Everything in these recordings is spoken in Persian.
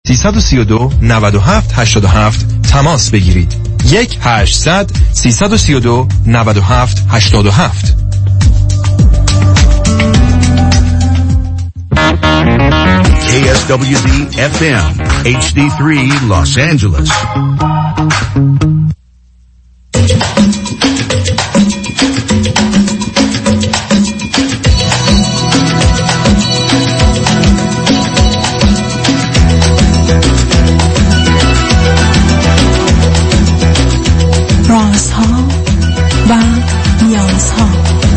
332 97 87 تماس بگیرید. 1-800 332 97 87. KSWB FM HD3 Los Angeles. رازها و نیازها.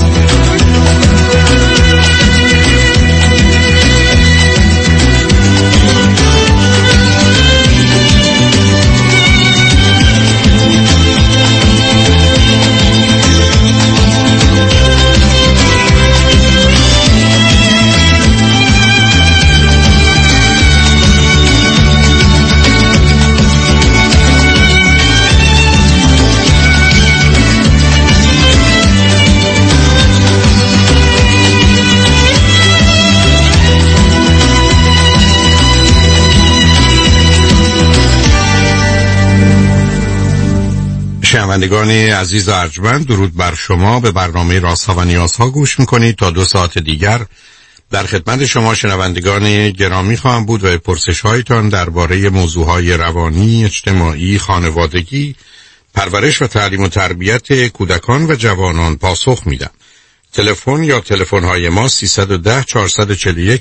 شنوندگان عزیز و ارجمند، درود بر شما. به برنامه رازها و نیازها گوش میکنید. تا 2 ساعت دیگر در خدمت شما شنوندگان گرامی خواهم بود و پرسش هایتان درباره موضوعهای روانی، اجتماعی، خانوادگی، پرورش و تعلیم و تربیت کودکان و جوانان پاسخ میدم. تلفن یا تلفن های ما 310 441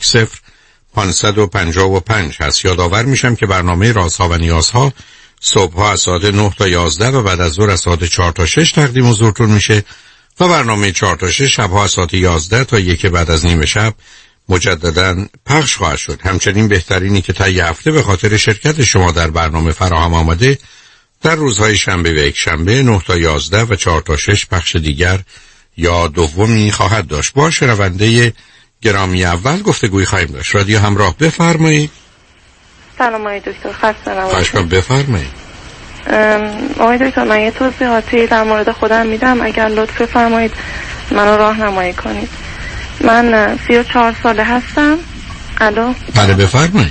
0555 هست. یادآور میشم که برنامه رازها و نیازها صبح‌ها از ساعت 9 تا 11 و بعد از ظهر از ساعت 4 تا 6 تقدیم حضورتون میشه و برنامه 4 تا 6 شب‌ها از ساعت 11 تا 1 بعد از نیم شب مجدداً پخش خواهد شد. همچنین بهترینی که طی هفته به خاطر شرکت شما در برنامه فراهم آمده در روزهای شنبه و یک شنبه 9 تا 11 و 4 تا 6 پخش دیگر یا دومی خواهد داشت. با شنونده گرامی اول گفتگوی خواهیم داشت. رادیو همراه، بفرمایید. سلام آقای دکتر، خسته نباشید. خواهش بفرمایید. آقای دکتر، من یه توضیحاتی در مورد خودم میدم، اگر لطف فرمایید منو راهنمایی کنید. من 34 ساله هستم. الو؟ بله بفرمایید.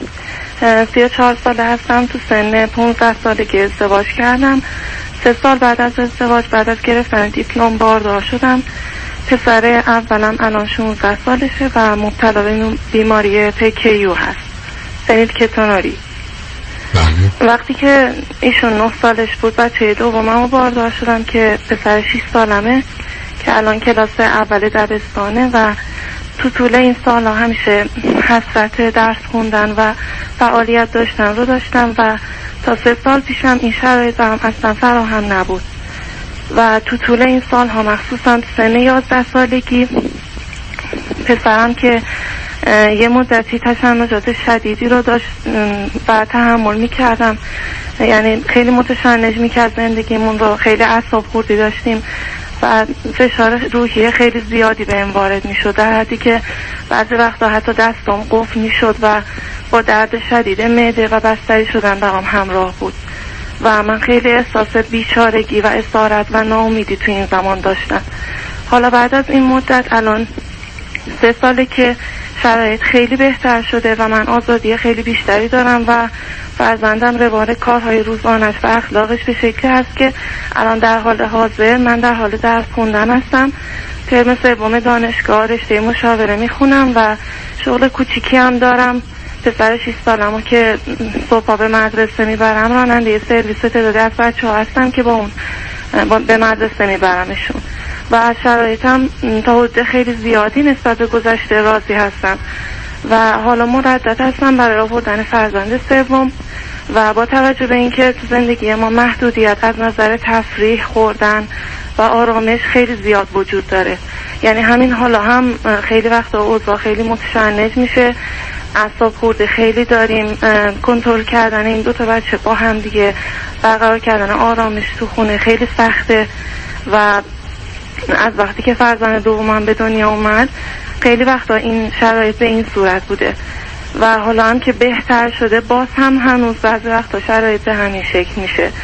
34 ساله هستم. تو سن 15 سالگی ازدواج کردم. 3 سال بعد از ازدواج، بعد از گرفتن دیپلم باردار شدم. پسر اولم الان 16 سالشه و مبتلا به بیماری PKU هست، سنید کتونوری. وقتی که ایشون 9 سالش بود بچه دوممو باردار شدم که پسر 6 سالمه که الان کلاس اول دبستانه و تو طول این سالها همیشه حسرت درس خوندن و فعالیت داشتن رو داشتم و تا 3 سال پیشم این شرایط برام اصلا فراهم نبود و تو طول این سالها مخصوصا سن 11 سالگی پسرم که یه مدتی تشنجات شدیدی رو داشت و تحمل میکردم، یعنی خیلی متشنج میکرد زندگیمون رو، خیلی اعصاب خوردی داشتیم و فشار روحی خیلی زیادی بهم وارد میشد، در حدی که بعضی وقتا حتی دستم قفل میشد و با درد شدید معده و بستری شدن برام همراه بود و من خیلی احساس بیچارگی و اسارت و ناامیدی تو این زمان داشتم. حالا بعد از این مدت الان 3 ساله که شرایط خیلی بهتر شده و من آزادی خیلی بیشتری دارم و فرزندم روان کارهای روزانش و اخلاقش به شکلی هست که الان در حال حاضر من در حال درس خوندن هستم. ترم 3 دانشگاه رشته مشاوره میخونم و شغل کوچیکی هم دارم. پسر 6 سالمو که صبح به مدرسه میبرم، راننده سرویس تعدادی از بچه‌ها هستم که با اون به مدرسه میبرمشون و شرایطم تا حد خیلی زیادی نسبت به گذشته راضی هستم و حالا مردد هستم برای آوردن فرزند سوم و با توجه به اینکه تو زندگی ما محدودیت از نظر تفریح، خوردن و آرامش خیلی زیاد وجود داره، یعنی همین حالا هم خیلی وقتا اوضاع خیلی متشنج میشه، اعصاب خورده خیلی داریم، کنترل کردن این 2 بچه با هم دیگه، برقرار کردن آرامش تو خونه خیلی سخته و از وقتی که فرزند دومم به دنیا اومد خیلی وقتا این شرایط به این صورت بوده و حالا هم که بهتر شده باز هم هنوز بعضی وقتا شرایط به همین شکل میشه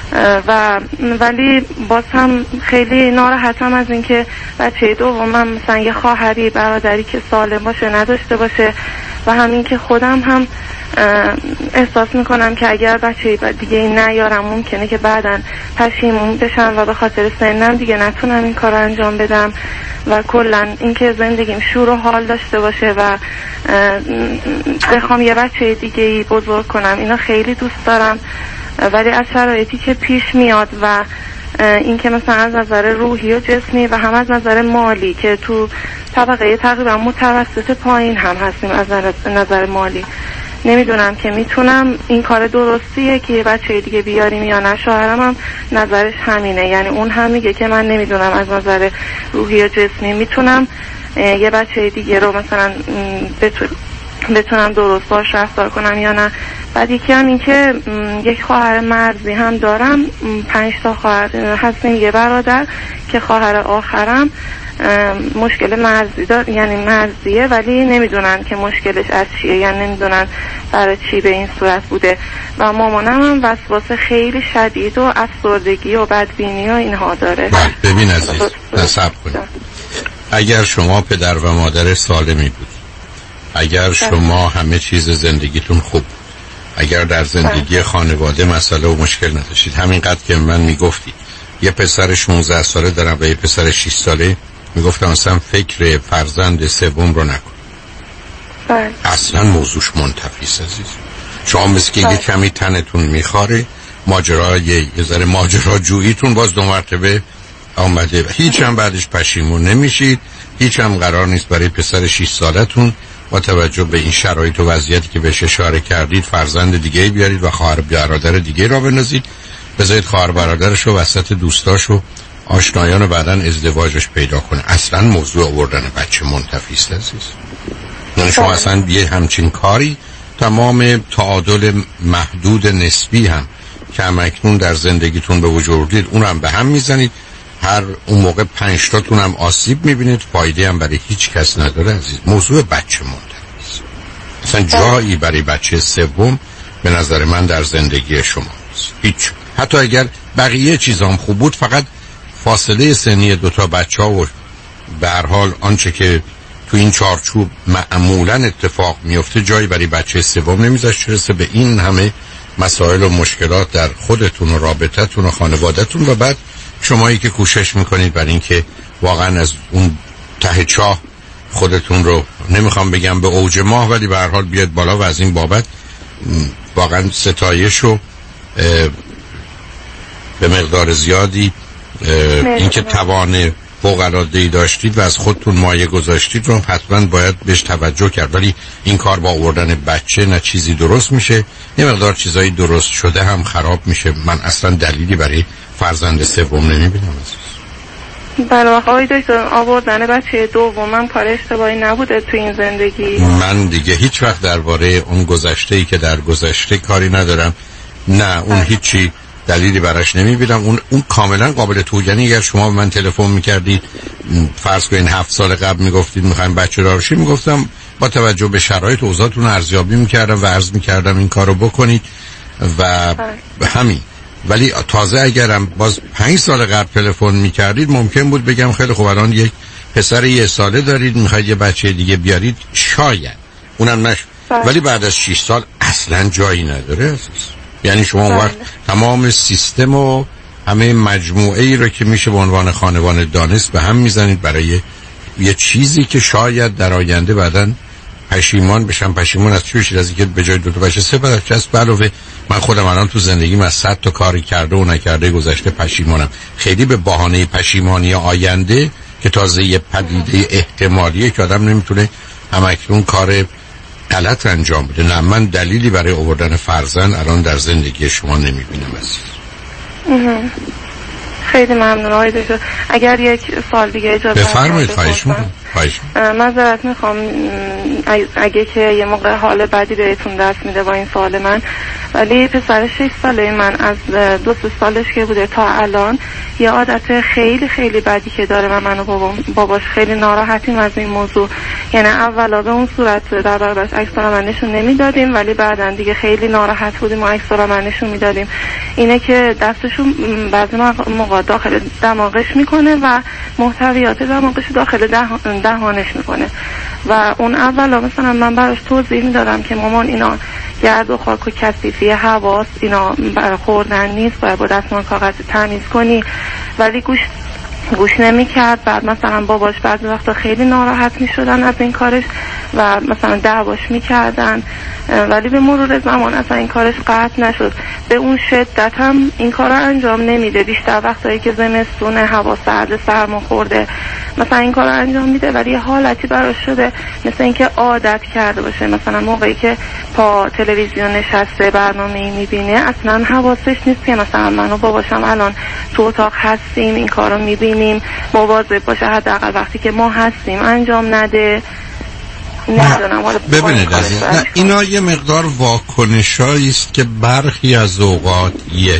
ولی باز هم خیلی ناراحتم از اینکه بچه دومم مثلا یه خواهری برادری که سالم باشه نداشته باشه و همین که خودم هم احساس میکنم که اگر بچه دیگه نیارم ممکنه که بعداً پشیمون بشم و به خاطر سنم دیگه نتونم این کار انجام بدم و کلا اینکه زندگیم شور و حال داشته باشه و بخوام یه بچه دیگه ای بزرگ کنم اینا خیلی دوست دارم، ولی از شرایطی که پیش میاد و اینکه مثلا از نظر روحی و جسمی و هم از نظر مالی که تو طبقه تقریبا متوسط پایین هم هستیم از نظر مالی، نمیدونم که میتونم این کار درستیه که یه بچه دیگه بیاریم یا نه. شوهرم هم نظرش همینه، یعنی اون هم میگه که من نمیدونم از نظر روحی و جسمی میتونم یه بچه دیگه رو مثلا بتونم درست باش رفتار کنم یا نه. بعد یکی هم این که یک خواهر مرزی هم دارم، 5 تا خواهر هستیم، یه برادر که خواهر آخرم مشکل مرزی دار، یعنی مرزیه، ولی نمیدونن که مشکلش از چیه، یعنی نمیدونن برای چی به این صورت بوده. و مامانم هم وسواس خیلی شدید و افسردگی و بدبینی و اینها داره. ببین عزیز، نصب کنید، اگر شما پدر و مادر سالمی بود، اگر شما همه چیز زندگیتون خوب، اگر در زندگی خانواده مسئله و مشکل نداشتید، همینقدر که من میگفتید یه پسر 16 ساله دارم و یه پسر 6 ساله، میگفتم اصلا فکر فرزند سوم رو نکن. اصلا موضوعش منتفیست عزیز. شما مثل که یه کمی تنتون میخاره، یه ذره ماجراجوییتون باز 2 مرتبه آمده، هیچ هم بعدش پشیمون نمیشید، هیچ هم قرار نیست برای پسر 6 سالتون با توجه به این شرایط و وضعیتی که بهش اشاره کردید فرزند دیگه بیارید و خواهر برادر دیگه را بندازید، بذارید خواهر برادرش رو وسط دوستاش و آشنایان و بعدن ازدواجش پیدا کنه. اصلا موضوع آوردن بچه منتفیست عزیز. یعنی شما اصلا یه همچین کاری تمام تعادل محدود نسبی هم که همکنون در زندگیتون به وجود آوردید اون هم به هم میزنید، هر اون موقع 5 تاتون هم آسیب میبینید، فایده هم برای هیچ کس نداره عزیز. موضوع بچه منتفیست اصلا جایی برای بچه سوم به نظر من در زندگی شما هیچ. حتی اگر بقیه چیزام خوب بود، فقط فاصله سنی 2 تا بچه‌ها و به هر حال آنچه که تو این چارچوب معمولا اتفاق میفته جایی برای بچه سوم نمیذاشت چرسه به این همه مسائل و مشکلات در خودتون و رابطتون و خانوادهتون. و بعد شمایی که کوشش میکنید برای اینکه واقعا از اون ته چاه خودتون رو، نمیخوام بگم به اوج ماه، ولی به هر حال بیاد بالا و از این بابت واقعا ستایش و به مقدار زیادی اینکه توان فوق‌العاده‌ای داشتید و از خودتون مایه گذاشتید رو حتما باید بهش توجه کرد. ولی این کار با آوردن بچه نه چیزی درست میشه، یه مقدار چیزایی درست شده هم خراب میشه. من اصلا دلیلی برای فرزند سوم نمیبینم عزیز. بله آقای دکتر، آوردن بچه دومم کار اشتباهی نبوده تو این زندگی. من دیگه هیچ وقت درباره اون گذشته‌ای که در گذشته کاری ندارم، نه اون هیچی دلیلی براش نمیبینم. اون کاملا قابل توجیه. اگر شما به من تلفن میکردید فرض کنین 7 سال قبل میگفتید میخوایم بچه دار شیم، میگفتم با توجه به شرایط اوضاعتون ارزیابی میکردم و عرض میکردم این کارو بکنید و همین. ولی تازه اگرم باز 5 سال قبل تلفن میکردید ممکن بود بگم خیلی خوب الان یک پسر 1 ساله دارید میخواید یه بچه دیگه بیارید، شاید اونم نشد. ولی بعد از 6 سال اصلا جایی نداره عزیز. یعنی شما اون وقت تمام سیستم و همه مجموعه ای رو که میشه به عنوان خانواده دانست به هم میزنید برای یه چیزی که شاید در آینده بعدن پشیمان بشم. پشیمان از چی بشید؟ از اینکه به جای 2 تا بچه 3 بچه است. علاوه من خودم الان تو زندگیم از 100 تا کاری کرده و نکرده گذشته پشیمانم. خیلی به بهانه پشیمانی آینده که تازه یه پدیده احتمالیه که آدم نمیتونه همکنون کار غلط انجام بده. نه، من دلیلی برای آوردن فرزند الان در زندگی شما نمیبینم عزیز. خیلی ممنون آقای دکتر. اگر یک سال دیگه اجازه بفرمایید. خواهش می‌کنم. معذرت میخوام اگه که یه موقع حال بدی بهتون دست میده با این سوال من. ولی پسر 6 ساله من از 2 سالش که بوده تا الان یه عادت خیلی خیلی بدی که داره و من و باباش خیلی ناراحتیم از این موضوع. یعنی اولا به اون صورت در برابرش عکس العمل نشون نمیدادیم، ولی بعداً دیگه خیلی ناراحت بودیم و عکس العمل نشون میدادیم. اینه که دستشون بعضی موقع داخل دماغش میکنه و محتویات دماغش داخل دهانش میکنه و اون اولا مثلا من براش توضیح میدادم که مامان اینا گرد و خاک و کثیفی حواس اینا برای خوردن نیست، باید با دستمال کاغذ تمیز کنی، ولی گوش نمی کرد. بعد مثلا باباش بعضی وقتا خیلی ناراحت می شدن از این کارش و مثلا دعواش می کردن، ولی به مرور زمان اصلا این کارش قطع نشد. به اون شدت هم این کار رو انجام نمیده. بیشتر وقتایی که زمستونه هوا سرد سرما خورده مثلا این کار رو انجام میده، ولی یه حالتی براش شده مثل اینکه عادت کرده باشه. مثلا موقعی که پا تلویزیون نشسته برنامه‌ای میبینه اصلا حواسش نیست که مثلا من و باباشم الان تو اتاق هستیم این کار رو میبینیم، مواظب باشه حداقل وقتی که ما هستیم انجام نده. ببینید عزیز، نه اینا یه مقدار واکنشایی است که برخی از اوقات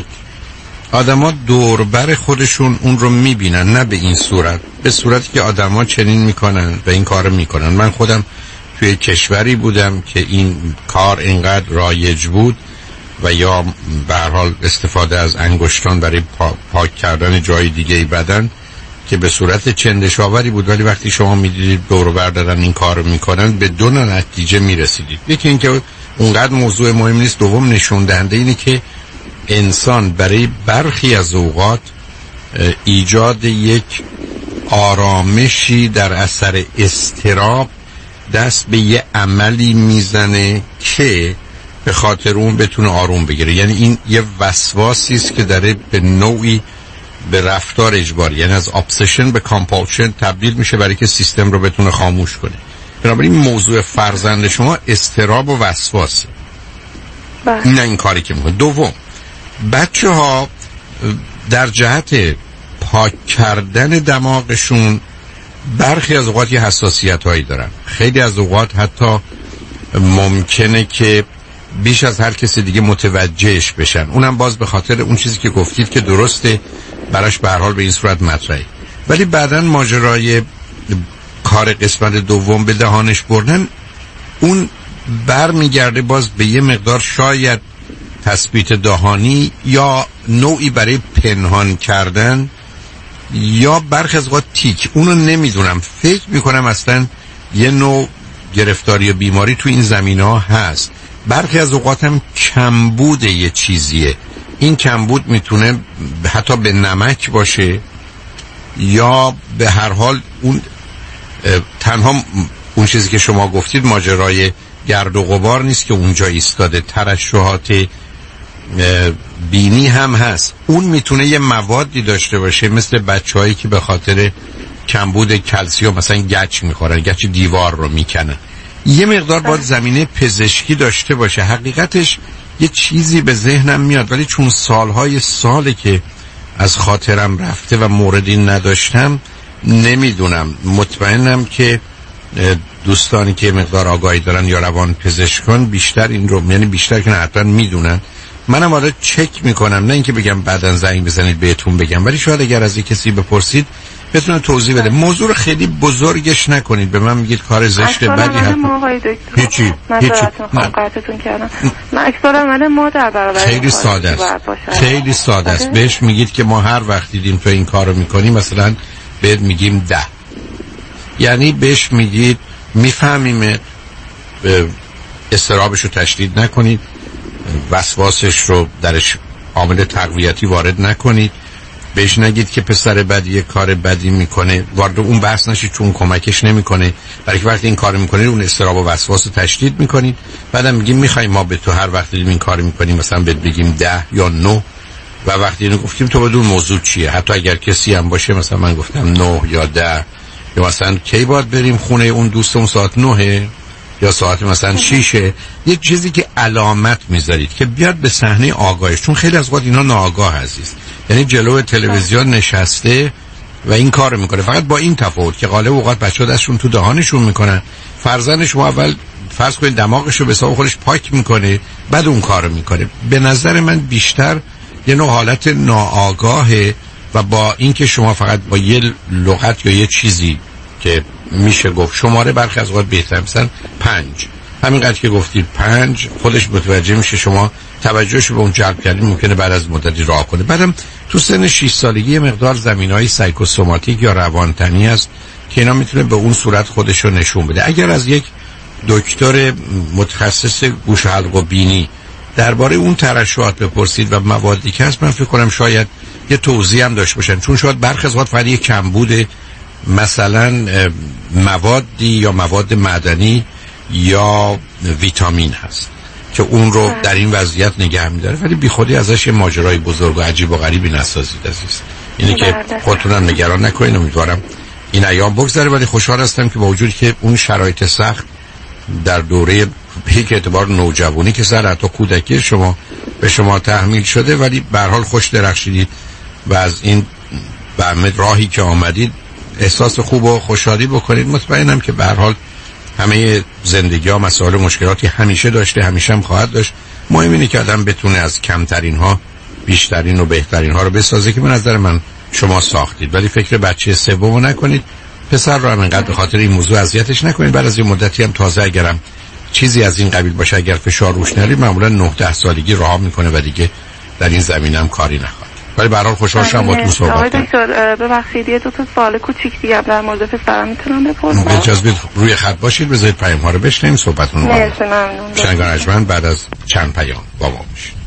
آدما دوربر خودشون اون رو میبینن، نه به این صورت، به صورتی که آدما چنین میکنن و این کار رو میکنن. من خودم توی کشوری بودم که این کار اینقدر رایج بود و یا به هر حال استفاده از انگشتان برای پاک کردن جای دیگه بدن که به صورت چندشاوری بود، ولی وقتی شما میدیدید دور و بر دارن این کار رو میکنن به دو نتیجه میرسیدید. یکی این که اونقدر موضوع مهم نیست، دوم نشون دهنده اینه که انسان برای برخی از اوقات ایجاد یک آرامشی در اثر اضطراب دست به یه عملی میزنه که به خاطر اون بتونه آروم بگیره. یعنی این یه وسواسی است که داره به نوعی به رفتار اجباری، یعنی از ابسشن به کامپالشن تبدیل میشه برای که سیستم رو بتونه خاموش کنه. بنابراین موضوع فرزند شما اضطراب و وسواسه. نه این کاری که میکنه. دوم، بچه ها در جهت پاک کردن دماغشون برخی از اوقات یه حساسیت هایی دارن. خیلی از اوقات حتی ممکنه که بیش از هر کسی دیگه متوجهش بشن. اونم باز به خاطر اون چیزی که گفتید که درسته براش به هر حال به این صورت مطرحه، ولی بعداً ماجرای کار قسمت دوم به دهانش بردن اون برمیگرده باز به یه مقدار شاید تثبیت دهانی یا نوعی برای پنهان کردن یا برخی از اوقات تیک. اونو نمیدونم، فکر میکنم اصلا یه نوع گرفتاری و بیماری تو این زمینه هست. برخی از اوقات هم کمبود یه چیزیه. این کمبود میتونه حتی به نمک باشه یا به هر حال اون تنها اون چیزی که شما گفتید ماجرای گرد و غبار نیست که اونجا ایستاده، ترشحات بینی هم هست. اون میتونه یه موادی داشته باشه مثل بچه‌هایی که به خاطر کمبود کلسیم مثلا گچ میخورن، گچ دیوار رو میکنن. یه مقدار باید زمینه پزشکی داشته باشه. حقیقتش یه چیزی به ذهنم میاد، ولی چون سالهای ساله که از خاطرم رفته و موردی نداشتم نمیدونم. مطمئنم که دوستانی که مقدار آگاهی دارن یا روان پزشکان بیشتر این رو، یعنی بیشتر که حتما میدونن. منم حالا چک میکنم، نه اینکه بگم بعدن زنگ بزنید بهتون بگم، ولی شاید اگر از کسی بپرسید بتونه توضیح بده. موضوع رو خیلی بزرگش نکنید. به من میگید کار زشته بدی هیچی قطعتون کردم. من اکثر ما در برابر خیلی ساده است، خیلی ساده است. بهش میگید که ما هر وقت دیدیم تو این کارو میکنی مثلا بهت میگیم 10، یعنی بهش میگید میفهمیم، استرابش رو تشدید نکنید، وسواسش رو درش عامل تقویتی وارد نکنید، بهش نگید که پسر بدی کار بدی میکنه، وارد اون بحث نشید چون کمکش نمیکنه. برای که وقتی این کار میکنید اون استراب و وسواس رو تشدید میکنید. بعدم میگیم میخوایم ما به تو هر وقت دیدیم این کار میکنیم مثلا بهت بگیم 10 یا 9، و وقتی اینو گفتیم تو بدون موضوع چیه، حتی اگر کسی هم باشه مثلا من گفتم 9 یا 10، یا مثلا کی باید بریم خونه اون دوستمون ساعت 9 یا ساعت مثلا 6، یه چیزی که علامت میذارید که بیاد به صحنه آگاهش. چون خیلی از وقت اینا ناآگاه عزیز، یعنی جلو تلویزیون نشسته و این کارو میکنه، فقط با این تفاوت که غالب اوقات بچه‌ها دستشون تو دهانشون میکنن، فرزند شما اول فرض کنید دماغشو به حساب خودش پاک میکنه، بعد اون کارو میکنه. به نظر من بیشتر یه نوع حالت ناآگاهه و با اینکه شما فقط با یه لغت یا یه چیزی که میشه گفت شماره برخی از اوقات بهتر، مثلا 5، همینقدر که گفتید 5 خودش متوجه میشه شما توجهش به اون جلب کردین، ممکنه بعد از مدتی راه کنه. بعدم تو سن 6 سالگی مقدار زمینهای سایکوسوماتیک یا روانتنی است که اینا میتونه به اون صورت خودش رو نشون بده. اگر از یک دکتر متخصص گوش حلق و بینی درباره اون ترشحات بپرسید و موادی که هست، من فکر کنم شاید یه توضیح هم داشته باشن، چون شاید برخی از وقت فقط یک کمبود مثلا موادی یا مواد معدنی یا ویتامین هست که اون رو در این وضعیت نگه می‌داره، ولی بی خودی ازش یه ماجرای بزرگ و عجیب و غریبی نسازید عزیز. اینی که خودتونم نگران نکنید. امیدوارم این ایام بگذره، ولی خوشحال هستم که با وجودی که اون شرایط سخت در دوره به یک اعتبار نوجوانی که سر حتی کودکی شما به شما تحمیل شده، ولی به هر حال خوش درخشیدید و از این راهی که آمدید احساس خوب و خوشحالی بکنید. مطمئنم که به هر حال همه زندگی ها مسائل و مشکلاتی همیشه داشته، همیشه هم خواهد داشت. مهم اینه که آدم بتونه از کمترین ها بیشترین و بهترین ها رو بسازه که به نظر من شما ساختید. ولی فکر بچه سومو نکنید، پسر رو هم اینقدر به خاطر این موضوع اذیتش نکنید. بعد از یه مدتی هم تازه اگرم چیزی از این قبیل باشه، اگر فشار روش نری، معمولا 9-10 سالگی رها میکنه و دیگه در این زمینه هم کاری نخواهد. ولی به هر حال خوشحال شدم با تو صحبت کردم. دکتر ببخشید یه دو تا سوال کوچیک دیگه در مورد پسرم میتونم بپرسم؟ اجازه بدید روی خط باشید، بذارید پیام ها رو بشنویم، صحبتتون رو مرسی، ممنون. شنگان بعد از چند پیام با ما باشید.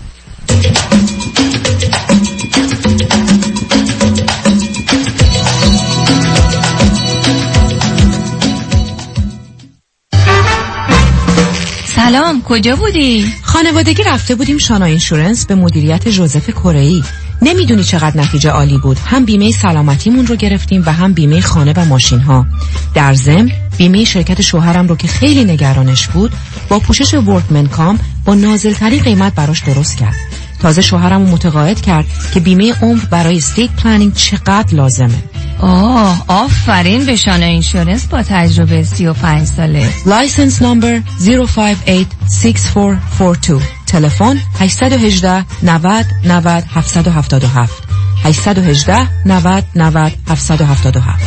سلام، کجا بودی؟ خانوادگی رفته بودیم شانا اینشورنس به مدیریت ژوزف کره‌ای. نمیدونی چقدر نتیجه عالی بود. هم بیمه سلامتیمون رو گرفتیم و هم بیمه خانه و ماشین ها. در ضمن بیمه شرکت شوهرم رو که خیلی نگرانش بود با پوشش ورکمن کام با نازل‌ترین قیمت براش درست کرد. تازه شوهرم رو متقاعد کرد که بیمه عمر برای استیت پلنینگ چقدر لازمه. آفرین به شانا اینشورنس با تجربه 35 ساله. لایسنس نمبر 0586442. تلفن 818 90 90 777. 818 90 90 777.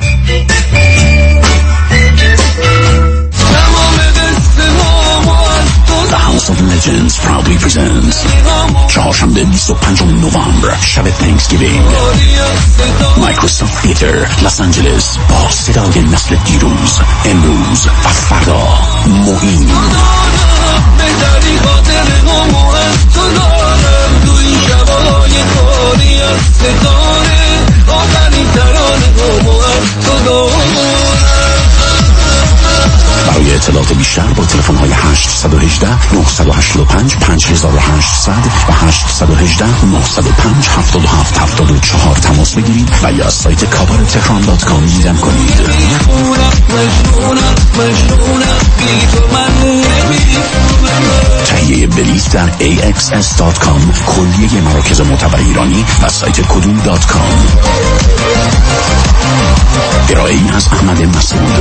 The House of Legends proudly presents چهارشنبه 25 نوامبر شب تانکسگیوینگ، مایکروسافت تیتر لس آنجلس با صدای نسل دیروز، امروز و فردا. مهم برای اطلاعات بیشتر با تلفن های 818 985 5800 و 818 905 7774 تماس بگیرید و یا سایت covertechron.com دیدن کنید. تهیه بلیط در axs.com، کلیه مراکز معتبر ایرانی و سایت کدوم.com. ارائه‌ای از احمد مسعود.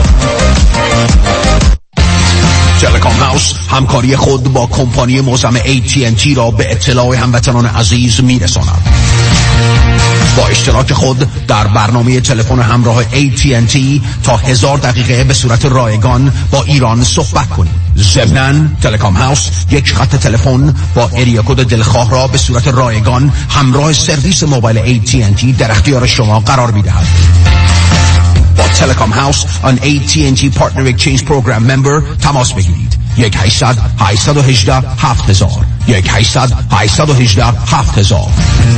تلکام هاوس همکاری خود با کمپانی معظم AT&T را به اطلاع هموطنان عزیز میرساند. با اشتراک خود در برنامه تلفن همراه AT&T تا 1000 دقیقه به صورت رایگان با ایران صحبت کنید. ضمناً تلکام هاوس یک خط تلفن با اریا کد دلخواه را به صورت رایگان همراه سرویس موبایل AT&T در اختیار شما قرار می‌دهد. با تلکام هاوس آن AT&T Partner Exchange Program Member تماس بگیرید. 1-800-818-7000 1-800-818-7000.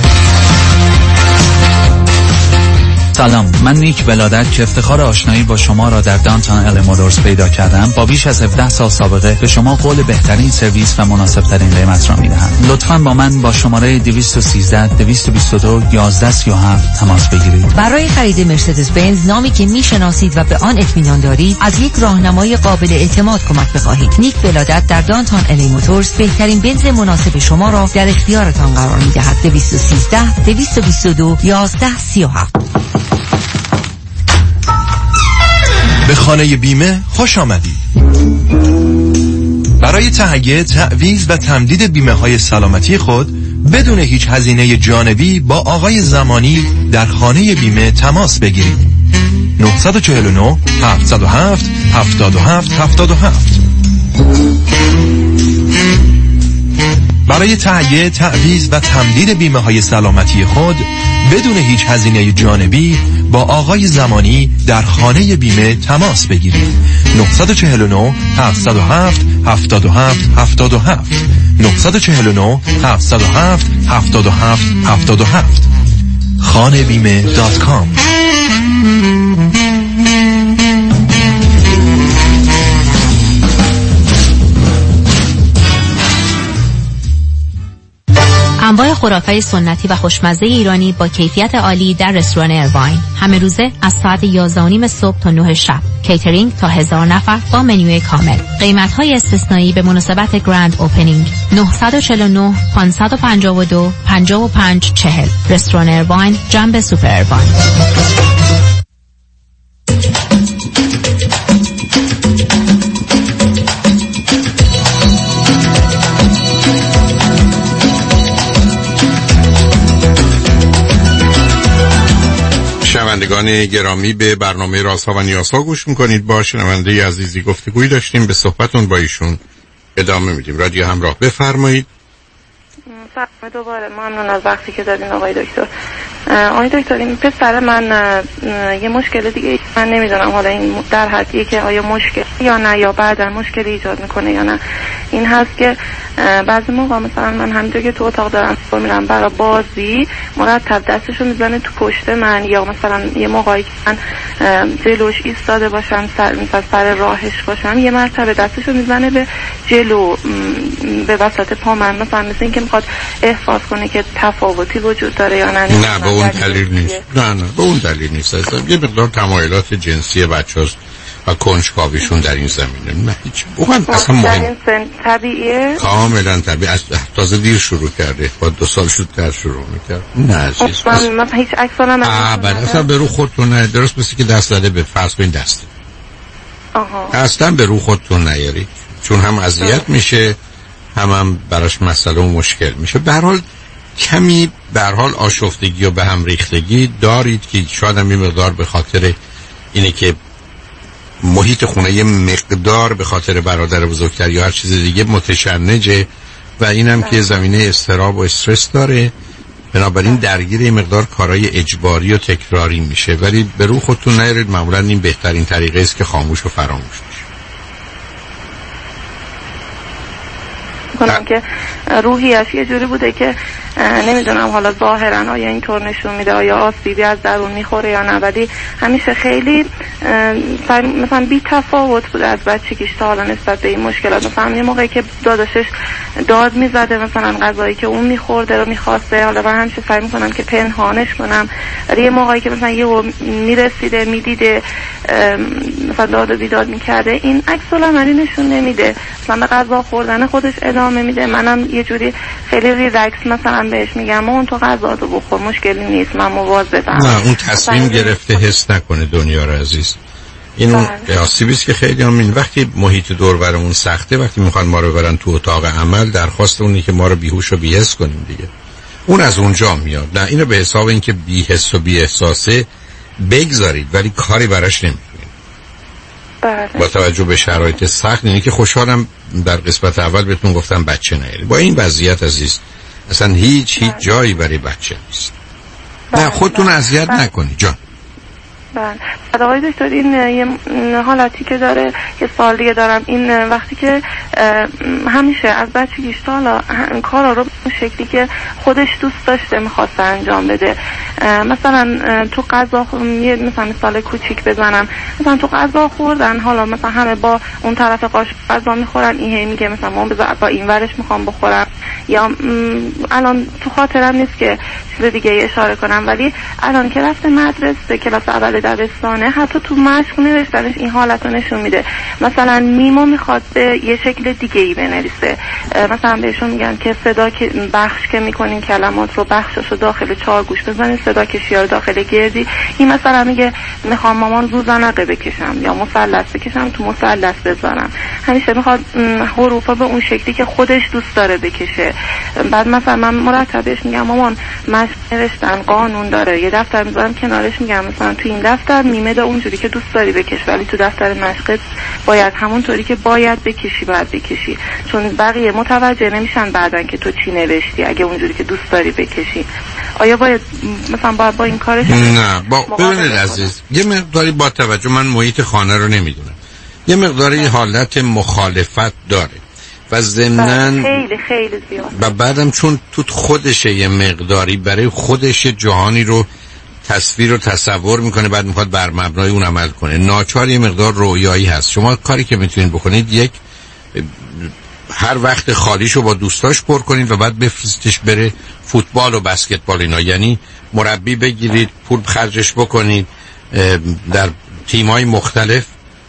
سلام، من نیک ولادت که افتخار آشنایی با شما را در دانتون ال مودرز پیدا کردم با بیش از 17 سال سابقه به شما قول بهترین سرویس و مناسب ترین قیمت را میدهم. لطفاً با من با شماره 213 222 1137 تماس بگیرید. برای خرید مرسدس بنز، نامی که میشناسید و به آن اطمینان دارید، از یک راهنمای قابل اعتماد کمک بخواهید. نیک ولادت در دانتون ال مودرز بهترین بنز مناسب شما را در اختیارتان قرار میدهد. 213 222 1137. به خانه بیمه خوش آمدید. برای تهیه، تعویض و تمدید بیمه های سلامتی خود بدون هیچ هزینه جانبی با آقای زمانی در خانه بیمه تماس بگیرید. 949 707 77 77. برای تهیه، تعویض و تمدید بیمه های سلامتی خود بدون هیچ هزینه جانبی با آقای زمانی در خانه بیمه تماس بگیرید. 949 707 77 77. 949 707 77 77. khanebime.com. انواع خرافه سنتی و خوشمزه ایرانی با کیفیت عالی در رستوران ایرواین. همه روزه از ساعت 11:30 صبح تا 9 شب. کیترینگ تا 1000 نفر با منوی کامل. قیمت‌های استثنایی به مناسبت گرند اوپنینگ. 949 552 5540. رستوران ایرواین، جنب سوپر ایرواین. شنوندگان گرامی، به برنامه رازها و نیازها گوش میکنید. با شنونده عزیزی گفتگویی داشتیم، به صحبتون با ایشون ادامه میدیم. رادیو همراه، بفرمایید. سلام دوباره، ممنون از وقتی که دادین آقای دکتر. آقای دکتر، این پسر من یه مشکل دیگه، من نمیدونم حالا این در حدیه که آیا مشکل یا نه، یا بعدا مشکلی ایجاد میکنه یا نه. این هست که بعضی موقع مثلا من همینطور که تو اتاق دارم میرم برای بازی، مرتب دستشو میزنه تو پشت من، یا مثلا یه موقعی که من جلوش ایستاده باشم، مثلا سر راهش باشم، یه مرتبه دستشو میزنه به جلو، به وسط پا من، مثلا مثل اینکه میخواد احساس کنه که تفاوتی وجود داره یا نه. نه به اون دلیل نیست. نه به اون دلیل نیست. یه مقدار تمایلات جنسی بچه‌هاست و کنجکاویشون در این زمینه. نه هیچ. اون اصلا مهم. این سن طبیعیه؟ کاملا طبیعی. تازه دیر شروع کرده. با 2 سال شدتر شروع می‌کرد. نه عزیز. من هیچ عکسالا ندارم. بعد اصلا به رو خودتون نه، درست مثل که دست زده به فرض کنید دست. آها. اصلا به رو خودتون نیارید. چون هم اذیت میشه، هم براش مسئله و مشکل میشه. به هر حال کمی به هر حال آشفتگی و به هم ریختگی دارید که شاید هم یه مقدار به خاطر اینه که محیط خونه یه مقدار به خاطر برادر بزرگتر یا هر چیز دیگه متشنجه و اینم که زمینه اضطراب و استرس داره، بنابراین درگیر یه مقدار کارهای اجباری و تکراری میشه. ولی به رو خودتون نیارید. معمولا این بهترین طریقه است که خاموش و فراموش میشه. کنم که روحیش یه جوری بوده که نمیدونم حالا ظاهرا آیا اینطور نشون میده، آیا آسیبی از درون میخوره یا نه، ولی همیشه خیلی مثلا بی تفاوت بوده از بچگیش تا حالا نسبت به این مشکلات. مثلا یه موقعی که داداشش داد میزده مثلا غذایی که اون میخورده رو میخواسته، حالا من همیشه سعی میکنم که پنهانش کنم، ولی یه موقعی که مثلا یهو میرسیده میدیده مثلا داد و بیداد میکرده، این عکس العملی نشون نمیده، مثلا به غذا خوردن خودش ادامه میده. منم یه جوری خیلی ریلکس مثلا بهش میگم اون تو غذا رو بخور، مشکلی نیست، من مواظبم. نه اون تصمیم گرفته حس نکنه دنیا رو عزیز. این اون آسیبی است که خیلی این وقتی محیط دور برمون سخته، وقتی میخوان ما رو برن تو اتاق عمل، درخواست اونی که ما رو بیهوش و بی‌حس کنیم دیگه. اون از اونجا میاد. نه اینو به حساب اینکه بی‌حس و بی‌احساسه بگذارید، ولی کاری براش نمیکنید. با توجه به شرایط سخت، اینه که خوشحالم در قسمت اول بهتون گفتم بچه نیارید. با این وضعیت عزیز اصلا هیچ جایی برای بچه نیست. نه خودتون اذیت نکنید جان. بعد آقای دکتر این یه حالتی که داره، یه سوال دیگه دارم، این وقتی که همیشه از بچگیش تا حالا کارا رو به شکلی که خودش دوست داشته میخواسته انجام بده، مثلا تو غذا مثلا مثال کوچیک بزنم، مثلا تو غذا خوردن، حالا مثلا همه با اون طرف قاشق غذا میخورن، این میگه مثلا من با این ورش میخوام بخورم، یا الان تو خاطرم نیست که چیز دیگه اشاره کنم، ولی الان که رفته مدرسه کلاس اول دبستانه حتی تو مشق نوشتنش این حالت رو نشون میده. مثلا میمو میخواد به یه شکل دیگه ای بنویسه، مثلا بهشون میگن که صدا که بخش که میکنین کلمات رو بخشش رو داخل چهارگوش بزنین، صدا کشی رو داخل گردی. این مثلا میگه میخوام مامان روزنقه بکشم یا مثلث بکشم تو مثلث بذارم. همیشه میخواد حروفا به اون شکلی که خودش دوست داره بکشه. بعد مثلا من مرتبش میگم مامان مشق نوشتن قانون داره، یه دفتر میذارم کنارش میگم مثلا تو این دفتر میمه دا اونجوری که دوست داری بکش، ولی تو دفتر مشقت باید همونطوری که باید بکشی باید بکشی، چون بقیه متوجه نمیشن بعدن که تو چی نوشتی اگه اونجوری که دوست داری بکشی. آیا باید مثلا با این کارش؟ نه ببینید عزیز، یه مقداری با توجه، من محیط خانه رو نمیدونم، یه مقداری حالت مخالفت داره و ضمناً خیلی زیاد و بعدم چون تو خودشه یه مقداری برای خودش جهانی رو تصویر و تصور میکنه، بعد میخواد بر مبنای اون عمل کنه، ناچار یه مقدار رویایی هست. شما کاری که میتونید بکنید یک هر وقت خالیشو با دوستاش پر کنید و بعد بفرستش بره فوتبال و بسکتبال اینا، یعنی مربی بگیرید، پول خرجش بکنید در تیم‌های مختلف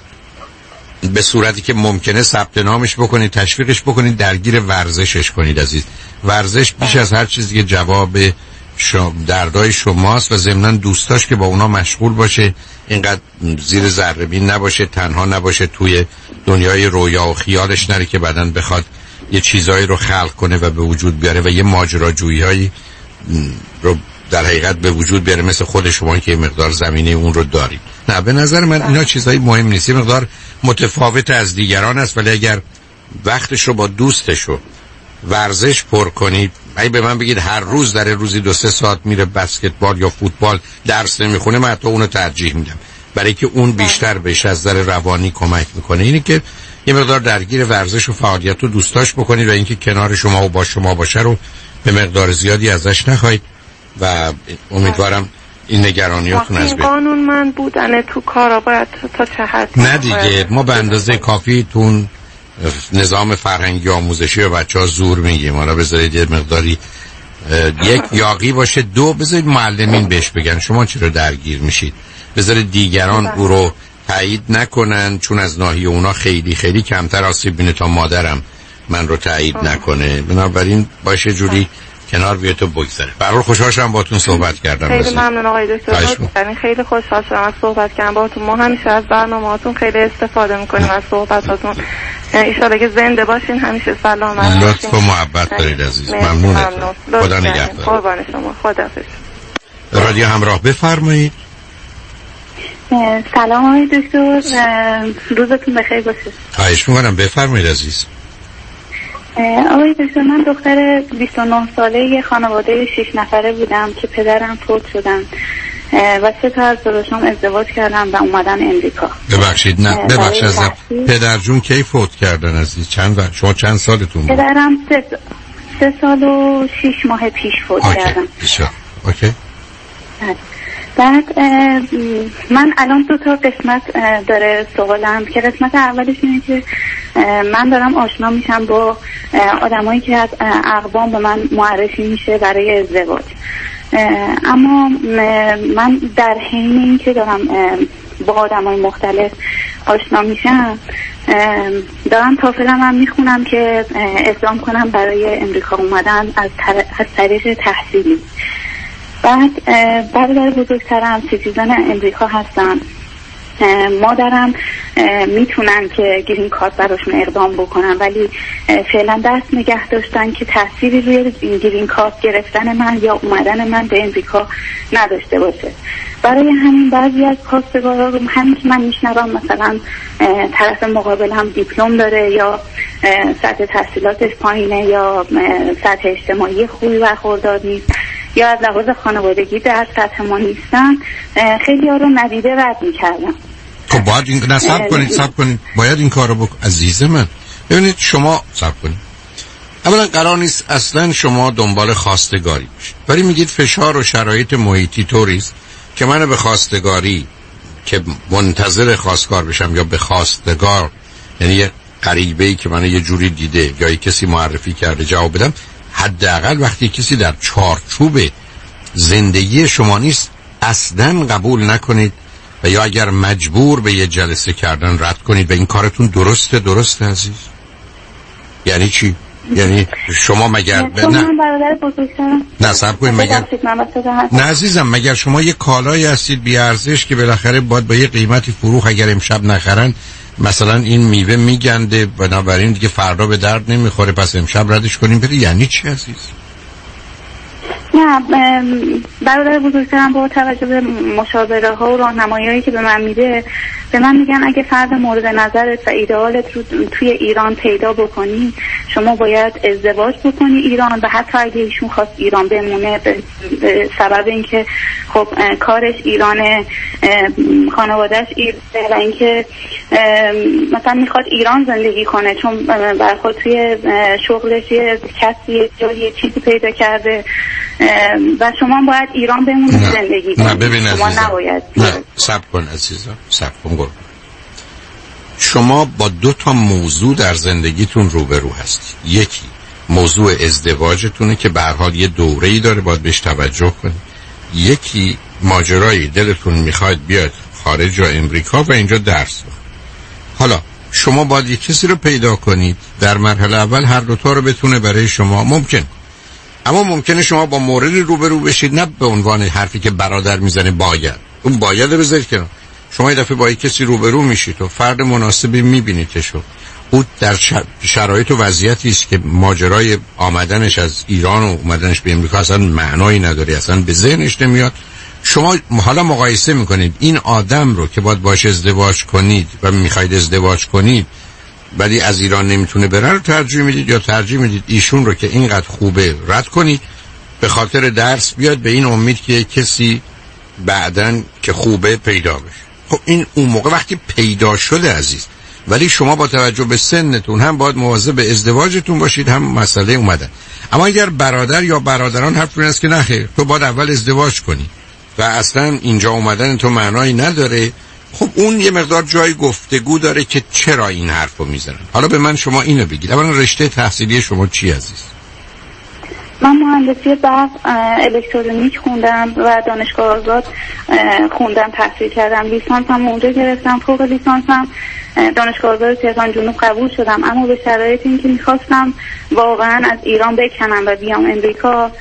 به صورتی که ممکنه ثبت نامش بکنید، تشویقش بکنید، درگیر ورزشش کنید. عزیز ورزش بیش از هر چیزی که جواب دردای شماست و ضمناً دوستاش که با اونا مشغول باشه، اینقدر زیر ذره بین نباشه، تنها نباشه، توی دنیای رویا و خیالش نره که بعداً بخواد یه چیزایی رو خلق کنه و به وجود بیاره و یه ماجراجویی‌هایی رو در حقیقت به وجود بیاره مثل خود شما که یه مقدار زمینه اون رو دارید. نه به نظر من اینا چیزایی مهم نیست، یه مقدار متفاوت از دیگران است، ولی اگر وقتش رو با دوستش رو ورزش پر کنید، اگه به من بگید هر روز در روزی 2-3 ساعت میره بسکتبال یا فوتبال درس نمیخونه، من حتی اونو ترجیح میدم، برای که اون بیشتر بهش از نظر روانی کمک میکنه. اینه که یه مقدار درگیر ورزش و فعالیت و دوستاش بکنید و اینکه کنار شما و با شما باشه رو به مقدار زیادی ازش نخواهید و امیدوارم این نگرانیاتون از بین. قانون من بودن تو کارا باید تا چه حد؟ نه دیگه، ما به اندازه کافی تون نظام فرهنگی آموزشی و بچه‌ها زور میگیم. حالا بذارید یه مقداری یک یاغی باشه، دو بذارید معلمین بهش بگن شما چرا درگیر میشید، بذارید دیگران او رو تایید نکنن، چون از ناحیه اونا خیلی خیلی کمتر آسیب بینه تا مادرم من رو تایید نکنه. بنابراین باشه جوری کنار بیاد تو بگذره. برای خوشحال شدم باهاتون صحبت کردم. خیلی ممنون آقای دکتر. خیلی خوشحال شدم از صحبت کردن باهاتون. ما همیشه از برنامه‌هاتون خیلی استفاده می‌کنیم، از صحبتاتون. ان شاءالله که زنده باشین، همیشه سلامت باشین. لطف و محبت دارید عزیز. ممنونم. خدا نگهدار. قربان شما. خداحافظ. رادیو همراه بفرمایید. سلام آقای دکتر، روزتون بخیر باشه. خواهش می‌کنم بفرمایید عزیز. آقای دکتر، من دختر 29 ساله یه خانواده 6 نفره بودم که پدرم فوت شدن و 3 تا از داداشام ازدواج کردن و اومدن امریکا. ببخشید نه ببخشید عزیزم، پدر جون کی فوت کردن عزیز؟ شما چند سالتون بود؟ پدرم 3 سال و 6 ماه پیش فوت کردن. اوکی. بعد من الان 2 تا قسمت داره سوالم که قسمت اولش اینه که من دارم آشنا میشم با آدمایی که از اقوام به من معرفی میشه برای ازدواج، اما من در حین این که دارم با آدمای مختلف آشنا میشم دارم تافلم هم میخونم که اقدام کنم برای امریکا اومدن از طریق تحصیلی. بعد برادر بزرگترم سیتیزن امریکا هستن، مادرم میتونن که گرین کارت براشون اقدام بکنن، ولی فعلا دست نگه داشتن که تأثیری روی گرین کارت گرفتن من یا اومدن من به امریکا نداشته باشه. برای همین بعضی از کاستگارا رو همین که من میشنوم مثلا طرف مقابل هم دیپلم داره یا سطح تحصیلاتش پایینه یا سطح اجتماعی خوبی برخوردار نیست یا از لحاظ خانوادگی در سطح ما نیستن، خیلی ها رو ندیده رد میکردم. خب باید این نصب کنید باید این کار رو بکن عزیز من. ببینید شما صبر کنید، اولا قرار نیست اصلا شما دنبال خواستگاری باشید، ولی میگید فشار و شرایط محیطی طوریست که من به خواستگاری که منتظر خواستگار بشم یا به خواستگار، یعنی یه غریبه‌ای که من یه جوری دیده یا یه کسی معرفی کرده جواب بدم، حداقل وقتی کسی در چارچوب زندگی شما نیست، اصلا قبول نکنید و یا اگر مجبور به یه جلسه کردن رد کنید و این کارتون درسته عزیز. یعنی چی؟ یعنی شما مگر نه صبر کنید مگر نه عزیزم، مگر شما یه کالایی هستید بی ارزش که بالاخره باید با یه قیمتی فروخت، اگر امشب نخرن مثلا این میوه میگنده بنابراین دیگه فردا به درد نمیخوره پس امشب ردش کنیم بری. یعنی چی عزیز؟ نه برادر بزرگترم با توجه به مشاوره ها و راهنمایی‌هایی که به من میده به من میگن اگه فرد مورد نظرت و ایدئالت رو توی ایران پیدا بکنی شما باید ازدواج بکنی ایران، و حتی اگه ایشون خواست ایران بمونه به سبب اینکه خب کارش ایرانه، خانوادهش ایرانه و اینکه مثلا میخواد ایران زندگی کنه چون برخود توی شغلش یه کسی یه چیزی پیدا کرده و شما باید ایران بمونید زندگی کنید. نه ببین شما عزیزم، نباید. نه صبر کن عزیزم، صبر کن قربان. شما با 2 تا موضوع در زندگیتون روبرو هستید. یکی موضوع ازدواجتونه که به هر حال یه دوره‌ای داره باید بهش توجه کنید. یکی ماجرایی دلتون میخواد بیاد خارج یا امریکا و اینجا درس بخونید. حالا شما باید یه کسی رو پیدا کنید در مرحله اول هر 2 تا رو بتونه برای شما ممکن، اما ممکنه شما با موردی روبرو بشید نه به عنوان حرفی که برادر میزنه باید، اون باید بذارید کنار. شما یه دفعه با کسی روبرو میشید و فرد مناسبی میبینیدش و او در شرایط و وضعیتی است که ماجرای آمدنش از ایران و اومدنش به امریکا اصلا معنایی نداره، اصلا به ذهنش نمیاد. شما حالا مقایسه میکنید این آدم رو که باید باش ازدواج کنید و میخواید ازدواج کنید ولی از ایران نمیتونه بره رو ترجیح میدید یا ترجیح میدید ایشون رو که اینقدر خوبه رد کنید به خاطر درس بیاد به این امید که کسی بعدن که خوبه پیدا بشه؟ خب این اون موقع وقتی پیدا شده عزیز، ولی شما با توجه به سنتون هم باید مواظب به ازدواجتون باشید هم مسئله اومدن. اما اگر برادر یا برادران حرف این است که نه خیر تو باید اول ازدواج کنی و اصلا اینجا اومدن تو معنایی نداره، خب اون یه مقدار جای گفتگو داره که چرا این حرفو میزنن. حالا به من شما اینو بگید، اولا رشته تحصیلی شما چی عزیز؟ من مهندسی برق الکترونیک خوندم و دانشگاه آزاد خوندم، تحصیل کردم، لیسانسم اونجا گرفتم، فوق لیسانسم دانشگاه آزاد تهران جنوب قبول شدم، اما به شرایط این که میخواستم واقعا از ایران بکنم و بیام امریکا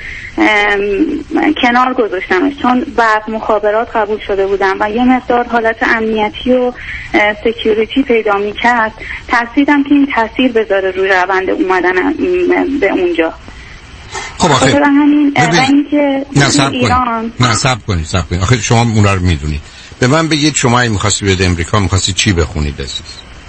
کنار گذاشتمش چون برق مخابرات قبول شده بودم و یه مقدار حالت امنیتی و سکیوریتی پیدا میکرد، ترسیدم که این تاثیر بذاره روی روند اومدن به اونجا. خب آخه همین اینکه ایران نه صبر کنید آخه شما اون رو میدونید. به من بگید شما اگه می‌خواستی بیاد امریکا می‌خواستی چی بخونید عزیز؟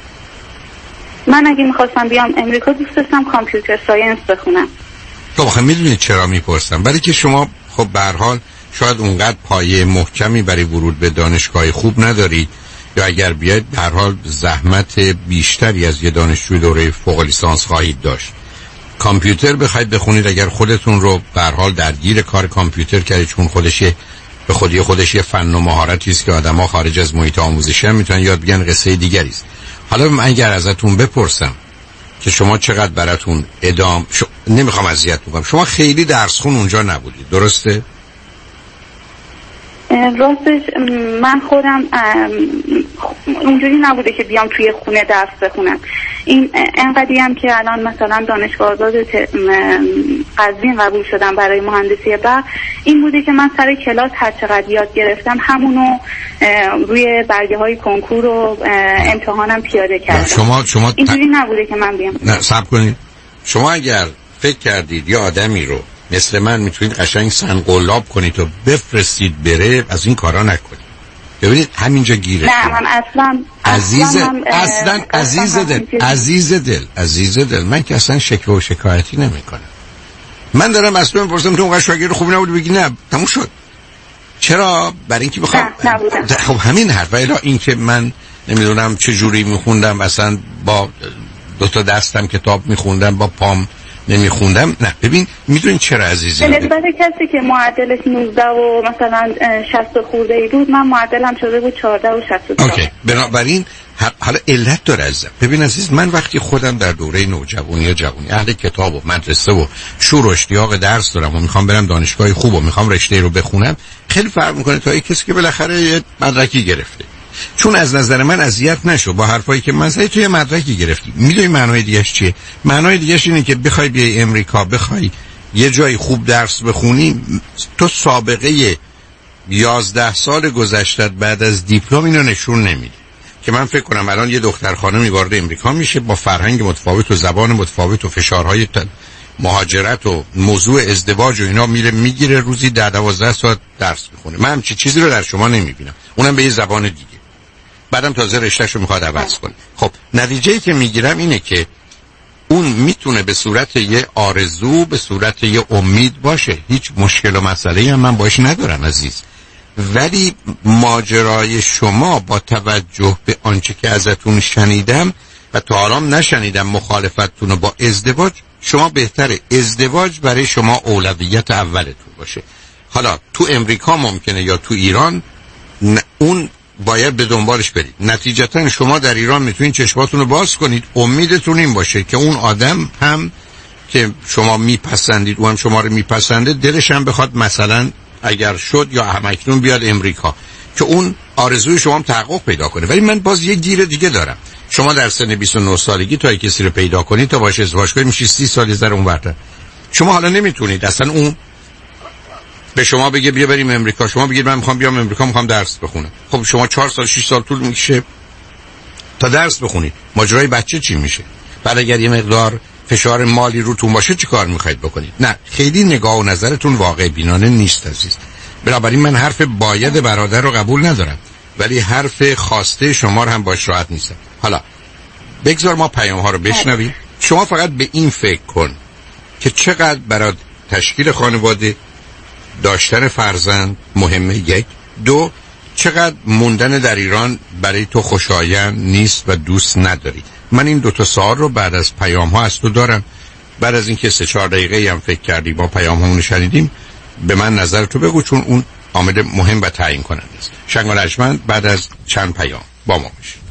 من اگه می‌خواستم بیام امریکا دوست داشتم کامپیوتر ساینس بخونم. خب آخه میدونید چرا میپرسم؟ برای که شما خب به هر حال شاید اونقدر پایه محکمی برای ورود به دانشگاه خوب ندارید یا اگر بیاید به هر حال زحمت بیشتری از یه دانشجوی دوره فوق لیسانس خواهید داشت. کامپیوتر بخواید بخونید اگر خودتون رو به هر حال درگیر کار کامپیوتر کردید چون خودش به خودی خودش یه فن و مهارتی است که آدم‌ها خارج از محیط آموزشی هم میتونن یاد بگیرن، قصه دیگری است. حالا من اگر ازتون بپرسم که شما چقدر براتون نمیخوام اذیت بکنم، شما خیلی درس خون اونجا نبودید درسته؟ راستش من خودم اونجوری نبوده که بیام توی خونه درس بخونم. این انقدری هم که الان مثلا دانشگاه آزاد قزوین قبول شدم برای مهندسی برق، این بوده که من سر کلاس هر چقدر یاد گرفتم همونو روی برگه های کنکور و امتحانم پیاده کردم. شما اینجوری نبوده که من بیام. نه صبر کنید، شما اگر فکر کردید یا آدمی رو مثل من میتونید قشنگ سنقلاب کنید و بفرستید بره، از این کارا نکنید. ببینید همینجا گیره. نه من اصلا عزیز دل من که اصلا شکوه و شکایتی نمی کنم. من دارم اصلا میپرسم تو اونقدر شاگرد خوبی نبودی بگی نه تموم شد. چرا؟ برای اینکه بخوام خب همین حرف. الا اینکه من نمیدونم چه جوری میخوندم، اصلا با 2 تا دستم کتاب میخوندم با پام نمیخوندم. نه ببین میدونین چرا عزیزی؟ به نسبت کسی که معدلش 19 و مثلا 60 خورده ای بود، من معدلم شده بود 14 و 64. اوکی. بنابراین حالا علت داره عزیزم. ببین عزیز، من وقتی خودم در دوره نوجوانی یا جوانی اهل کتاب و مدرسه و شور و اشتیاق درس دارم و میخوام برم دانشگاه خوب و میخوام رشته رو بخونم، خیلی فرق میکنه تا کسی که بالاخره یه مدرکی گرفته. چون از نظر من اذیت نشو با حرفایی که من زدی، تو یه مدرکی گرفتی. میدونی معنای دیگه‌اش چیه؟ معنای دیگه‌اش اینه که بخوای بیای امریکا، بخوای یه جای خوب درس بخونی، تو سابقه 11 سال گذشته بعد از دیپلم اینو نشون نمیده. که من فکر کنم الان یه دختر خانمی وارد امریکا میشه با فرهنگ متفاوت و زبان متفاوت و فشارهای مهاجرت و موضوع ازدواج و اینا میگیره روزی 10-12 ساعت درس میخونه. من همچین چیزی رو در شما نمیبینم، اونم به یه زبان دیگه. بعدم تازه رشتهش رو میخواد عوض کنه. خب نتیجه‌ای که میگیرم اینه که اون میتونه به صورت یه آرزو، به صورت یه امید باشه. هیچ مشکل و مسئله‌ای هم من باش ندارم عزیز. ولی ماجرای شما با توجه به آنچه که ازتون شنیدم و تا الان نشنیدم مخالفتتون با ازدواج، شما بهتره ازدواج برای شما اولویت اولتون باشه. حالا تو امریکا ممکنه یا تو ایران، اون باید به دنبالش برید. نتیجتا شما در ایران میتونید چشماتون رو باز کنید، امیدتون این باشه که اون آدم هم که شما میپسندید، اون هم شما رو میپسنده، دلش هم بخواد مثلا اگر شد یا همکنون بیاد امریکا، که اون آرزوی شما هم تحقق پیدا کنه. ولی من باز یک گیر دیگه دارم. شما در سن 29 سالگی تا کسی رو پیدا کنید تا باشه ازدواج کنید میشه 30 سال در اون ورتر. شما حالا نمیتونید اصلا اون به شما بگه بیا بریم امریکا، شما بگید من میخوام بیام امریکا، میخوام درس بخونم. خب شما 4 سال 6 سال طول میکشه تا درس بخونید. ماجرای بچه چی میشه؟ بعد اگر یه مقدار فشار مالی روتون باشه چی کار میخواید بکنید؟ نه، خیلی نگاه و نظرتون واقع بینانه نیست عزیز. بنابراین من حرف باید برادر رو قبول ندارم، ولی حرف خواسته شما رو هم باش راحت نیستم. حالا بگذار ما پیام ها رو بشنویم. شما فقط به این فکر کن که چقدر برای تشکیل خانواده داشتن فرزند مهمه. 1 2 چقدر موندن در ایران برای تو خوشایند نیست و دوست نداری. من این 2 سوال رو بعد از پیام ها از تو دارم. بعد از اینکه 3-4 دقیقه هم فکر کردی با پیام همون شنیدیم، به من نظر تو بگو، چون اون عامل مهم و تعیین کننده است. شنگ و لجمند بعد از چند پیام با ما باشید.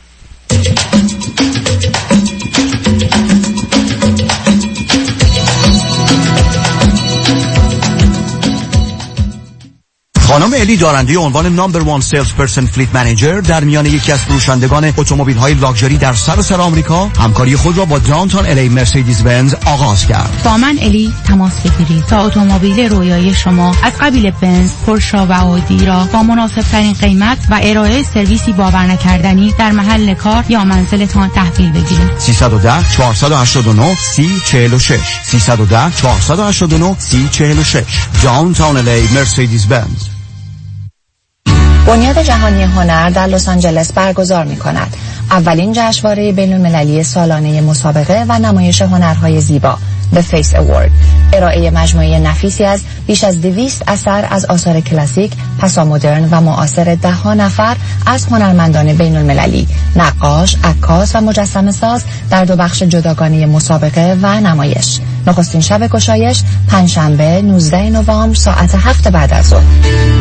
خانم الی دارنده عنوان نمبر 1 سیلز پرسن فلیت منیجر در میان یکی از فروشندگان اتومبیل‌های لاکچری در سراسر آمریکا همکاری خود را با داونتاون الی مرسدس بنز آغاز کرد. با من الی تماس بگیرید تا اتومبیل رویایی شما از قبیل بنز، پورشه و آدی را با مناسب‌ترین قیمت و ارائه سرویسی باور نکردنی در محل کار یا منزلتان تحویل بگیرید. 310 489 3046 310 489 3046 داونتاون الی مرسدس بنز. بنیاد جهانی هنر در لس آنجلس برگزار می‌کند اولین جشنواره بین‌المللی سالانه مسابقه و نمایش هنرهای زیبا The Face Award. ارائه مجموعه نفیسی از بیش از 200 اثر از آثار کلاسیک، پسامدرن و معاصر 10 نفر از هنرمندان بین‌المللی، نقاش، عکاس و مجسمه ساز در 2 بخش جداگانه مسابقه و نمایش. نخستین شب گشایش پنجشنبه 19 نوامبر ساعت 7 بعد از ظهر.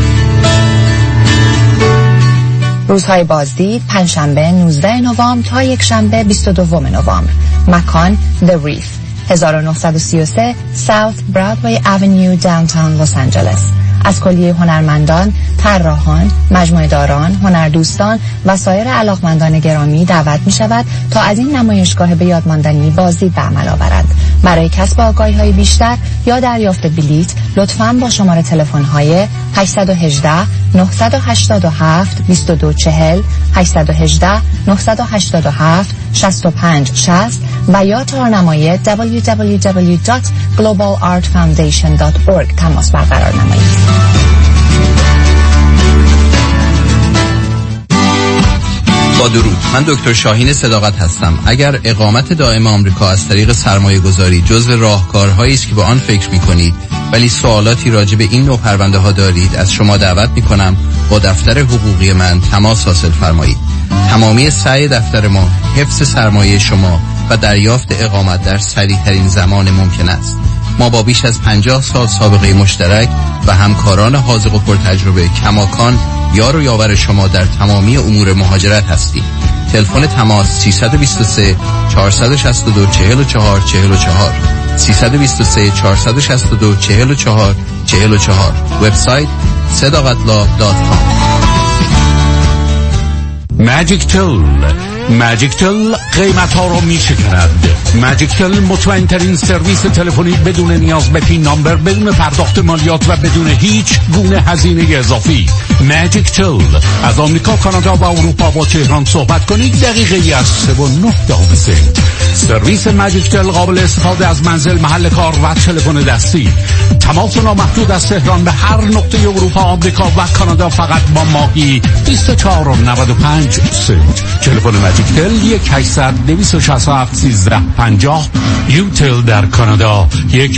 روزهای بازدید پنجشنبه 19 نوامبر تا یکشنبه 22 نوامبر. مکان The Reef 1933 South Broadway Avenue Downtown Los Angeles. از کلیه هنرمندان، طراحان، مجموعه داران، هنردوستان و سایر علاقمندان گرامی دعوت می شود تا از این نمایشگاه به یاد ماندنی بازدید به عمل آورند. برای کسب آگاهی‌های بیشتر یا دریافت بلیط لطفاً با شماره تلفن‌های 818 987 2240 818 987 6560 و یا تارنمای www.globalartfoundation.org تماس برقرار نمایید. با درود، من دکتر شاهین صداقت هستم. اگر اقامت دائم آمریکا از طریق سرمایه گذاری جزو راهکارهایی است که به آن فکر می کنید ولی سوالاتی راجع به این نوع پرونده ها دارید، از شما دعوت می کنم با دفتر حقوقی من تماس حاصل فرمایید. تمامی سعی دفتر ما حفظ سرمایه شما و دریافت اقامت در سریع ترین زمان ممکن است. ما با بیش از 50 سال سابقه مشترک و همکاران حاذق و پرتجربه کماکان یار و یاور شما در تمامی امور مهاجرت هستیم. تلفن تماس 323 462 44 44 323 462 44 44. وبسایت sadaqatlah.com. ماجیک تل قیمت ها رو می شکند. ماجیک تل مطمئن ترین سرویس تلفنی بدون نیاز به پین نامبر، بدون پرداخت مالیات و بدون هیچ گونه هزینه اضافی. ماجیک تل از آمریکا، کانادا و اروپا با تهران صحبت کنید دقیقه از 3.9 سرویس ماجیک تل قابل استفاده از منزل، محل کار و تلفن دستی. تماس نامحدود از تهران به هر نقطه اروپا، آمریکا و کانادا فقط با ماهی 24.95 سنت. تلفن ماجیک تل 1-800-267-1350. یوتل در کانادا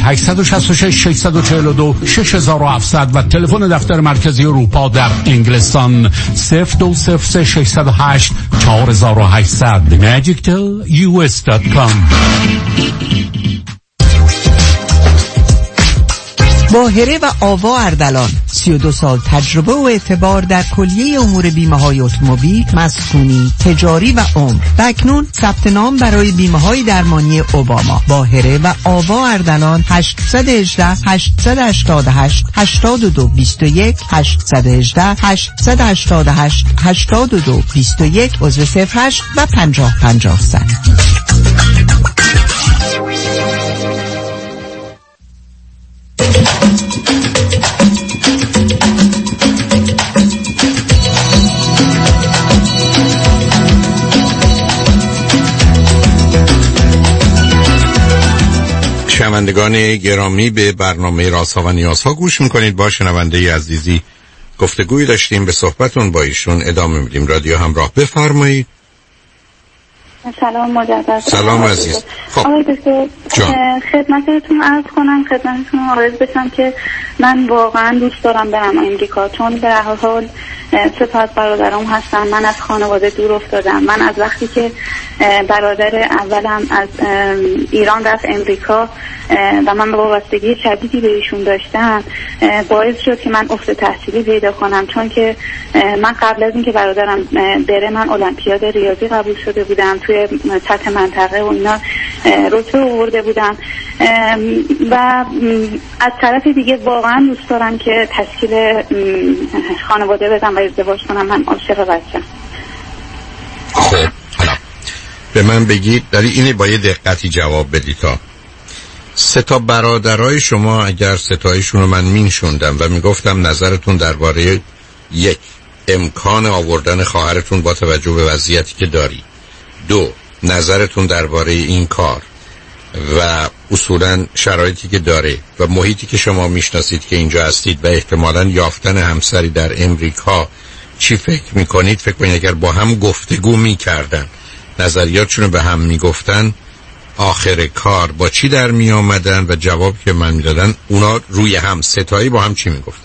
1-866-642-6700 و تلفن دفتر مرکزی اروپا در انگلستان 02-308-4800. magictelus.com. باهره و آوا اردلان 32 سال تجربه و اعتبار در کلیه امور بیمه‌های اتومبیل، مسکونی، تجاری و عمر. اکنون ثبت نام برای بیمه‌های درمانی اوباما. باهره و آوا اردلان 818 888 8221 818 888 8221 عضو 08 و 5050 سن. شنوندگان گرامی، به برنامه رازها و نیازها گوش میکنید. با شنونده عزیزی گفتگوی داشتیم، به صحبتون با ایشون ادامه میدیم. رادیو همراه، بفرمایید. سلام مجدد. سلام عزیز. خب خدمتتون عرض کنم، خدمتتون عرض بشم که من واقعا دوست دارم برم امریکا، چون به هر حال سه تا از برادرام هستن. من از خانواده دور افتادم. من از وقتی که برادر اولم از ایران رفت امریکا و من وابستگی شدیدی به ایشون داشتم، باعث شد که من افت تحصیلی پیدا کنم، چون که من قبل از اینکه برادرم بره من المپیاد ریاضی قبول شده بودم، توی سطح منطقه و اینا رتبه آورده بودم و از طرف دیگه واقعا دوست دارم که تشکیل خانواده بدم و ازدواج کنم. من عاشق بچه‌ام. خب حالا به من بگید، داری اینه با یه دقتی جواب بدی. تا سه تا برادرای شما اگر سه تایشون رو من میشوندم و میگفتم نظرتون درباره یک، امکان آوردن خواهرتون با توجه به وضعیتی که داری، دو، نظرتون درباره این کار و اصولا شرایطی که داره و محیطی که شما میشناسید که اینجا هستید و احتمالاً یافتن همسری در امریکا، چی فکر میکنید؟ فکر کنید اگر با هم گفتگو میکردن، نظریاتشون رو به هم میگفتن، آخر کار با چی در میآمدن و جواب که من میدادن اونا روی هم ستایی با هم چی میگفتن؟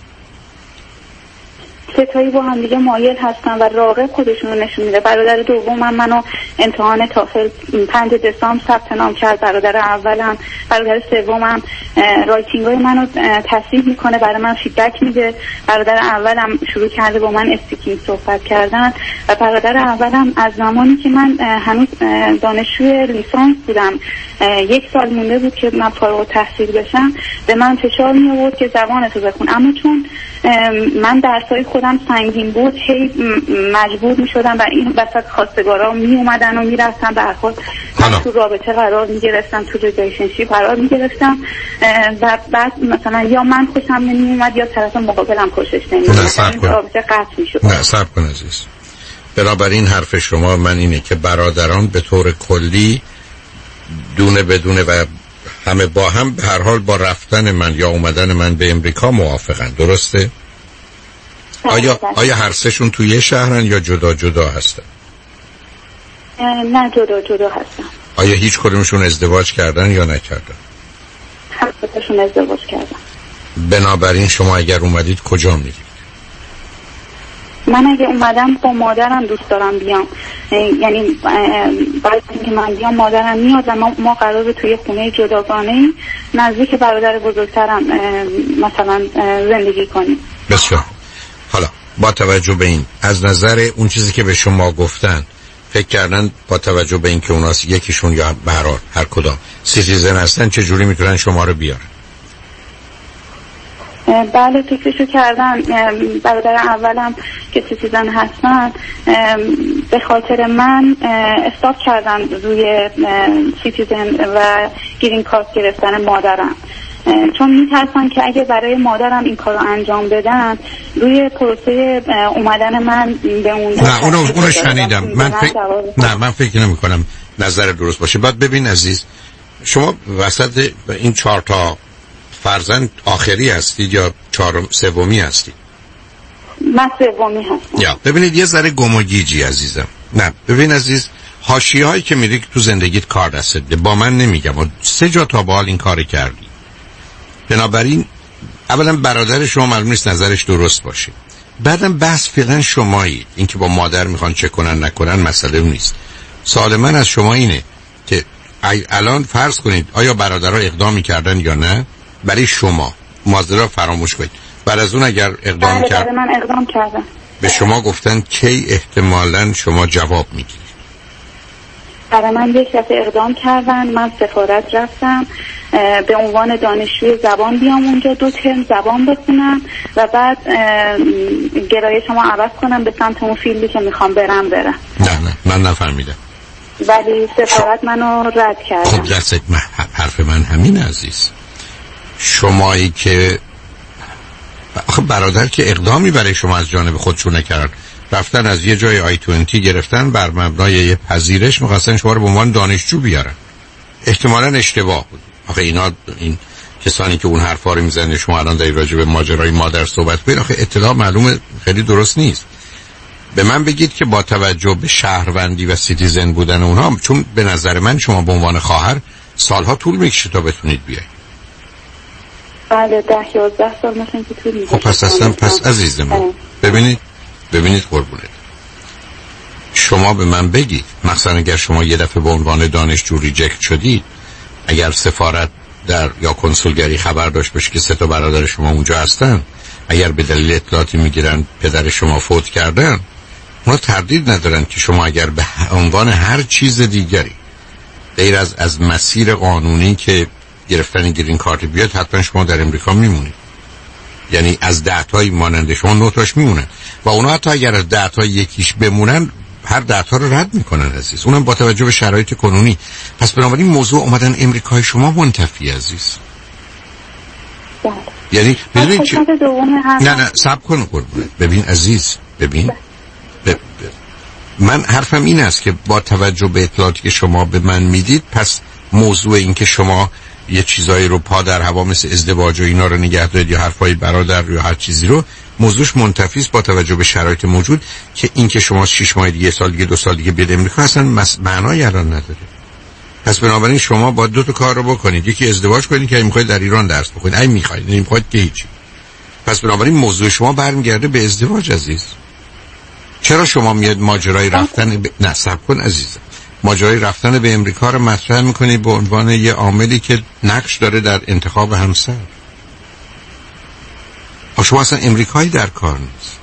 ستایی با هم دیگه مایل هستن و راغب خودشون رو نشون میده. برادر دومم منو امتحان تافل 5 دسامبر ثبت نام کرد. برادر سومم رایتینگای منو تصحیح میکنه، برای من فیدبک میده. برادر اولم شروع کرده با من استیکینگ صحبت کردن و برادر اولم از زمانی که من هنوز دانشجوی لیسانس بودم، 1 سال مونده بود که من فارغ التحصیل بشم، به من فشار می آورد که زبانتو بخون. اما چون من درسای خودم سنگین بود، هی مجبور می شدم و این وسط خواستگارا می اومدن و می رفتن. به هر حال تو رابطه قرار می گرفتم، تو ریلیشنشیپ قرار می گرفتم و بعد مثلا یا من خوشم نمی اومد یا طرف مقابلم خوشش نمی اومد، رابطه قطع می شد. نه صبر کن عزیز. بنابراین حرف شما من اینه که برادران به طور کلی دونه بدونه و همه با هم به هر حال با رفتن من یا اومدن من به امریکا موافقن، درسته؟ آیا هر سهشون توی یه شهرن یا جدا جدا هستن؟ نه جدا جدا هستن. آیا هیچ کدومشون ازدواج کردن یا نکردن؟ هر کدومشون ازدواج کردن. بنابراین شما اگر اومدید کجا میرید؟ من اگه اومدم با مادرم دوست دارم بیام، یعنی بعد اینکه من بیام مادرم میاد و ما قراره توی خونه جداگانه نزدیک برادر بزرگترم مثلا زندگی کنیم. بسیار. حالا با توجه به این، از نظر اون چیزی که به شما گفتن فکر کردن با توجه به اینکه اونا یکیشون یا برار هر کدام سیتیزن هستن چه جوری میتونن شما رو بیارن؟ بله فکرشو کردن. برادر اولم که سیتیزن هستن به خاطر من استاپ کردن روی سیتیزن و گرین کارت گرفتن مادرم، چون میترسن که اگه برای مادرم این کارو انجام بدن روی پروسه اومدن من به اون نه اونو شنیدم. من فکر نمی کنم نظر درست باشه. بعد ببین عزیز، شما وسط این 4 تا فرزند آخری هستید یا سومی هستید؟ من سومی هستم. یا ببینید یه ذره گم و گیجی عزیزم. نه ببین عزیز، حاشیه‌هایی که میری تو زندگیت کار دستت با من نمیگم و 3 جا تا به حال این کار کردی. بنابراین اولا برادر شما معلوم نیست نظرش درست باشه، بعدم بحث فعلا شمایی، اینکه با مادر میخوان چه کنن نکنن مسئله نیست. سوال من از شما اینه که الان فرض کنید آیا برادرها اقدام میکردن یا نه؟ برای شما ماجرا فراموش کنید. بعد از اون اگر اقدام کرد، من اقدام کردم، به شما گفتن کی احتمالاً شما جواب میگیرید؟ برای من یک دفعه اقدام کردن، من سفارت رفتم به عنوان دانشجوی زبان بیام اونجا 2 ترم زبان بخونم و بعد گرایشمو عوض کنم به سمت اون فیلدی که میخوام برم. نه من نفهمیدم. ولی سفارت منو رد کرد. خب دستت حرف من همین عزیز. شمایی که برادر که اقدامی برای شما از جانب خودشون نکردن، رفتن از یه جای I-20 گرفتن بر مبنای یه پذیرش می‌خواستن شما رو به عنوان دانشجو بیارن. احتمالاً اشتباه بود. آخه این کسانی که اون حرفا رو میزنن شما الان در راجع به ماجرای مادر صحبت کنید، آخه اطلاع معلومه خیلی درست نیست. به من بگید که با توجه به شهروندی و سیتیزن بودن اونها، چون به نظر من شما به عنوان خواهر سالها طول میکشه تا بتونید بیاید. بله 10-11 سال مثلا که طول میکشه. خب پس عزیز من ببینید قربونت، شما به من بگید مثلا اگر شما یه دفعه به عنوان دانشجو ریجکت شدید، اگر سفارت در یا کنسولگری خبر داشت باشه که 3 تا برادر شما اونجا هستن، اگر به دلیل اطلاعاتی میگیرن پدر شما فوت کردن، اونا تردید ندارن که شما اگر به عنوان هر چیز دیگری غیر از مسیر قانونی که گرفتن گرین کارت بیاد، حتما شما در امریکا میمونید. یعنی از 10 تایی مانند شما 9 تاش میمونن و اونا حتی اگر از 10 تا یکیش بمونن هر 10 تا رو رد میکنن عزیز، اونم با توجه به شرایط کنونی. پس بنابراین موضوع اومدن امریکای شما منتفی عزیز. یعنی ببین نه صبر کن قربونت. ببین عزیز، من حرفم این است که با توجه به اطلاعاتی که شما به من میدید، پس موضوع این که شما یه چیزایی رو پا در هوا مثل ازدواج و اینا رو نگه دارید یا حرفای برادر یا هر چیزی رو، موضوعش منتفی است با توجه به شرایط موجود، که این که شما 6 ماه دیگه، سال دیگه، 2 سال دیگه بیاد امریکا اصلا معنایی الان نداره. پس بنابراین شما با 2 تا کار رو بکنید. یکی ازدواج کنید که میخواید در ایران درس بخونید، اگه میخواید، نمیخواید که هیچی. پس بنابراین موضوع شما برمیگرده به ازدواج عزیز. چرا شما میاد ماجرای رفتن نه صبر کن عزیزم، ماجرای رفتن به امریکا رو مطرح میکنید به عنوان یه عاملی که نقش داره در انتخاب همسر؟ شما اصلا امریکایی در کار نیست.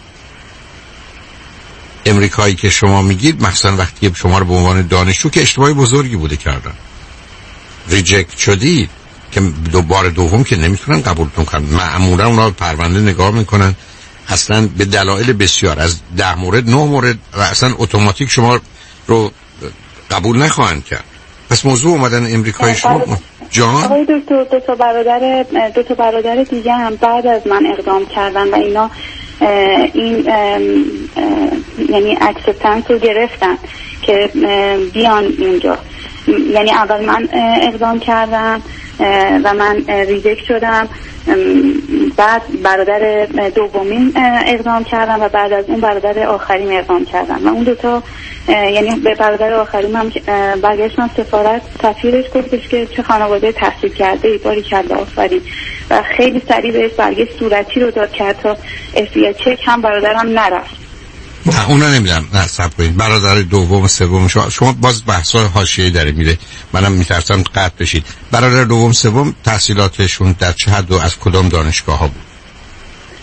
امریکایی که شما میگید مثلا وقتی شما رو به عنوان دانشجو، که اشتباه بزرگی بوده کردن، ریجکت شدید، که بار دوم که نمیتونن قبولتون کنن. معمولا اونا پرونده نگاه میکنن اصلا به دلایل بسیار، از 10 مورد 9 مورد و اصلا اتوماتیک شما رو قبول نخواهند کرد. پس موضوع اومدن امریکایی شما جان آقای دکتر، 2 تا برادر دیگه هم بعد از من اقدام کردن و اینا این یعنی اکسپتنس رو گرفتن که بیان اینجا. یعنی اول من اقدام کردم و من ریجکت شدم، بعد برادر دومین اقدام کردم و بعد از اون برادر آخرین اقدام کردم و اون 2 تا یعنی به برادر آخرین هم برگشتم سفارت، سفیرش گفتش که چه خانواده تحصیل کرده ای، باری کرده آفرین، و خیلی سریع بهش برگشت صورتی رو داد که حتی FBI چک هم برادرم نرفت. نه اونا نمیدونم، نه صبر کنید. برادر دوم سوم شما باز بحث‌های حاشیه‌ای داره میره، منم میترسم قطع بشید. برادر دوم سوم تحصیلاتشون در چه حد و از کدام دانشگاه ها بود؟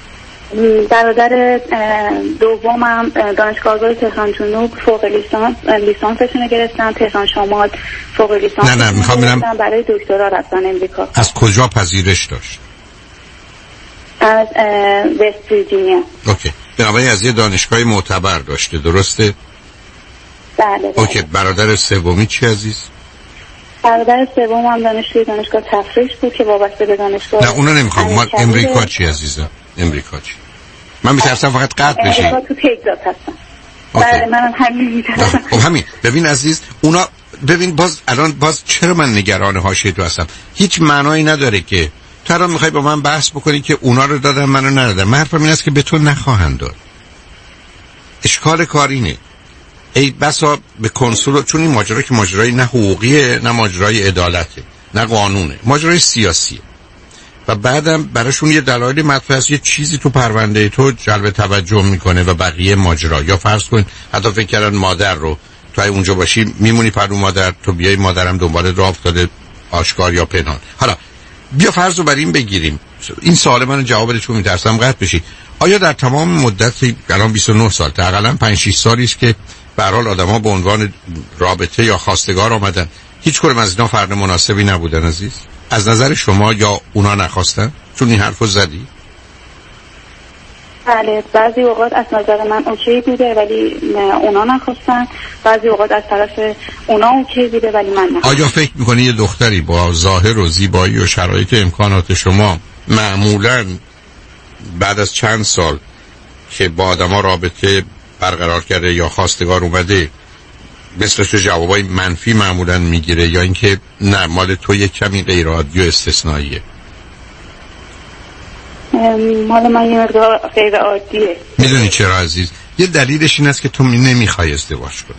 برادر دومم دانشگاه تهران جنوب فوق لیسانسشون گرفتن، تهران شمال فوق لیسانس. نه میخوام ببینم برای دکترا رفتن امریکا. از کجا پذیرش داشت؟ از وست ویرجینیا. اوکی. بنابراین از یه دانشگاه معتبر داشته، درسته؟ بله. اوکی. برادر سومی چی عزیز؟ برادر سومم دانشگاه تفریش بود که وابسته به دانشگاه. نه اونو نمیخوام. ما امریکا چی عزیزم؟ امریکا چی؟ من میترسم فقط قطع بشه. امریکا تو تگزاس هستم. بله منم همین میترسم. خب همین. ببین عزیز، اونا ببین باز چرا من نگران حاشیه تو هستم؟ هیچ معنایی نداره که تو الان میخوای با من بحث بکنی که اونا رو دادن منو ندادن. من حرفم این است که به تو نخواهند داد. اشکال کار اینه. ای بسا به کنسول، چون این ماجرا که ماجرای نه حقوقیه نه ماجرای عدالته نه قانونه، ماجرای سیاسیه و بعدم براشون یه دلایل مطرح است، یه چیزی تو پرونده تو جلب توجه میکنه و بقیه ماجرا، یا فرض کن حتی فکر کردن مادر رو تو اونجا باشی میمونی پرو مادر، تو بیای مادرم دنبال راه افتاده آشکار یا پنهان. حالا بیا فرض رو بر این بگیریم، این سوال من جوابش چون میترسم قطع بشی. آیا در تمام مدت الان 29 سال تا حداقل 5-6 سالی است که به هر حال آدم‌ها به عنوان رابطه یا خواستگار آمدن، هیچ کدوم از اینا فرد مناسبی نبودن عزیز؟ از نظر شما یا اونا نخواستن؟ چون این حرفو زدی؟ بله بعضی اوقات از نظر من اوکی بوده ولی اونا نخواستن، بعضی اوقات از طرف اونا اوکی بوده ولی من نخواستم. آیا فکر می‌کنی یه دختری با ظاهر و زیبایی و شرایط امکانات شما معمولاً بعد از چند سال که با آدم‌ها رابطه برقرار کرده یا خواستگار اومده مثل تو جوابای منفی معمولاً میگیره، یا اینکه نه مال تو یک کمی غیر عادی و استثنائیه؟ مال من یه مقدار غیر عادیه. میدونی چرا عزیز؟ یه دلیلش این است که تو نمیخوای ازدواج کنی.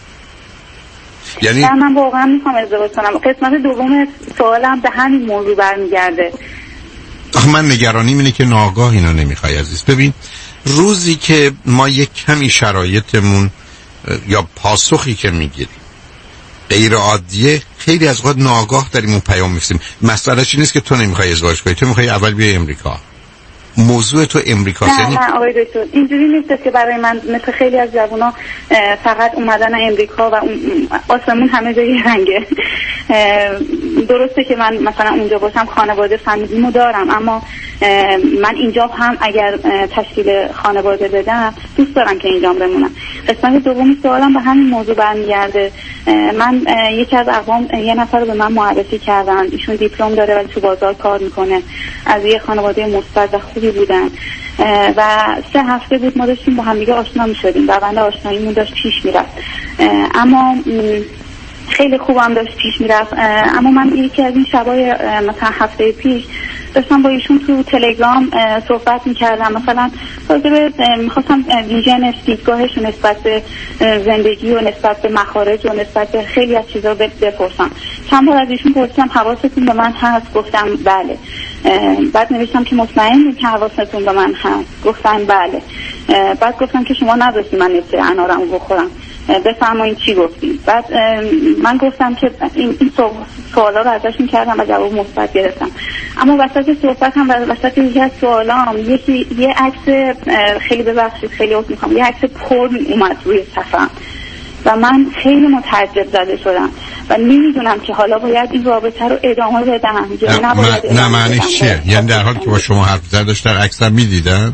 یعنی من واقعا میخوام ازدواج کنم. قسمت دوم سوالم به همین موضوع برمیگرده. من نگرانیم اینه که ناگاه اینا نمیخوای عزیز. ببین روزی که ما یک کمی شرایطمون یا پاسخی که میگیریم غیر عادیه، خیلی از اوقات ناگاه داریم اون پیام میفرستیم. مسئلهش این نیست که تو نمیخوای ازدواج کنی، تو میخوای اول بیای امریکا. موضوع تو امریکاست. نه آقای دکتر اینجوری نیست که برای من مثل خیلی از جوونا فقط اومدن امریکا و آسمون همه جای رنگه. درسته که من مثلا اونجا باشم خانواده فامیلیمو دارم، اما من اینجا هم اگر تشکیل خانواده بدم دوست دارم که اینجا بمونم. قسمت دومی سوالم به همین موضوع برمیگرده. من یکی از اقوام یه نفر رو به من معرفی کردن، ایشون دیپلم داره ولی تو بازار کار میکنه، از یه خانواده مثبت و خوبی بودن و 3 هفته بود ما داشتیم با هم دیگه آشنا میشدیم، روند آشناییمون داشت پیش میرفت، اما خیلی خوبم داشت پیش میرفت. اما من یکی از این شبای مثلا هفته پیش داشتم با ایشون تو تلگرام صحبت میکردم، مثلا میخواستم ویژن دیدگاهش نسبت به زندگی و نسبت به مخارج و نسبت به خیلی از چیزا بپرسم. چند بار از ایشون پرسیدم حواستون به من هست؟ گفتم بله. بعد نوشتم که مطمئنی که حواستون به من هست؟ گفتم بله. بعد گفتم که شما نذاشتی من نفته انارمو بخورم، بفرمایید چی گفتیم. بعد من گفتم که این سوالا رو ازش می‌کردم و جواب مثبت گرفتم، اما وسط صحبت هم وسط یکی از سوالام یه عکس خیلی ببخشید خیلی عذر می‌خوام، یه عکس پرن اومد روی صفحه‌ام و من خیلی متعجب زده شدم و نمیدونم که حالا باید این رابطه رو ادامه بدم یا نباید. نه معنیش چیه؟ یعنی در حالی که با شما حرف زدن داشتن عکسم می‌دیدن؟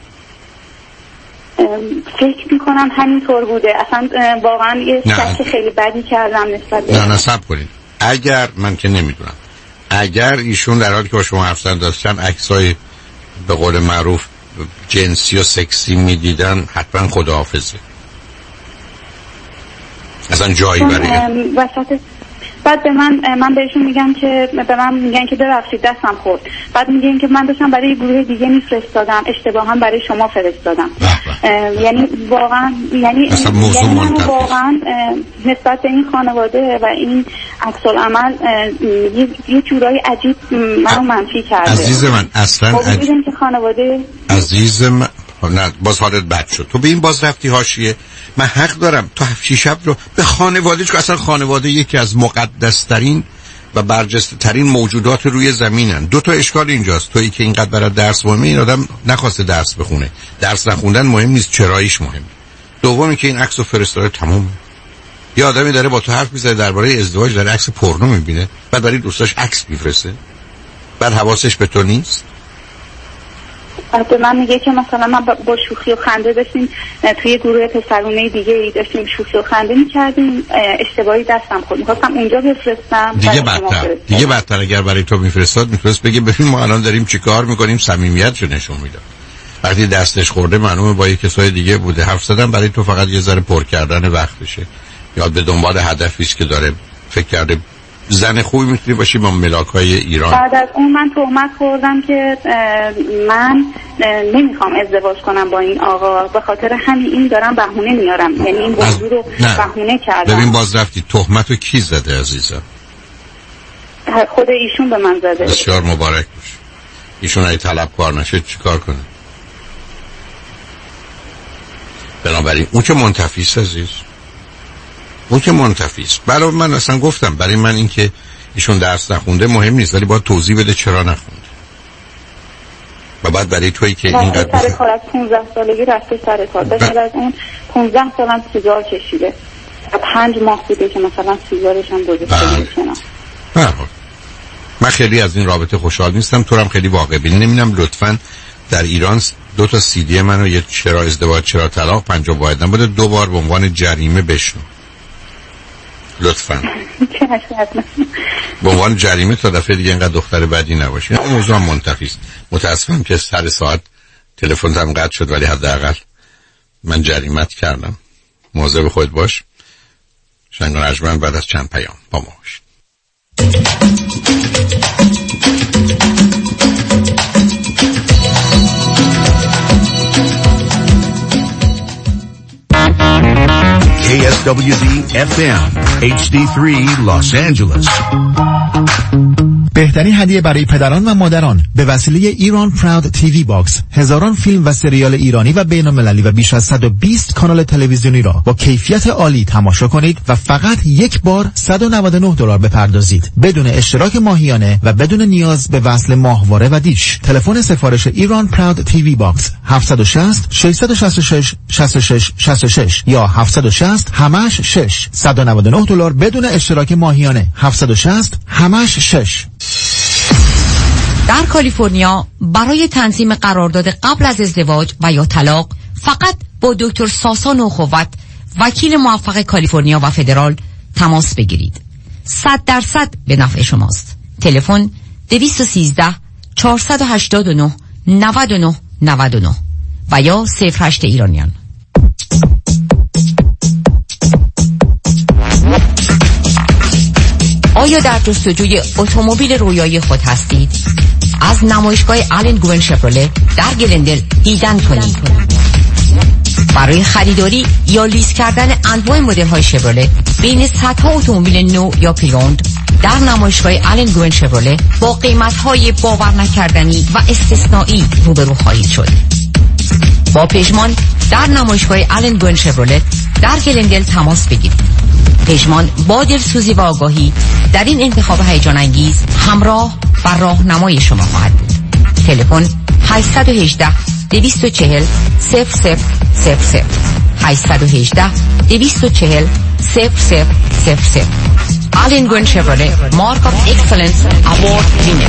فکر میکنم همینطور بوده. اصلا واقعا یه شک خیلی بدی کردم نسبت به نه صبر کنید. اگر من که نمیدونم، اگر ایشون در حالی که با شما حرف زدن داشتن عکسای به قول معروف جنسی و سکسی میدیدن، حتما خداحافظه. اصلا جایی برای وسط. بعد به من بهشون میگم که به من میگن که ببخشید دستم خورد. بعد میگن که من داشتم برای گروه دیگه میفرستادم، اشتباها برای شما فرستادم. یعنی واقعا یعنی من واقعا نسبت به این خانواده و این عکس العمل یه جورایی عجیب منو منفی کرده. عزیز من اصلا که خانواده عزیز من نه باز حالت بد شد. تو به این باز رفتی حاشیه. من حق دارم تو 7 شب رو به خانواده، چون اصلا خانواده یکی از مقدس ترین و برجسته ترین موجودات روی زمینن. دو تا اشکال اینجاست، تویی که اینقدر برای درس مهمه، این آدم نخواسته درس بخونه. درس نخوندن مهم نیست، چراییش مهمه. دومی که این عکسو فرستاده تمومه. یه آدمی داره با تو حرف میزنه درباره ازدواج، داره عکس پورنو میبینه، بعد برای دوستاش عکس میفرسته، بعد حواسش به تو نیست. به من میگه که مثلا من با شوخی و خنده داشتیم توی گروه پسرونه دیگه ای داشتیم شوخی و خنده میکردیم، اشتباهی دستم خورد، میخواستم اونجا بفرستم. دیگه بدتر اگر برای تو میفرستاد میتونست بگه ببین ما الان داریم چی کار میکنیم، صمیمیتشو نشون میداد. وقتی دستش خورده معلومه با یک کسای دیگه بوده، حرف زدن برای تو فقط یه ذره پر کردن وقتشه، یا به دنبال هدفی است که داره فکر کرده زن خوبی میتونی باشی با ملاکای ایران. بعد از اون من تهمت خوردم که من نمیخوام ازدواج کنم با این آقا، به خاطر همین این دارم بهونه میارم، یعنی این موضوع رو بهونه کردم. ببین باز رفتی، تهمتو کی زده عزیزم؟ خود ایشون به من زده. بسیار مبارک باشه. ایشون اگه طلبکار نشه چیکار کنه؟ بنابراین اون که منتفیست عزیز، اون که منتفیست. برای من اصلا گفتم برای من این که ایشون درس نخونده مهم نیست، ولی باید توضیح بده چرا نخونده. و بعد برای تویی که اینقدر سر کار از 15 سالگی رفته سر کار، بعد از اون 15 سالم سیگار کشیده، 5 ماه بوده که مثلا سیگارش هم گذاشته میکنم. من خیلی از این رابطه خوشحال نیستم، تو هم خیلی واقع بینی نمیدونم. لطفاً در ایران 2 تا CD منو یه چرا ازدواج چرا طلاق 50 واحد نبوده 2 بار به عنوان جریمه بشنو. لطفاً به عنوان جریمه تا دفعه دیگه اینقدر دختر بدی نباشی. این موضوع منتفی است. متاسفم که سر ساعت تلفنم قطع شد، ولی حداقل من جریمت کردم. مواظب خودت باش. شنگ و نجمن بعد از چند پیام با ما باش. KSWD FM HD3 Los Angeles. بهترین هدیه برای پدران و مادران به وسیله ایران پراود تیوی باکس، هزاران فیلم و سریال ایرانی و بین‌المللی و بیش از 120 کانال تلویزیونی را با کیفیت عالی تماشا کنید و فقط یک بار $199 بپردازید بدون اشتراک ماهیانه و بدون نیاز به وصل ماهواره و دیش. تلفن سفارش ایران پراود تیوی باکس 760 666 66 66 یا 760 همش 6 $199 بدون اشتراک ماهیانه 760 همش 6. در کالیفرنیا برای تنظیم قرارداد قبل از ازدواج و یا طلاق فقط با دکتر ساسا نوخوت، وکیل موفق کالیفرنیا و فدرال تماس بگیرید. 100% به نفع شماست. تلفن 213 489 99 99 و یا 08 ایرانیان. آیا در جستجوی اتومبیل رویایی خود هستید؟ از نمایشگاه آلن گوین شفرله در گلندل دیدن کنید. برای خریداری یا لیز کردن انواع مدل‌های شفرله بین صدها اتومبیل نو یا پریوند در نمایشگاه آلن گوین شفرله با قیمت‌های باور نکردنی و استثنایی روبرو خواهید شد. با پژمان در نمایشگاه آلن گوین شفرله در گلندل تماس بگیرید. پژمان با دلسوزی و آگاهی در این انتخاب هیجان انگیز همراه و راهنمای شما خواهد بود. تلفن 818 240 0000 818 240 0000. آلن گوین شفرله مارک آف اکسلنس اوارد وینر.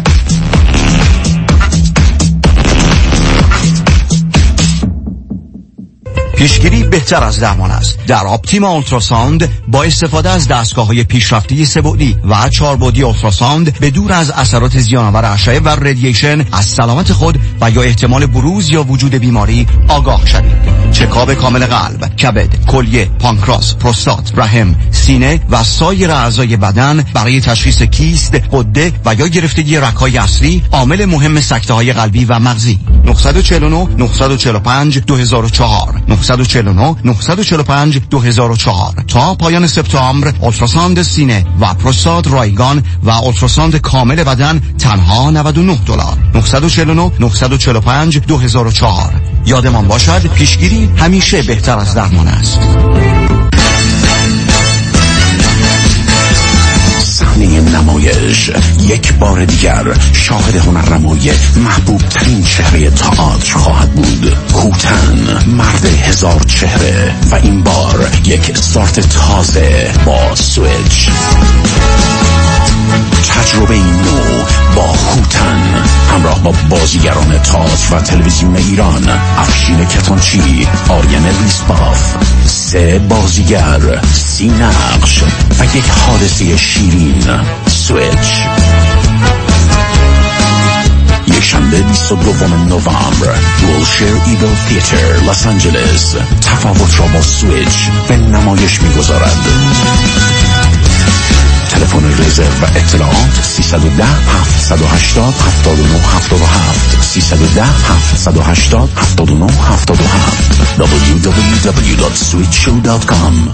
پیشگیری بهتر از درمان است. در آپتیما اولتراساوند با استفاده از دستگاه‌های پیشرفته سه‌بعدی و 4 بعدی اولتراساوند به دور از اثرات زیان‌آور اشعه و رادییشن از سلامت خود و یا احتمال بروز یا وجود بیماری آگاه شوید. چکاپ کامل قلب، کبد، کلیه، پانکراس، پروستات، رحم، سینه و سایر اعضای بدن برای تشخیص کیست، غده و یا گرفتگی رگ‌های عصبی عامل مهم سکته‌های قلبی و مغزی. 949 945 2004 949 945 2004. تا پایان سپتامبر اولتراساند سینه و پروستات رایگان و اولتراساند کامل بدن تنها $99. 949 945 2004. یادمان باشد پیشگیری همیشه بهتر از درمان است. Sunny in نمایش. یک بار دیگر شاهد هنرنمای محبوب ترین چهره تئاتر خواهد بود. هوتن، مرد هزار چهره، و این بار یک استارت تازه با سویچ. تجربه نو با هوتن، همراه با بازیگران تئاتر و تلویزیون ایران: افشین کتانچی، آریان ریسباف. 3 بازیگر، 30 نقش و یک حادثه شیرین. سویچ. یکشنبه 22 نوامبر، دولشیر ایگل تئاتر، لس آنجلس. تفاوت را با سویچ به نمایش می‌گذارد. تلفن رزرو و اطلاعات 310 780 79 77 310 780 79 77 www.switchshow.com.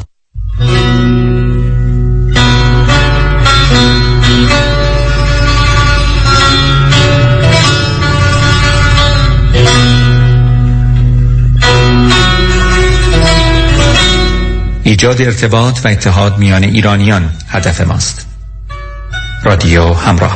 ایجاد ارتباط و اتحاد میان ایرانیان هدف ماست. رادیو همراه.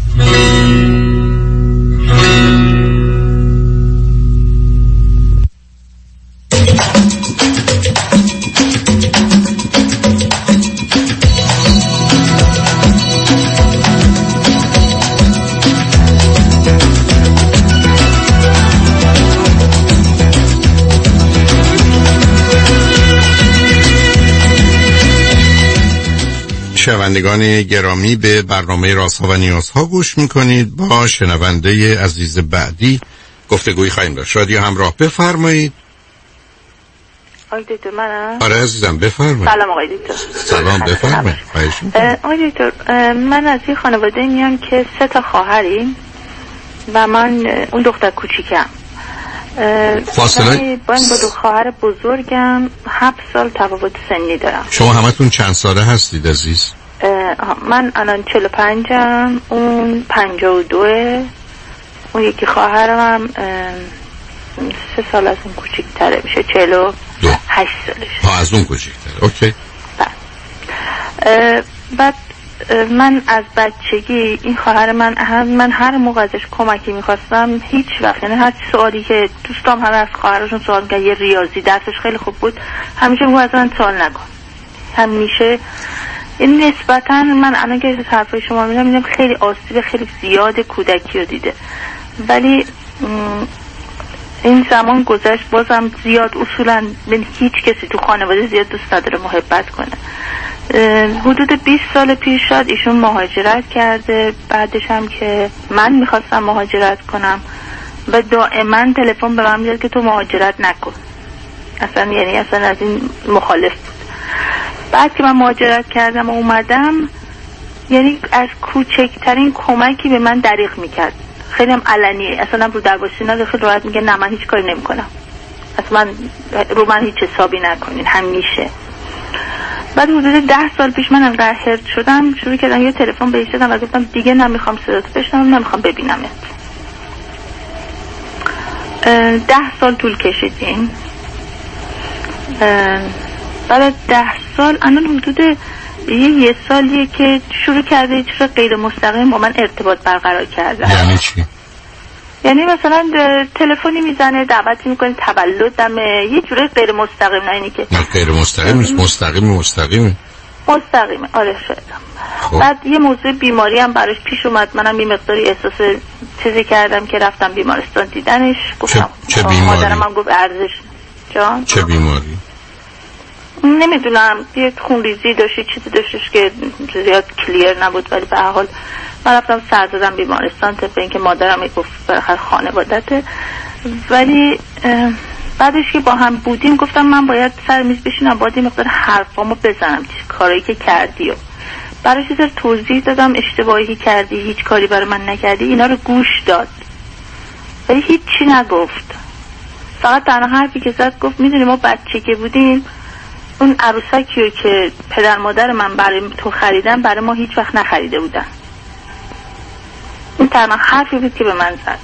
شنوندگان گرامی، به برنامه رازها و نیازها گوش میکنید. با شنونده عزیز بعدی گفتگویی خواهیم داشت. رادیو همراه، بفرمایید. آقای دکتر منم؟ آره عزیزم بفرمایید. سلام آقای دکتر. سلام بفرمایید. آقای دکتر، من از این خانواده میام که 3 تا خواهریم و من اون دختر کوچیکم. فاصله با 2 خواهر بزرگم 7 سال تفاوت سنی دارم. شما همتون چند ساله هستید عزیز؟ من الان 45م، اون 52، اون یکی خواهرم هم 3 سال از اون کوچیک‌تره، میشه 48 سالشه. از اون کوچیک‌تره. اوکی. بعد من از بچگی این خواهر من هر موقع ازش کمکی میخواستم هیچ وقت، یعنی هر سوالی که دوستام همه از خواهرشون سوال می‌کردن، یه ریاضی درسش خیلی خوب بود، همیشه میگم از من سوال نکن. همیشه این نسبتا من الان که حرفای شما می‌بینم خیلی آسیب خیلی زیاد کودکی رو دیده، ولی این زمان گذشت بازم زیاد اصولا من هیچ کسی تو خانواده زیاد دوست نداره محبت کنه. حدود 20 سال پیش شد ایشون مهاجرت کرده، بعدش هم که من میخواستم مهاجرت کنم و دائما تلفن به من میاد که تو مهاجرت نکن، اصلا یعنی اصلا از این مخالف بود. بعد که من مهاجرت کردم و اومدم، یعنی از کوچکترین کمکی به من دریغ میکرد، خیلی هم علنی، اصلا رو درباشی نداره، خیلی راحت میگه نه من هیچ کاری نمیکنم، اصلا رو من هیچ حسابی نکنین همیشه. بعد حدود 10 سال پیش من انقدر هرت شدم، شروع کردم یه تلفن بهش دادم و گفتم دیگه نمیخوام صداتو بشنوم، نمیخوام ببینمت. 10 سال طول کشیدیم. بعد 10 سال الان حدود یه سالیه که شروع کرده یه چیز غیر مستقیم با من ارتباط برقرار کرده. یعنی چی؟ یعنی مثلا تلفونی میزنه، دعوت میکنه تولدمه، یه جوری غیر مستقیم، نه اینی که نه غیر مستقیم نیست، مستقیمه. آره شاید. بعد یه موضوع بیماری هم براش پیش اومد، منم یه مقداری احساس چیزی کردم که رفتم بیمارستان دیدنش، گفتم چه بیماری؟ مادرم هم گفت ارزش جان. چه بیماری؟ نمیدونم، یه خونریزی داشت، چیزی داشتش که زیاد کلیر نبود، ولی به هر حال من رفتم سر دادم بیمارستان طبق اینکه مادرم گفت بالاخره خانوادته. ولی بعدش که با هم بودیم گفتم من باید سر میز بشینم، باید این مقدار حرفامو بزنم، کارایی که کردی و براش یه توضیح دادم، اشتباهی کردی، هیچ کاری برای من نکردی، اینا رو گوش داد ولی هیچی نگفت. فقط تنها حرفی که زد گفت میدونی ما بچه که بودیم اون عروسکی که پدر مادر من برای تو خریدن برای ما هیچ وقت نخریده بودن. این تنها حرفی بود که به من زد.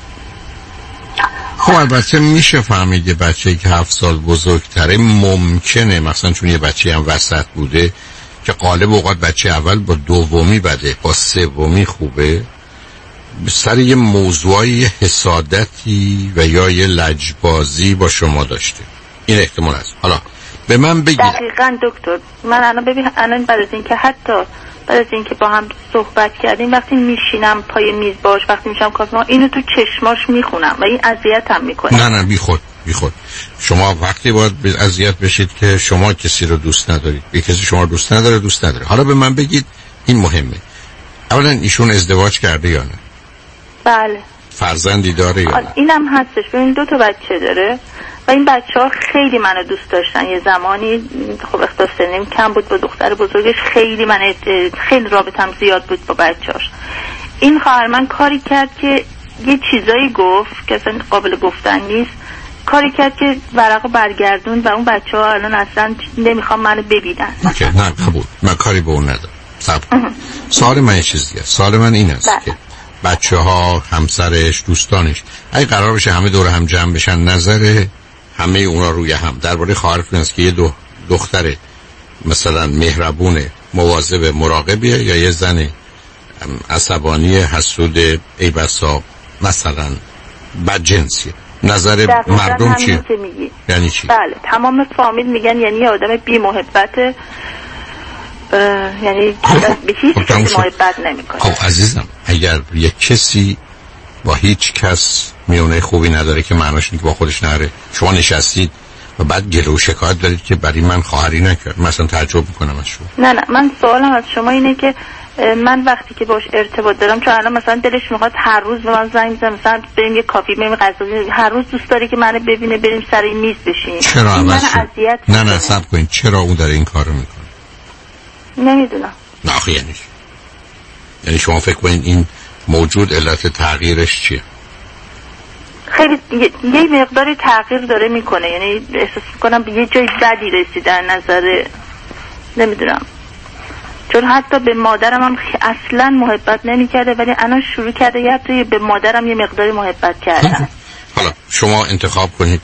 خب البته میشه فهمید یه بچه‌ای که 7 سال بزرگتره ممکنه مثلا چون یه بچه هم وسط بوده که غالب اوقات بچه اول با دومی بده، با سومی خوبه، سر یه موضوعی حسادتی و یا یه لجبازی با شما داشته. این احتمال است. حالا به من بگید. دقیقاً دکتر، من الان بعد از اینکه حتی بعد از اینکه با هم صحبت کردیم، وقتی میشینم پای میز باش، وقتی میشم کافه، اینو تو چشماش میخونم و این اذیتم میکنه. نه بی خود شما وقتی باید اذیت بشید که شما کسی رو دوست ندارید، یه کسی شما رو دوست نداره. حالا به من بگید، این مهمه، اولا ایشون ازدواج کرده یا نه؟ بله. فرزندی داره یا نه؟ اینم هستش. ببین 2 بچه داره و این بچه‌ها خیلی منو دوست داشتن. یه زمانی خب اختلاف سنیم کم بود، با دختر بزرگش خیلی خیلی رابطم زیاد بود با بچه‌هاش. این خواهر من کاری کرد که یه چیزایی گفت که اصلا قابل گفتن نیست، کاری کرد که ورقو برگردون و اون بچه‌ها الان اصلا نمیخوام منو ببینن. اوکی، نه قبول، من کاری به اون ندارم. سوال من یه چیز دیگه. سوال من این است که بچه‌ها، همسرش، دوستانش اگه قرار بشه همه دور هم جمع بشن، نظر همه اونا روی هم درباره خواهرتون است که یه دختر مثلا مهربون، مواظب، مراقبیه یا یه زن عصبانی، حسود، ای بسا مثلا بدجنسیه، نظر مردم چیه؟ یعنی چی؟ بله، تمام فامیل میگن یعنی یه آدم بی محبته، یعنی به هیچ کسی محبت نمیکنه. خب عزیزم، اگر یک کسی با هیچ کس میونه خوبی نداره که معناش اینه که با خودش نره، شما نشستید و بعد گله و شکایت دارید که برای من خواهری نکرد، مثلا تعجب میکنم از شما. نه من سوالم از شما اینه که من وقتی که باش ارتباط دارم، چون الان مثلا دلش میخواد هر روز به من زنگ بزنه، مثلا بریم یه کافی، بریم غذا، هر روز دوست داره که منو ببینه، بریم سر این میز بشینیم. چرا عوض شد؟ نه صبر کنید، چرا اون داره این کارو میکنه؟ نمیدونم. نه آخه یعنی شما فکر کنید این موجود علت تغییرش چیه؟ خیلی یه مقداری تغییر داره میکنه، یعنی احساس میکنم به یه جای بدی رسید در نظر، نمیدونم، چون حتی به مادرم هم اصلا محبت نمیکرده، ولی الان شروع کرده یه حتی به مادرم یه مقداری محبت کردن. حالا شما انتخاب کنید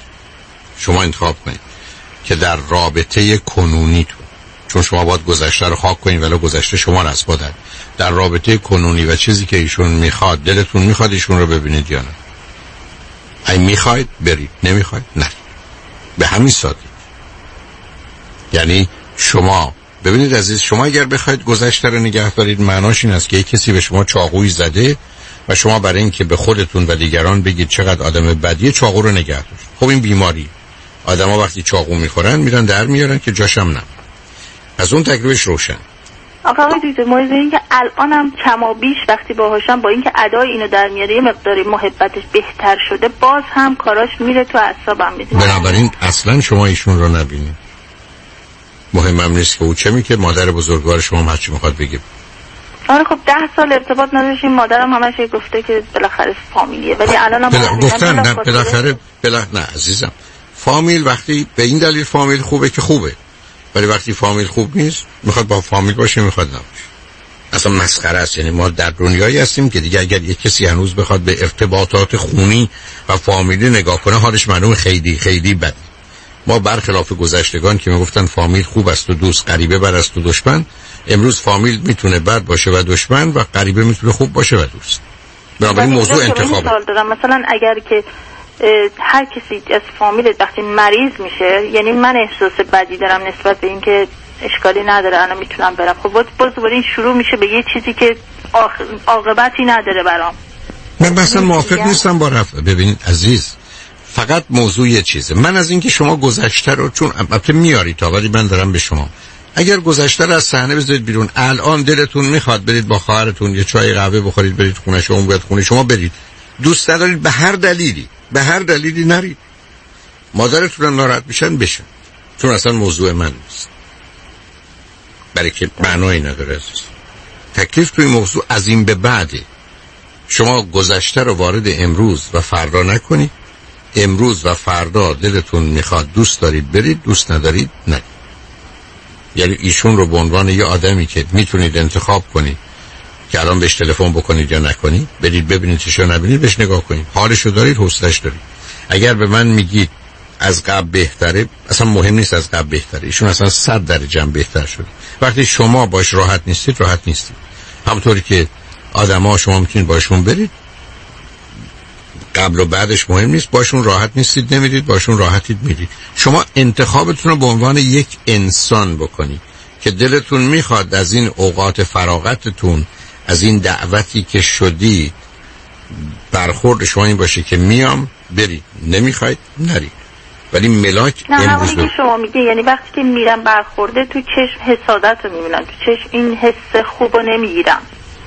که در رابطه کنونیتون، چون شما باید گذشته رو خاک کنید ولی گذشته شما رو اسبادن، در رابطه کنونی و چیزی که ایشون میخواد، دلتون میخواد ایشون رو ببینید یا نه؟ اگه میخواید برید، نمیخواید نه. به همین سادگی. یعنی شما ببینید عزیز، شما اگر بخواید گذشته رو نگه دارید، معناش این است که یک کسی به شما چاقویی زده و شما برای اینکه به خودتون و دیگران بگید چقدر آدم بدیه، چاقو رو نگه داشت. خب این بیماری. آدما وقتی چاقو میخورن میرن در میارن که جاشم نه. از اون تکلیفش روشن. آقای دکتر، مورد این که الانم کما بیش وقتی باهاشم، با اینکه ادای اینو در میاره، یه مقداری محبتش بهتر شده، باز هم کاراش میره تو اعصابم. میدونی؟ بنابراین اصلا شما ایشون رو نبینید. مهمم نیست که او چه میگه، مادر بزرگوار شما هم هرچی میخواد بگه. آره خب 10 سال ارتباط نداشتیم، مادرم همش گفته که بالاخره فامیلیه، ولی الانم گفتن نه بالاخره نه عزیزم، فامیل وقتی به این دلیل فامیل خوبه که خوبه، ولی وقتی فامیل خوب نیست، میخواد با فامیل باشه، میخواد نباشه. اصلا مسخره است. یعنی ما در دنیایی هستیم که دیگه اگر یک کسی هنوز بخواد به ارتباطات خونی و فامیلی نگاه کنه، حالش معلومه خیلی خیلی بد. ما برخلاف گذشتگان که میگفتن فامیل خوب است و دوست، غریبه بد است و دشمن، امروز فامیل میتونه بد باشه و دشمن و غریبه میتونه خوب باشه و دوست. بنابراین موضوع انتخابه. مثلا اگر که هر کسی از فامیل وقتی مریض میشه، یعنی من احساس بدی دارم نسبت به اینکه اشکالی نداره الان میتونم برم، خب باز دوباره این شروع میشه به یه چیزی که عاقبتی نداره برام. من مثلا موافق نیستم با رفع. ببینید عزیز، فقط موضوع یه چیزه. من از اینکه شما گذشته رو، چون البته میاری تا، ولی من دارم به شما، اگر گذشته رو از صحنه بذارید بیرون، الان دلتون میخواد برید با خواهرتون یه چای قهوه بخورید، برید خونه شما، بیاد خونه شما، برید. دوست ندارید به هر دلیلی نرید. مادرتون هم ناراحت میشن بشن، چون اصلا موضوع من نیست، برای که معنایی نداره عزیز. تکلیف توی موضوع از این به بعده. شما گذشته رو وارد امروز و فردا نکنید. امروز و فردا دلتون میخواد دوست دارید برید، دوست ندارید نه. یعنی ایشون رو به عنوان یه آدمی که میتونید انتخاب کنید که الان بهش تلفن بکنید یا نکنید، برید ببینید چشو نبینید، بهش نگاه کنید، حالشو دارید، حوصله‌اش دارید. اگر به من میگید از قبل بهتره، اصلا مهم نیست از قبل بهتره، ایشون اصلا 100 درجه بهتر شده. وقتی شما باش راحت نیستید همونطوری که آدما شما میتونید باشون برید، قبل و بعدش مهم نیست، باشون راحت نیستید نمیرید، باشون راحتید میرید. شما انتخابتون رو به عنوان یک انسان بکنید که دلتون میخواد از این اوقات فراغتتون، از این دعوتی که شدید، برخورد شما این باشه که میام برید، نمیخواید نرید. ولی ملاک نه همونی که شما میگه، یعنی وقتی که میرم برخورده تو چشم حسادت رو میبینم، تو چشم این حس خوب رو نمیگیرم.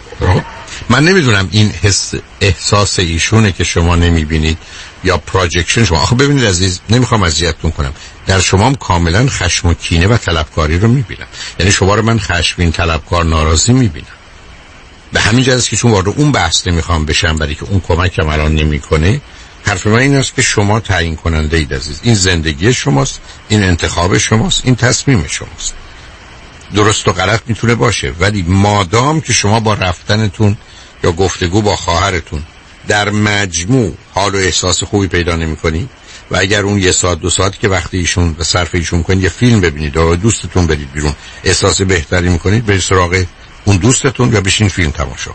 من نمیدونم این احساس ایشونه که شما نمیبینید یا پراجکشن شما. آخه ببینید عزیز، نمیخوام اذیتتون کنم، در شما هم کاملا خشم و کینه و طلبکاری رو میبینم. یعنی شما رو من خشمگین، طلبکار، ناراضی میبینم. به همین جهت که چون وارد اون بحث نمیخوام بشم، برای که اون کمکم الان نمیکنه. حرف من این است که شما تعیین کننده اید عزیز. این زندگی شماست، این انتخاب شماست، این تصمیم شماست. درست و غلط میتونه باشه، ولی مادام که شما با رفتنتون یا گفتگو با خواهرتون در مجموع حال و احساس خوبی پیدا نمی‌کنید و اگر اون 1 ساعت 2 ساعت که وقتی ایشون و صرف ایشون کنید یه فیلم ببینید و دوستتون برید بیرون، احساس بهتری می‌کنید، برید سراغ اون دوستتون یا بشین فیلم تماشا.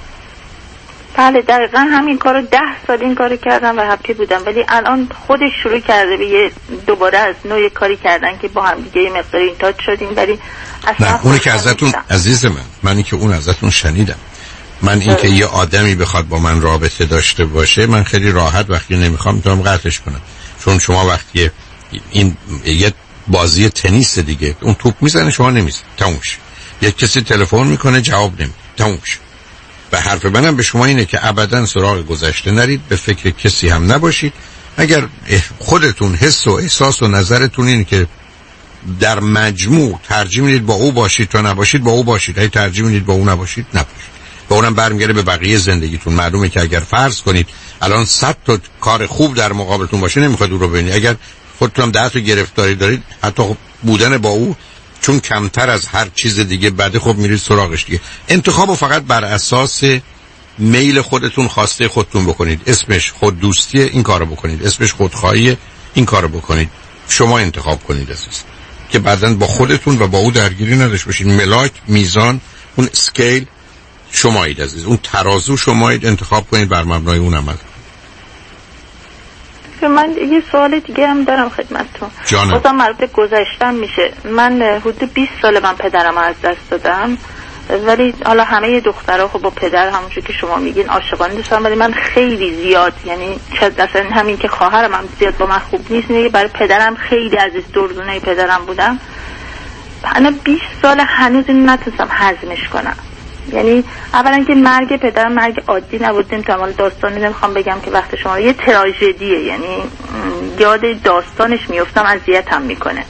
بله دقیقا همین کارو 10 سال این کارو کردم و هپی بودم، ولی الان خودش شروع کرده به دوباره از نوع کاری کردن که با هم دیگه یه مقدار این تاچ شدیم، ولی اصلا نه اونی که ازتون عزیز منی که اون ازتون شنیدم. من این که یه آدمی بخواد با من رابطه داشته باشه، من خیلی راحت وقتی نمیخوام میتونم قطعش کنم. چون شما وقتی این یه بازی تنیس دیگه، اون توپ میزنه شما نمیزنید، تموم میشه. یک کسی تلفن میکنه جواب نمیده، تموم میشه. و حرف منم به شما اینه که ابداً سراغ گذشته نرید، به فکر کسی هم نباشید. اگر خودتون حس و احساس و نظرتون اینه که در مجموع ترجیح میدید با او باشید تا نباشید، با او باشید. اگه ترجیح میدید با او نباشید، نباشید. با اونم برمیگره به بقیه زندگیتون. معلومه که اگر فرض کنید الان 100 تا کار خوب در مقابلتون باشه، نمیخواد او رو ببینید. اگر خودتون هم 10 تا گرفتاری دارید، حتی بودن با او چون کمتر از هر چیز دیگه بده، خب میرید سراغش دیگه. انتخابو فقط بر اساس میل خودتون، خواسته خودتون بکنید. اسمش خود دوستیه، این کارو بکنید. اسمش خودخواهیه، این کارو بکنید. شما انتخاب کنید عزیز، که بعداً با خودتون و با او درگیری نداشته باشید. ملاک، میزان، اون اسکیل شمایید عزیز، اون ترازو شمایید، انتخاب کنید، بر مبنای اون عمل. من یه سوال دیگه هم دارم خدمتتون. بازم مربوط گذشتم میشه. من حدود 20 سال من پدرم از دست دادم، ولی حالا همه دخترها خب با پدر همونجور که شما میگین عاشقانه دوست دارم، ولی من خیلی زیاد، یعنی اصلا همین که خواهرم هم زیاد با من خوب نیست، اینه برای پدرم خیلی عزیز، دردونه پدرم بودم. انا 20 سال هنوز اینو نتونستم هضمش کنم. یعنی اولا که مرگ پدرم مرگ عادی نبود، نمیتونم حالا داستانی نمیخوام بگم که وقت شما یه تراژدیه، یعنی یاد داستانش میفتم اذیتم میکنه.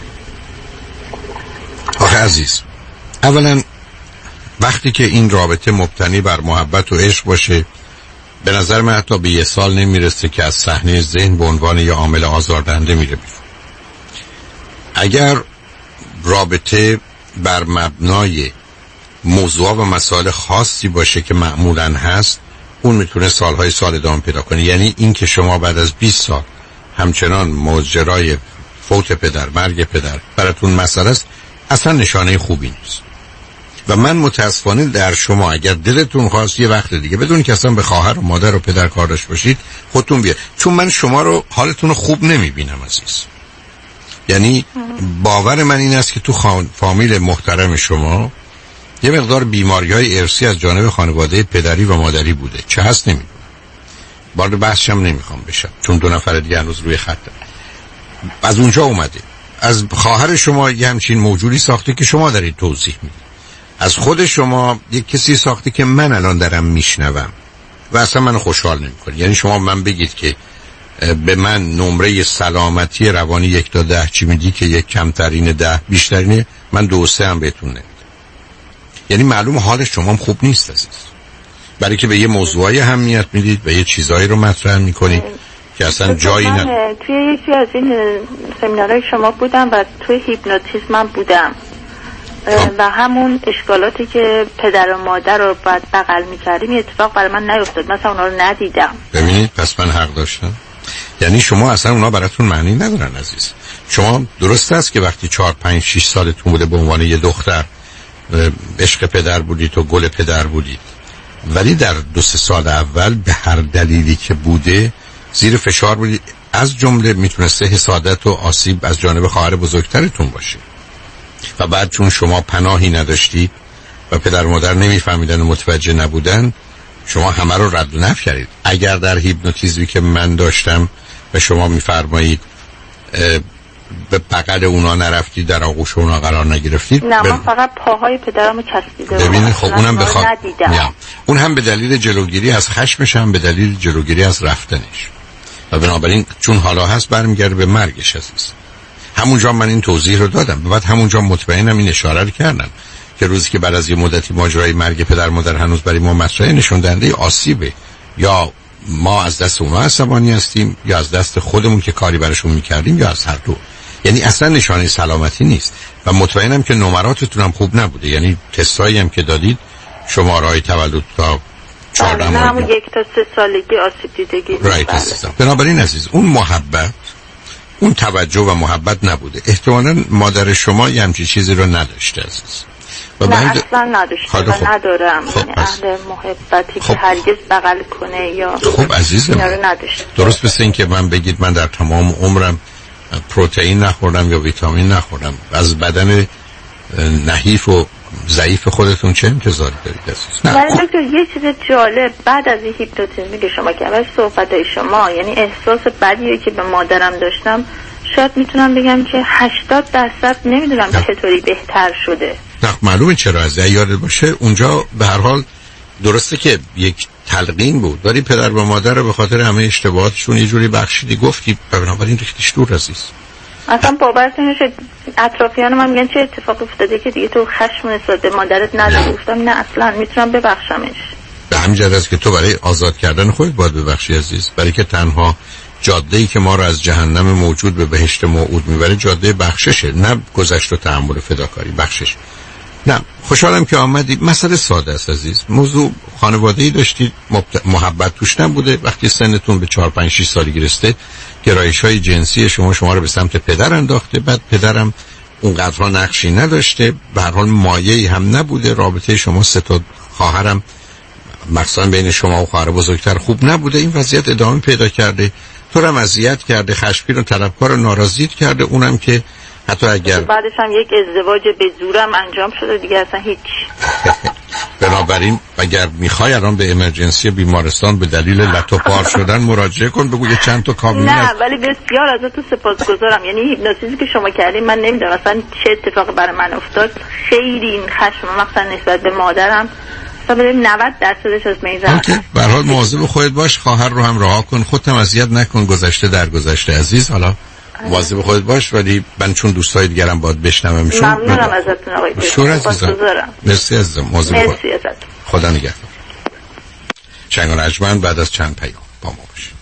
آخه عزیز، اولا وقتی که این رابطه مبتنی بر محبت و عشق باشه، به نظر من حتی به 1 سال نمیرسه که از صحنه ذهن به عنوان یه عامل آزاردهنده میره بیرون. اگر رابطه بر مبنای موضوع و مسائل خاصی باشه که معمولاً هست، اون میتونه سالهای سال ادامه پیدا کنه. یعنی این که شما بعد از 20 سال همچنان ماجرای فوت پدر، مرگ پدر براتون مسئله است، اصلا نشانه خوبی نیست. و من متاسفانه در شما اگر دلتون خواست یه وقت دیگه بدون که اصلا به خواهر و مادر و پدر کار داشته باشید، خودتون بیاد. چون من شما رو حالتون رو خوب نمیبینم عزیز. یعنی باور من این است که تو فامیل محترم شما یه مقدار بیماری‌های ارثی از جانب خانواده پدری و مادری بوده. چه هست نمیدونم. وارد بحثش هم نمیخوام بشم چون 2 نفر دیگه هنوز روی خطن. از اونجا اومده. از خواهر شما یه همچین موجودی ساخته که شما دارید توضیح میدید. از خود شما یک کسی ساخته که من الان دارم میشنوم و اصلا منو خوشحال نمیکنه. یعنی شما من بگید که به من نمره سلامتی روانی 1 تا 10 چی میدی که 1 کمترین 10 بیشترینه، من 2 و 3 هم بهتون نمیدم. یعنی معلوم حال شما هم خوب نیست عزیز، برای که به یه موضوعی اهمیت میدید و یه چیزایی رو مطرح میکنید که اصلا جایی نه. توی یکی از این سمینارهای شما بودم و توی هیپنوتیزم هم بودم و همون اشکالاتی که پدر و مادر رو باید بغل میکردیم اتفاق برای من نیفتاد، مثلا اونا رو ندیدم. ببینید پس من حق داشتم. یعنی شما اصلا اونا براتون معنی ندارن عزیز. شما درست است که وقتی 4 5 6 سالتون بوده به عنوان یه دختر عشق پدر بودید و گل پدر بودید، ولی در 2-3 سال اول به هر دلیلی که بوده زیر فشار بودید، از جمله میتونسته حسادت و آسیب از جانب خواهر بزرگترتون باشه و بعد چون شما پناهی نداشتید و پدر و مادر نمیفهمیدن و متوجه نبودن، شما همه رو رد و نفی کردید. اگر در هیپنوتیزمی که من داشتم و شما میفرمایید به بغل اونا نرفتید، در آغوش اونا قرار نگرفتید، نه من فقط پاهای پدرمو چسبیده بودم. ببینید خب اونم اون هم به دلیل جلوگیری از خشمش، هم به دلیل جلوگیری از رفتنش و بنابراین چون حالا هست برمیگرده به مرگش عزیز. همونجا من این توضیح رو دادم، بعد همونجا مطمئنم این اشاره رو کردم که روزی که بعد از یه مدتی ماجرای مرگ پدر مادر هنوز برای ما مطرحه، نشون دهنده آسیبه. یا ما از دست اونها عصبانی هستیم یا از دست خودمون که کاری براشون میکردیم یا از هر دو. یعنی اصلا نشانه سلامتی نیست و مطمئنم که نمراتتون هم خوب نبوده. یعنی تستایی هم که دادید شماره‌های تولد تا 14 ماه همون 1 تا 3 سالگی آسیب دیدگی. بنابراین عزیز اون محبت، اون توجه و محبت نبوده. احتمالاً مادر شما یه همچین چیزی رو نداشته عزیز. نه اصلا نداشته و ندارم. اهل محبتی که هرگز بغل کنه یا خب عزیزم درست مثل این که من بگید من در تمام عمرم پروتئین نخوردم یا ویتامین نخوردم، از بدن نحیف و ضعیف خودتون چه انتظاری دارید عزیز؟ نه ولی دکتر یه چیز جالب بعد از این هیپنوتیزمی که شما کردید، صحبتای شما، یعنی احساس بدیه که به مادرم داشتم شاید میتونم بگم که 80% نمیدونم چطوری بهتر شده. نه معلومه چرا عزیز. یاد باشه اونجا به هر حال درسته که یک تلقین بود، ولی پدر و مادر رو به خاطر همه اشتباهاتشون یه جوری بخشیدی، گفتی، بنابراین ریختیش دور عزیز. اصلا باورتون نمیشه اطرافیان من میگن چه اتفاقی افتاده که دیگه تو خشم نسبت به مادرت نداری؟ گفتم نه اصلا میتونم ببخشمش. به همین جهت است که تو برای آزاد کردن خودت باید ببخشی عزیز، برای که تنها جاده‌ای که ما رو از جهنم موجود به بهشت موعود میبره جاده بخششه، نه گذشت و تحمل فداکاری، بخشش. نه خوشحالم که آمدید. مسئله ساده است عزیز. موضوع خانواده‌ای داشتید، محبت توش نبوده. وقتی سنتون به 4 5 6 سالگی رسیده گرایش‌های جنسی شما رو به سمت پدر انداخته، بعد پدرم اونقدرها نقشی نداشته، به هر حال مایه‌ای هم نبوده. رابطه شما 3 تا خواهرم مخصوصا بین شما و خواهر بزرگتر خوب نبوده. این وضعیت ادامه پیدا کرده، تو رو اذیت کرده، خشمگین و طلبکار و ناراضیت کرده. اونم که حتی اگر بعدش هم یک ازدواج به زورم انجام شده دیگه اصلا هیچ. بنابراین اگر میخوای الان به امرجنسی بیمارستان به دلیل لط و پار شدن مراجعه کن، بگو یه چند تا کابینه. نه ولی بسیار ازتون سپاسگزارم. یعنی هیپنوتیزمی که شما کردین من نمیدونم اصلا چه اتفاقی برای من افتاد. خیلی این خشم مثلا نسبت به مادرم مثلا 90% از میزان. به هر حال مواظب خودت باش، خواهر رو هم رها کن، خودت هم اذیت نکن. گذشته در گذشته عزیز. حالا مواظب خودت باش، ولی من چون دوستای دیگرم باید بشنوم. ممنونم ازتون آقای دکتر. مرسی عزیزم. مواظب خودت. خدا نگهدار. چنگ و نجمن بعد از چند پیام با ما باش.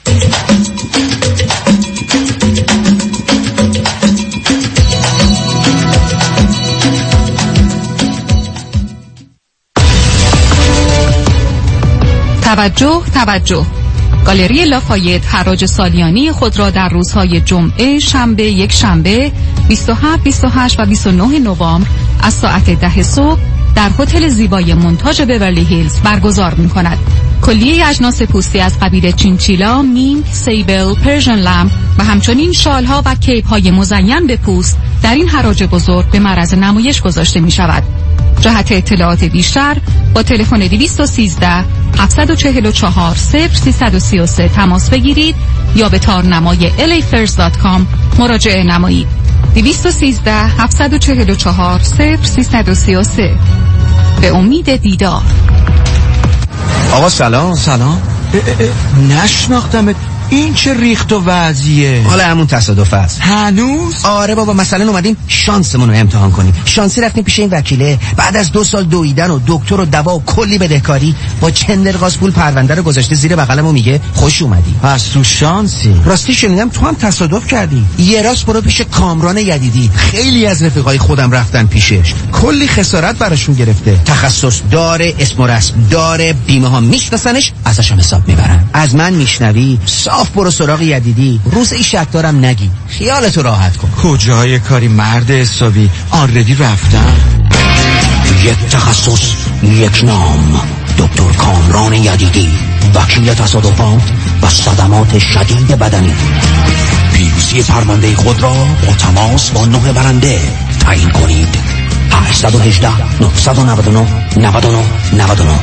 توجه گالری لافایت حراج سالیانی خود را در روزهای جمعه، شنبه، یک شنبه 27 28 و 29 نوامبر از ساعت 10 صبح در هتل زیبای مونتاژ بیورلی هیلز برگزار می‌کند. کلیه اجناس پوستی از قبیل چینچیلا، مینک، سیبل، پرژن لمپ و همچنین شال‌ها و کیپ‌های مزین به پوست در این حراج بزرگ به معرض نمایش گذاشته می‌شود. جهت اطلاعات بیشتر با تلفن 213 744 0333 تماس بگیرید یا به تارنمای lafairs.com مراجعه نمایید. 213 744 0333. به امید دیدار. آقا سلام. نشناختمت. این چه ریخت و وضعیه؟ حالا همون تصادف است. هنوز؟ آره بابا، مثلا اومدیم شانسمون رو امتحان کنیم. شانسی رفتیم پیش این وکیله، بعد از 2 سال دویدن و دکتر و دوا و کلی بدهکاری با چندرغاز پول پرونده رو گذاشته زیر بغلم و میگه خوش اومدی. پس تو شانسی. راستی شنیدم تو هم تصادف کردی. یه راست برو پیش کامران یدیدی. خیلی از رفیقای خودم رفتن پیشش، کلی خسارت براشون گرفته. تخصص داره، اسم و رسم داره، بیمه ها میشناسنش، ازش هم حساب میبرن. از من میشنوی صاف برو سراغ یدیدی. روز این شک دارم نگی، خیالتو راحت کن. کجای کاری مرد حسابی، آردی رفتم. یک تخصص، یک نام، دکتر کامران یدیدی، وکیل تصادفات و صدمات شدید بدنی. پیروزی پرونده خود را با تماس با 9 برنده تعیین کنید. 818 999 99 99.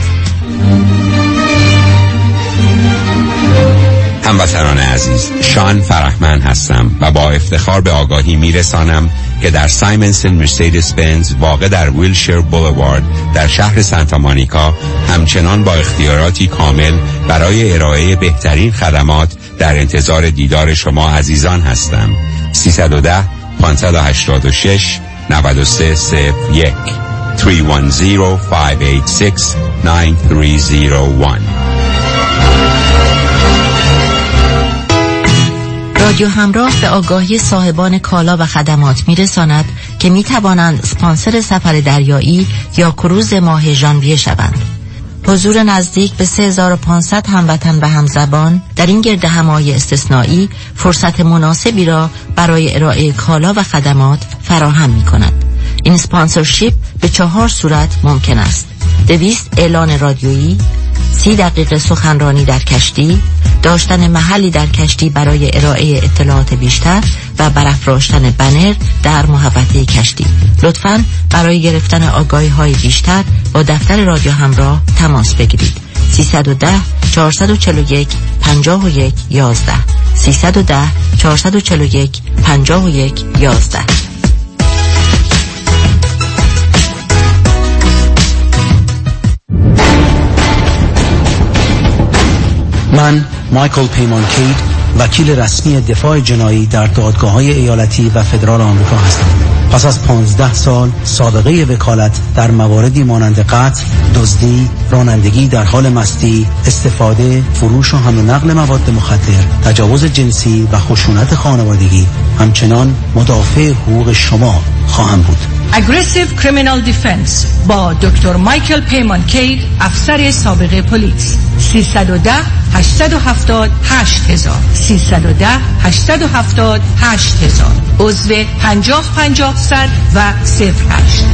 هموطنان عزیز، شان فرحمن هستم و با افتخار به آگاهی میرسانم که در سایمنسن مرسیدس بنز واقع در ویلشیر بولوارد در شهر سانتا مونیکا همچنان با اختیاراتی کامل برای ارائه بهترین خدمات در انتظار دیدار شما عزیزان هستم. 310 586 9301 310 586 9301. رادیو همراه به آگاهی صاحبان کالا و خدمات میرساند که میتوانند اسپانسر سفر دریایی یا کروز ماه ژانویه شوند. حضور نزدیک به 3500 هموطن و همزبان در این گردهمایی استثنایی فرصت مناسبی را برای ارائه کالا و خدمات فراهم می‌کند. این اسپانسرشیپ به 4 صورت ممکن است: 200 اعلان رادیویی، 30 دقیقه سخنرانی در کشتی، داشتن محلی در کشتی برای ارائه اطلاعات بیشتر و برافراشتن بنر در محوطه کشتی. لطفاً برای گرفتن آگاهی‌های بیشتر با دفتر رادیو همراه تماس بگیرید. 310 441 51 11 310 441 51 11. من مایکل پیمان کید، وکیل رسمی دفاع جنایی در دادگاه‌های ایالتی و فدرال آمریکا هستم. پس از 15 سال سابقه وکالت در مواردی مانند قتل، دزدی، رانندگی در حال مستی، استفاده، فروش و حمل و نقل مواد مخدر، تجاوز جنسی و خشونت خانوادگی، همچنان مدافع حقوق شما خواهم بود. Aggressive Criminal Defense با دکتر مایکل پیمان کید، افسر سابق پلیس. 310 870 8000 310 870 8000. عضو 50 100 و 08.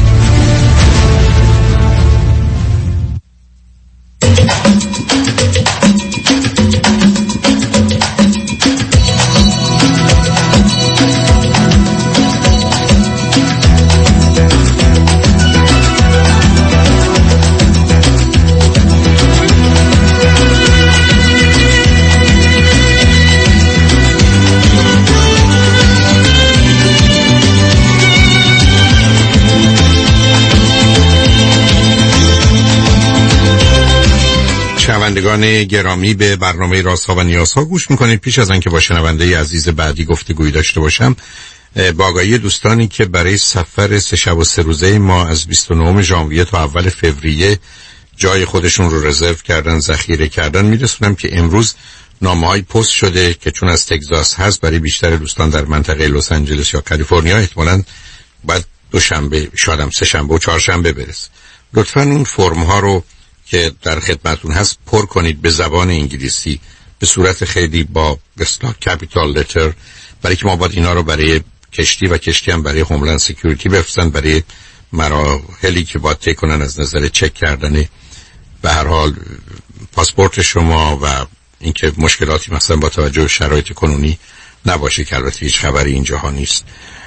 شنوندگان گرامی، به برنامه رازها و نیازها گوش میکنید. پیش از آنکه با شنونده عزیز بعدی گفتگویی داشته باشم، با آگاهی دوستانی که برای سفر 3 شب و 3 روزه ما از 29 ژانویه تا اول فوریه جای خودشون رو رزرو کردن، ذخیره کردن، میرسونم که امروز نامه‌های پست شده که چون از تگزاس هست، برای بیشتر دوستان در منطقه لس آنجلس یا کالیفرنیا احتمالاً بعد دوشنبه، شاید 3 شنبه و 4 شنبه برسه. لطفاً اون فرم ها رو که در خدمتون هست پر کنید به زبان انگلیسی به صورت خیلی با اصطلاح کپیتال لتر، برای که ما باید اینا رو برای کشتی و کشتی هم برای هوملند سکیوریتی بفرستن، برای مراحلی که باید طی کنن از نظر چک کردن به هر حال پاسپورت شما و اینکه مشکلاتی مثلا با توجه به شرایط کنونی نباشه، که البته هیچ خبری اینجاها نیست.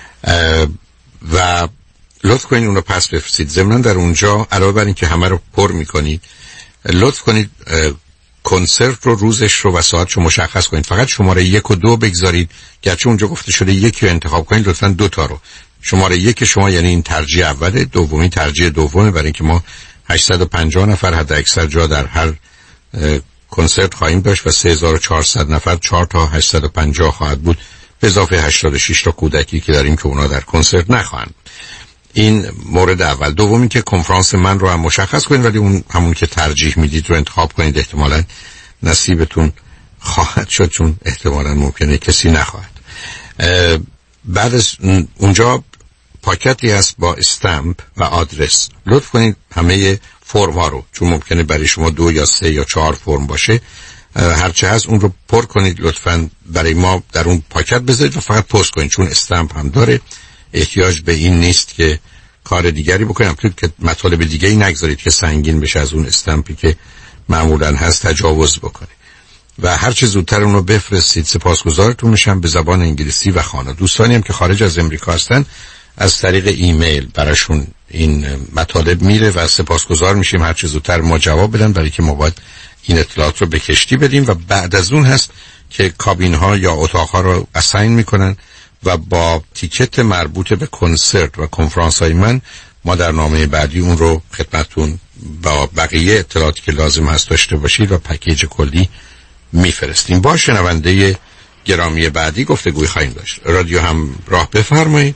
و لطف کنید اون رو پس بفرستید. ضمن در اونجا علاوه بر این که همه رو پر میکنید، لطف کنید کنسرت رو، روزش رو و ساعتش رو مشخص کنید. فقط شماره 1 و 2 بگذارید، گرچه اونجا گفته شده 1 رو انتخاب کنید، لطفاً 2 تا رو. شماره 1 شما یعنی این ترجیح اوله، دومی ترجیح دومه، برای اینکه ما 850 نفر حد اکثر جا در هر کنسرت خواهیم داشت و 3400 نفر 4 تا 850 خواهد بود، به اضافه 86 تا کودکی که داریم که اونا در کنسرت نخواهند. این مورد اول. دومی که کنفرانس من رو هم مشخص کنید، ولی اون همون که ترجیح میدید رو انتخاب کنید. احتمالاً نصیبتون خواهد شد، چون احتمالاً ممکنه کسی نخواهد. بعد از اونجا پاکتی هست با استامپ و آدرس. لطف کنید همه فرم ها رو، چون ممکنه برای شما 2 یا 3 یا 4 فرم باشه، هرچه هست اون رو پر کنید لطفاً، برای ما در اون پاکت بذارید و فقط پست کنید، چون استمپ هم داره. احتیاج به این نیست که کار دیگری بکنید، که مطالب دیگری نگذارید که سنگین بشه از اون استمپی که معمولاً هست تجاوز بکنید و هر چه زودتر اون رو بفرستید. سپاسگزارتون میشم به زبان انگلیسی و خانه. دوستانی هم که خارج از امریکا هستن از طریق ایمیل براشون این مطالب میره و سپاسگزار میشیم هر چه زودتر ما جواب بدن، برای که ما باید این اطلاعات رو به کشتی بدیم و بعد از اون هست که کابین ها یا اتاق ها رو اساین میکنن و با تیکت مربوط به کنسرت و کنفرانس های من ما در نامه بعدی اون رو خدمتتون با بقیه اطلاعاتی که لازم هست داشته باشید و پکیج کلی میفرستیم. با شنونده گرامی بعدی گفتگوی خواهیم داشت. رادیو هم راه بفرمایید.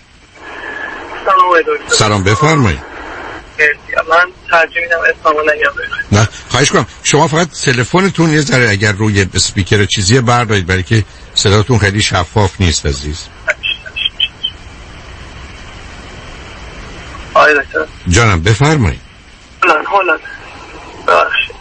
سلام بفرمایید. من ترجیح میدم اسممو نگم. نه خواهش کنم شما فقط تلفنتون یه ذره اگر روی اسپیکر چیزی بردارید، برای که صداتون خیلی شفاف نیست عزیز. آقای دکتر جانم بفرمایید. هلند ببخشید.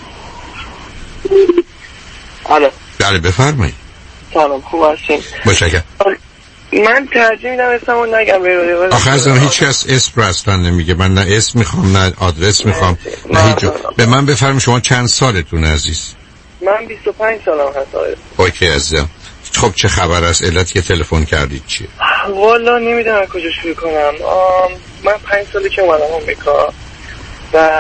الو بله بفرمایید. سلام خوب هستین؟ متشکرم. من ترجیح میدم اسممو نگم. آخه از هیچ کس اسم رو اصلا نمیگه. من نه اسم میخوام نه آدرس میخوام نه هیچ جا. به من بفرمایید شما چند سالتون عزیز؟ من 25 سالم هست. اوکی عزیزم. خب چه خبر است؟ علت که تلفن کردید چیه؟ والا نمیدونم کجا شروع کنم. من 5 ساله که اومدم آمریکا و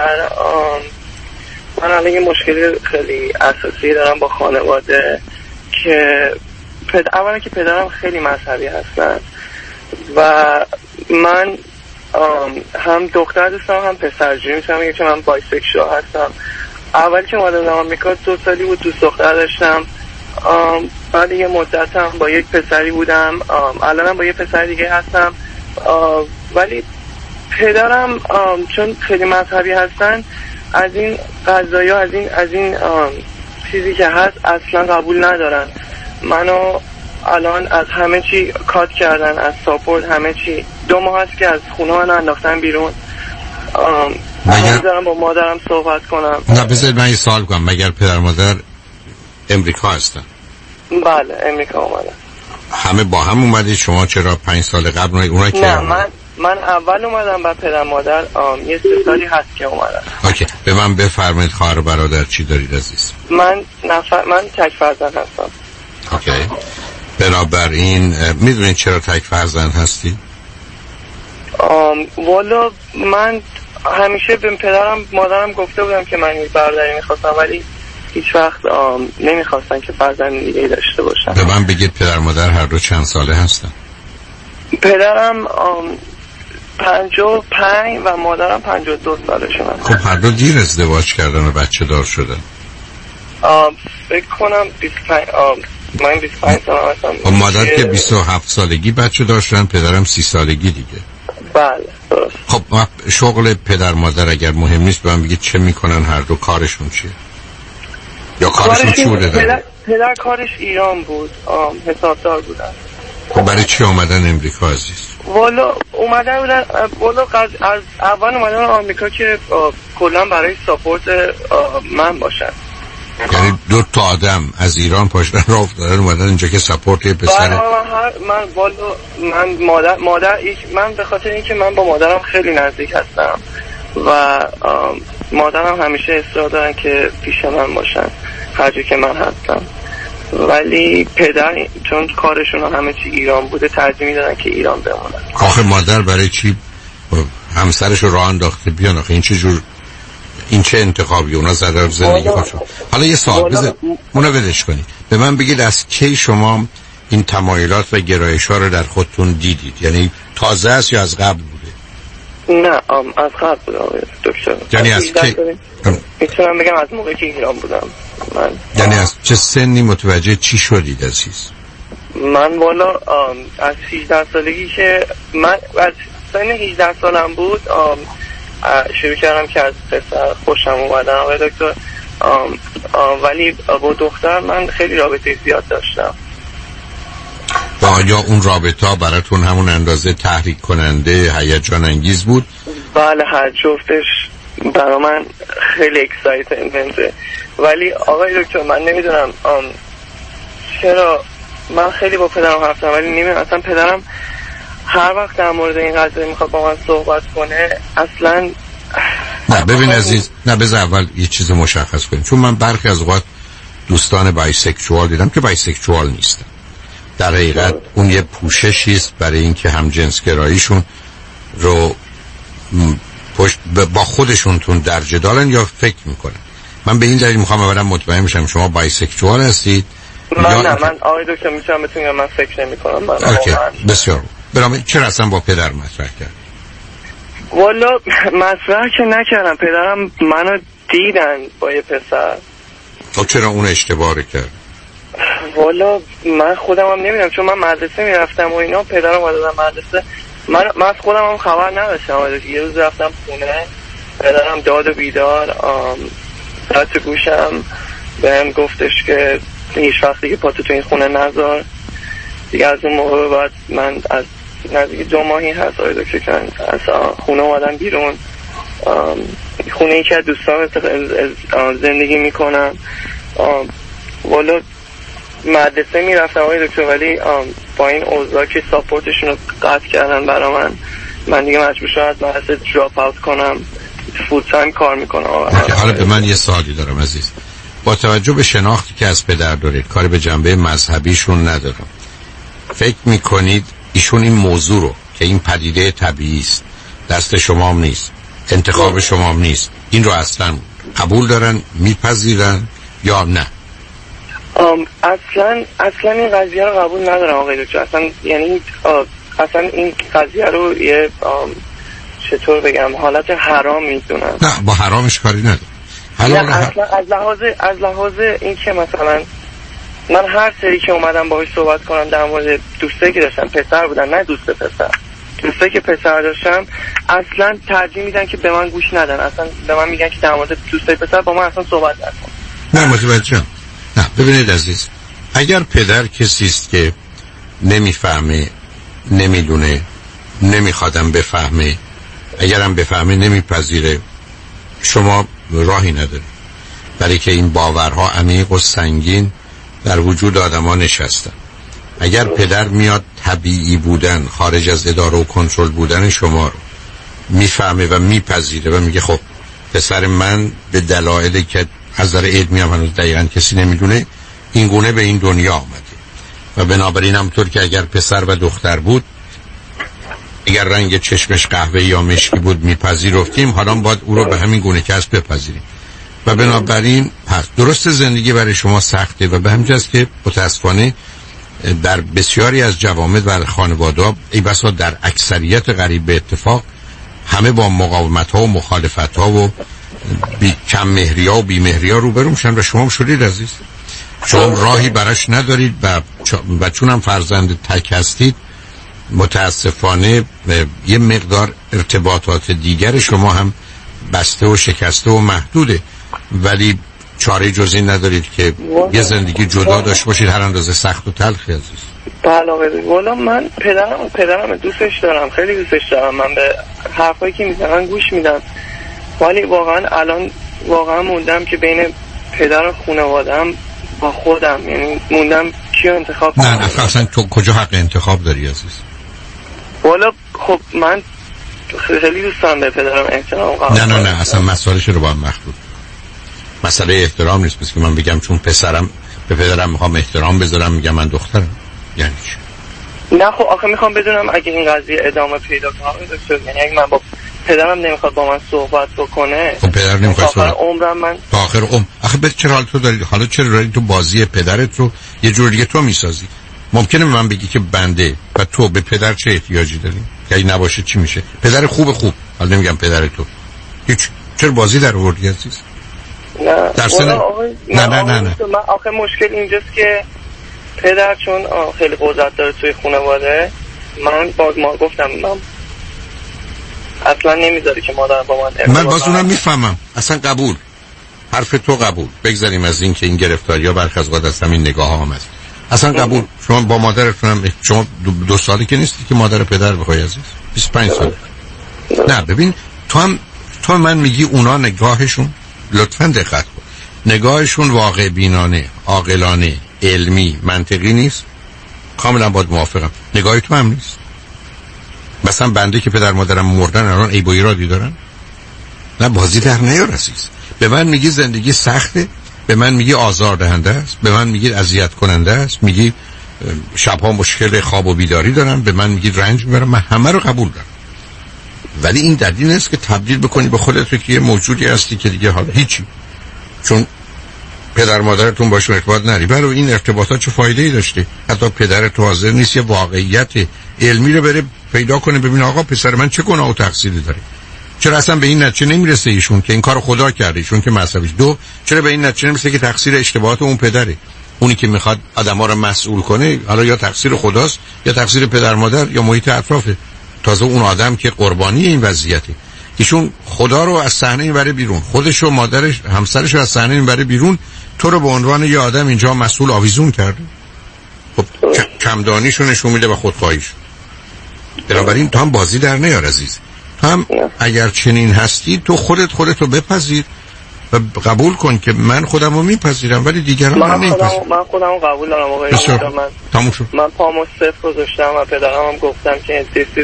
من الان یه مشکلی خیلی اساسی دارم با خانواده که اولا که پدرم خیلی مذهبی هستن و من هم دختر دوستم هم پسرجویی میتونم بگم که من بایسکشوال هستم. اول که اومدم آمریکا 2 سالی بود دوست دختر داشتم، بعد یه مدت هم با یک پسری بودم، الانم با یه پسر دیگه هستم. ولی پدرم چون خیلی مذهبی هستن از این قضایا از این چیزی که هست اصلا قبول ندارن. منو الان از همه چی کات کردن، از ساپورت همه چی. 2 ماه هست که از خونه من انداختن بیرون. مگر دارم با مادرم صحبت کنم. نه بذارید من یه سوال کنم. مگر پدر مادر امریکا هستن؟ بله امریکا اومدن. همه با هم اومدید؟ شما چرا 5 سال قبل اونا که نه من اول اومدم بعد پدر مادر یه 3 سالی هست که اومدن. اوکی به من بفرمایید خواهر و برادر چی دارید عزیز؟ من تک فرزند هستم. اوکی بنابراین میدونید چرا تک فرزند هستی؟ والا من همیشه به پدرم مادرم گفته بودم که من یه برادری میخواستم، ولی هیچ وقت نمیخواستن که فرزند دیگه داشته باشن. به من بگید پدر مادر هر دو چند ساله هستن؟ پدرم 55 و مادرم 52 سالشون هست. خب هر دو دیر ازدواج کردن و بچه دار شدن. فکر کنم 25 من 25 سال هستم. مادر که 27 سالگی بچه داشتن، پدرم 30 سالگی دیگه. بله درست. خب شغل پدر مادر اگر مهم نیست به من بگید چه میکنن هر دو، کارشون چیه؟ یا کارشون چی بوده؟ پدر کارش ایران بود، حسابدار بودن. خب برای چی آمدن امریکا عزیز؟ والا اومدن بودن از اول اومدن آمریکا که کلا برای ساپورت من باشن. یعنی 2 تا آدم از ایران پاشدن راه افتادن اومدن اینجا که ساپورت یه پسر. من به خاطر اینکه من با مادرم خیلی نزدیک هستم و مادرم همیشه اصرار دارن که پیش من باشن هر جا که من هستم، ولی پدر چون کارشون همه چی ایران بوده ترجیح میدادن که ایران بمونن. آخه مادر برای چی همسرش رو راه انداخته بیان؟ آخه این چه انتخابی؟ اونا ضرر زندگی خودشون. حالا یه سوال بذار اونو ولش کنید. به من بگید از کی شما این تمایلات و گرایش‌ها رو در خودتون دیدید؟ یعنی تازه است یا از قبل بوده؟ نه از قبل بوده دکتر. یعنی از کی؟ میتونم بگم از موقعی که ایران بودم. یعنی از چه سنی متوجه چی شدید عزیز؟ من والا از 18 سالگی که من از سن 18 سالم بود شروع کردم که از پسر خوشم اومدن آقای دکتر. ولی با دختر من خیلی رابطه زیاد داشتم. و آیا اون رابطه براتون همون اندازه تحریک کننده هیجان انگیز بود؟ بله هر جفتش برای من خیلی اکسایتمنته. ولی آقای دکتر من نمیدونم چرا من خیلی با پدرم حرف زدم ولی نمیدونم اصلا پدرم هر وقت در مورد این قضیه میخواد با من صحبت کنه اصلا. نه ببین عزیز، نه بذار اول یه چیز مشخص کنیم، چون من برخی از اوقات دوستان بایسکشوال دیدم که بایسکشوال نیستن، در حقیقت اون یه پوششی است برای اینکه هم جنسگراییشون رو با خودشونتون در جدالن یا فکر میکنن. من به این دلیل میخوام اولا مطمئن بشم شما بایسکشوال هستید. من نه، من آقای دکتر میتونم بهتون من فکر نمیکنم. من اوکی بسیار. برام چرا اصلا با پدر مطرح کرد؟ والا مطرح که نکردم، پدرم منو دیدن با یه پسر. خب چرا اون اشتباه کرد؟ والا من خودم هم نمیدونم، چون من مدرسه میرفتم و اینا، پدرم اومدن مدرسه، من از خودم هم خبر نداشتم. یه روز رفتم خونه، پدرم داد و بیدار داد تو گوشم بهم گفتش که هیچ وقت دیگه پاتو تو این خونه نذار دیگه. از اون موقع بعد من از نزدیک 2 ماهی هست آقای دکتر که از خونه اومدم بیرون. خونه ای که از دوستان زندگی میکنم. والا مدرسه میرفتم آقای دکتر، ولی با این اوضاع که ساپورتشون رو قطع کردن برای من دیگه مجبور شدم از مدرسه دراپ اوت کنم، فول تایم کار میکنم. حالا به من یه سوالی دارم عزیز، با توجه به شناختی که از پدر دارید، کاری به جنبه مذهبیشون ندارم، فکر میکنید ایشون این موضوع رو که این پدیده طبیعی است، دست شما هم نیست، انتخاب شما هم نیست، این رو اصلا قبول دارن، میپذیرن یا نه؟ اصلا این قضیه رو قبول ندارم آقای دکتر. اصلا یعنی اصلا این قضیه رو یه چطور بگم حالت حرام میدونم. نه با حرامش کاری ندارم. نه اصلا از لحاظ این که مثلا من هر سری که اومدم باهاش صحبت کنم در مورد دوستایی که داشتم، پسر بودن نه دوست پسر، دوستایی که پسر داشتم اصلا ترجیح میدن که به من گوش ندن، اصلا به من میگن که در مورد دوستای پسر با من اصلا صحبت نکن. نه متوجهم. نه ببینید عزیز، اگر پدر کسی است که نمیفهمه، نمیدونه، نمیخوادم بفهمه، اگرم بفهمه نمیپذیره، شما راهی نداره، برای که این باورها عمیق و سنگین در وجود آدم‌ها نشستن. اگر پدر میاد طبیعی بودن، خارج از اداره و کنترل بودن شما رو میفهمه و میپذیره و میگه خب پسر من به دلایلی که از نظر علمی هم هنوز دقیقاً کسی نمیدونه این گونه به این دنیا آمده و بنابراین همونطور که اگر پسر و دختر بود، اگر رنگ چشمش قهوه‌ای یا مشکی بود میپذیرفتیم، حالا باید او رو به همین گونه که هست بپذیریم. و بنابراین پس درست زندگی برای شما سخته و به همین جاست که متاسفانه در بسیاری از جوامع و خانواده‌ها، ای بسا در اکثریت قریب به اتفاق، همه با مقاومت‌ها و مخالفت‌ها و کم مهری‌ها و بی مهری‌ها روبرو میشن و شما هم شدید عزیز. شما راهی براش ندارید و چون هم فرزند تک هستید، متاسفانه یه مقدار ارتباطات دیگر شما هم بسته و شکسته و محدوده، ولی چاره جز این ندارید که یه زندگی جدا داشته باشید، هر اندازه سخت و تلخی عزیز. بله والا من پدرم دوستش دارم، خیلی دوستش دارم، من به حرفایی که میزنن گوش میدم، ولی الان واقعا موندم که بین پدر و خانواده‌ام با خودم، یعنی موندم کیو انتخاب کنم. نه اصلا تو کجا حق انتخاب داری عزیز؟ والا خب من خیلی دوست دارم به پدرم احترام قائل. نه اصلا مسائلش رو با هم مخلوط. مسئله احترام نیست، بس که من بگم چون پسرم به پدرم میخوام احترام بذارم میگم من دخترم، یعنی چی؟ نه خب آخه میخوام بدونم اگه این قضیه ادامه پیدا کنه، یعنی اگه من با پدرم نمیخواد با من صحبت بکنه، خب پدر نمیخواد آخر عمرم من تا آخر عمر. آخه چرا حال تو داری؟ حالا چرا داری تو بازی پدرت رو یه جور دیگه تو میسازی؟ ممکنه من بگی که بنده و تو به پدر چه احتیاجی داری؟ که اگه نباشه چی میشه؟ پدر خوب، حالا نمیگم پدر تو، هیچ. چرا بازی در آوردی عزیز؟ نه در سن... نه من آخه مشکل اینجاست که پدر چون خیلی قدرت داره توی خانواده، من باز ما گفتم من اصلا نمیذاره که مادر با من باز اونم میفهمم، اصلا قبول، حرف تو قبول. بگذاریم از این که این گرفتاری‌ها برخی از اوقات از همین نگاه ها هم هست، اصلا قبول. شما با مادرتون هم شما 2 سالی که نیستی که مادر پدر بخوای عزیز، 25 سال. نه ببین تو تو من میگی اونا نگاهشون، لطفاً دقت کن، نگاهشون واقع بینانه، عاقلانه، علمی، منطقی نیست؟ کاملا باید موافقم. نگاه تو هم نیست. مثلا بنده که پدر مادرم مردن الان عیب و ایرادی دارن؟ نه، بازی در نیار عزیز. به من میگی زندگی سخته، به من میگی آزاردهنده است، به من میگی اذیت کننده است، میگی شبها مشکل خواب و بیداری دارم، به من میگی رنج میبرم، من همه رو قبول دارم. ولی این دلیل نیست که تبدیل بکنی به خودت که یه موجودی هستی که دیگه حالا هیچی، چون پدر مادرتون باشون ارتباط نری. برای این ارتباطات چه فایده‌ای داشته؟ حتی پدرت حاضر نیست یه واقعیت علمی رو بره پیدا کنه، ببین آقا پسر من چه گناه و تقصیری داره. چرا اصلا به این نتیجه نمیرسه ایشون که این کارو خدا کرده، ایشون که مذهبیش؟ دو، چرا به این نتیجه نمیرسه که تقصیر اشتباهات اون پدره؟ اونی که میخواد آدما رو مسئول کنه، حالا یا تقصیر خداست یا تقصیر پدر مادر یا محیط اطرافه. تازه اون آدم که قربانی این وضعیته، ایشون خدا رو از صحنه میبره بیرون، خودش و مادرش همسرش رو از صحنه میبره بیرون، تو رو به عنوان یه آدم اینجا مسئول آویزون کرده. خب کمدانیشو نشون میده و خودخواهیش. بنابراین تو هم بازی در نیار عزیز. تو هم اگر چنین هستی تو خودتو بپذیر و قبول کن که من خودم رو میپذیرم ولی دیگران رو نمیپذیرم. من خودم قبول دارم آقای دکتر. من پامو صفر گذاشتم و پدرم هم گفتم که این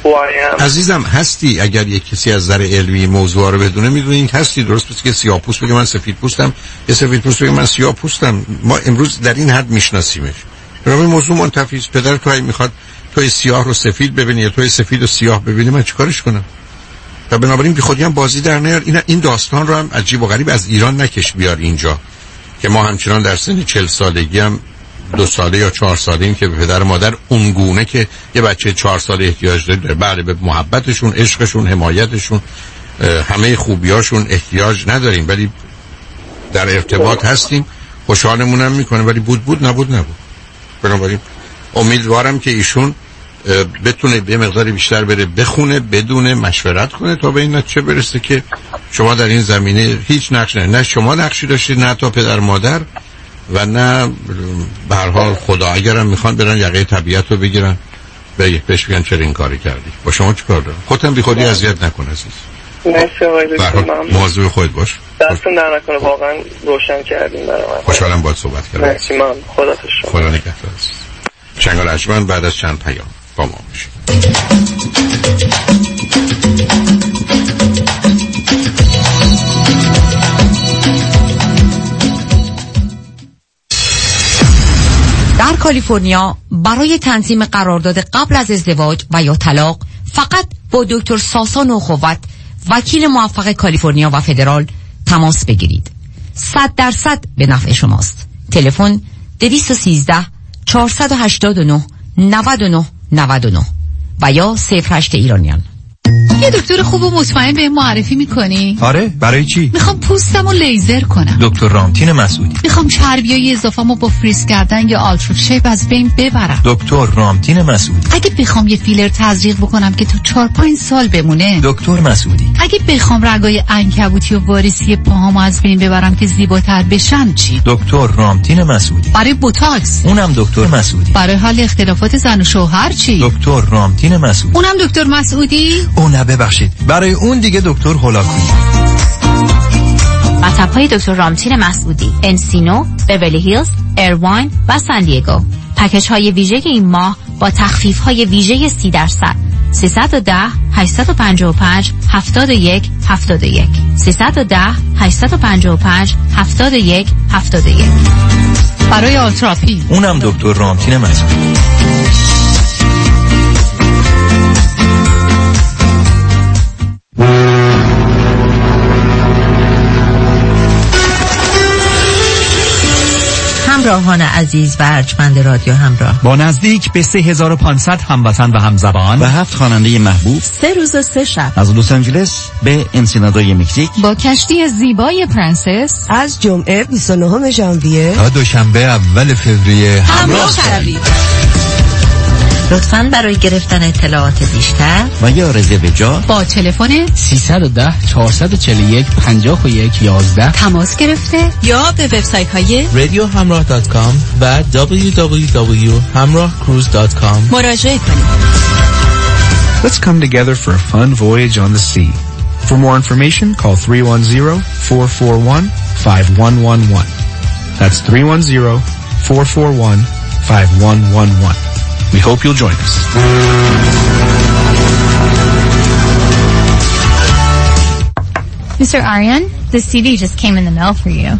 عزیزم هستی. اگر یک کسی از نظر علمی موضوع رو بدونه میدونه این هستی. درست پس که سیاه‌پوست بگه من سفیدپوستم، یه سفیدپوست بگه من سیاه‌پوستم. ما امروز در این حد میشناسیمش. برای موضوع منتفی است. پدر تو میخواد توی سیاه رو سفید ببینی یا توی سفید و سیاه ببینی، من چیکارش کنم؟ و بنابراین بی خودی هم بازی در نیار. این داستان رو هم عجیب و غریب از ایران نکش بیار اینجا که ما همچنان در سن 40 سالگی هم 2 ساله یا 4 ساله ایم که به پدر مادر اونگونه که یه بچه 4 ساله احتیاج داره. بله، به محبتشون، عشقشون، حمایتشون، همه خوبیاشون احتیاج نداریم، ولی در ارتباط هستیم، خوشحالمون هم میکنه، ولی بود نبود. بنابراین امیدوارم که ایشون بتونه به مقدار بیشتر بره بخونه، بدونه، مشورت کنه تا به این نتیجه برسه که شما در این زمینه هیچ نقش نه شما نقشی داشتید، نه تا پدر مادر و نه به هر حال خدا. اگرم میخوان برن یقه طبیعت رو بگیرن بهش بگن چرا این کاری کردی، با شما چی کار دارم؟ خودت هم بی خودی اذیت نکن عزیز. مرسی آقای دکتر. مواظب خودت باش. دستتون در نکنه، واقعا روشن کردین برای من. خوشحالم باهات صحبت کردم. مرسی. من خدا نگهدار عزیز. شنگال اجمن بعد از چند پیام با ما میشه. در کالیفرنیا برای تنظیم قرارداد قبل از ازدواج و یا طلاق فقط با دکتر ساسا نوخوت، وکیل موفق کالیفرنیا و فدرال تماس بگیرید. 100% به نفع شماست. تلفن 213 489 9999 و یا 08 ایرانیان. یه دکتر خوب و مطمئن به معرفی میکنی؟ آره، برای چی؟ میخوام پوستمو لیزر کنم. دکتر رامتین مسعودی. میخوام چربیای اضافه‌مو با فریز کردن یا آلترا شیپ از بین ببرم. دکتر رامتین مسعودی. اگه بخوام یه فیلر تزریق بکنم که تو 4-5 سال بمونه. دکتر مسعودی. اگه بخوام رگای عنکبوتی و واریسی پاهامو از بین ببرم که زیباتر بشن چی؟ دکتر رامتین مسعودی. برای بوتاکس اونم دکتر مسعودی. برای حل اختلافات زن و شوهر چی؟ دکتر رامتین مسعودی. اونم دکتر مسعودی؟ ببخشید، برای اون دیگه دکتر هولاکویی. مطب‌های دکتر رامتین مسعودی، انسینو، بیولی هیلز، ایرواین و سان دیگو. پکیج های ویژه این ماه با تخفیف های ویژه 30%. 310 855 71 71 310 855 71 71. برای آلتراپی اونم دکتر رامتین مسعودی. همراهان عزیز و ارجمند رادیو همراه، با نزدیک به 3500 هموطن و همزبان و 7 خواننده محبوب، 3 روز و 3 شب از لس آنجلس به انسینادای مکزیک، با کشتی زیبای پرنسس از جمعه 29 ژانویه تا دوشنبه اول فوریه همراه شوید. لطفاً برای گرفتن اطلاعات بیشتر و یا رزرو جا با تلفن 310 441 51 11 تماس گرفته یا به وبسایت های radiohamrah.com و www.hamrahcruise.com مراجعه کنید. Let's come together for a fun voyage on the sea. For more information, call 310-441-5111. That's 310-441-5111. We hope you'll join us. Mr. Aryan, the CD just came in the mail for you.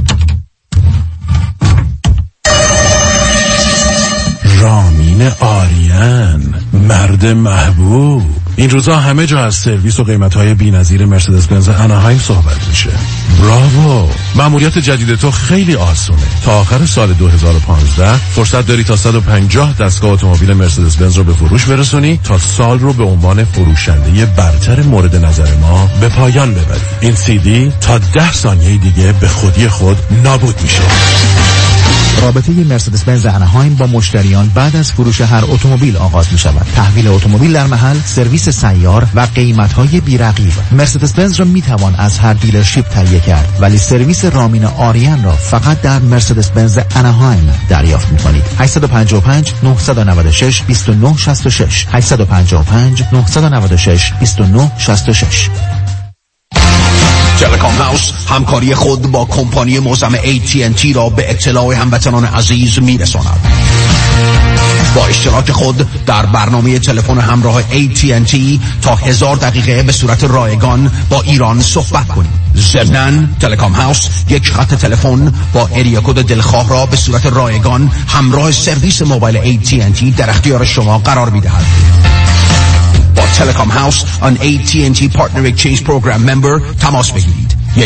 رامین آریان، مرد محبوب. این روزا همه جا از سرویس و قیمت‌های بی‌نظیر مرسدس بنز اناهایم صحبت میشه. براوو. مأموریت جدید تو خیلی آسونه. تا آخر سال 2015 فرصت داری تا 150 دستگاه اتومبیل مرسدس بنز رو به فروش برسونی تا سال رو به عنوان فروشنده برتر مورد نظر ما به پایان ببری. این CD تا 10 ثانیه دیگه به خودی خود نابود میشه. رابطه مرسدس بنز اناهایم با مشتریان بعد از فروش هر اتومبیل آغاز می شود. تحویل اتومبیل در محل، سرویس سیار و قیمت‌های بی‌رقیب. مرسدس بنز را می توان از هر دیلرشیپ تهیه کرد، ولی سرویس رامین آریان را فقط در مرسدس بنز اناهایم دریافت می کنید. 855 996 2966 855 996 2966. تلکام هاوس همکاری خود با کمپانی معظم AT&T را به اطلاع هموطنان عزیز میرساند. با اشتراک خود در برنامه تلفن همراه AT&T تا 1000 دقیقه به صورت رایگان با ایران صحبت کنید. ضمناً تلکام هاوس یک خط تلفن با ایریا کد دلخواه را به صورت رایگان همراه سرویس موبایل AT&T در اختیار شما قرار می‌دهد. با تلکام هاوس آن AT&T Partner Exchange Program Member تماس بگیرید. 1-800-818-7000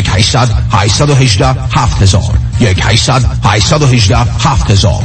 1-800-818-7000.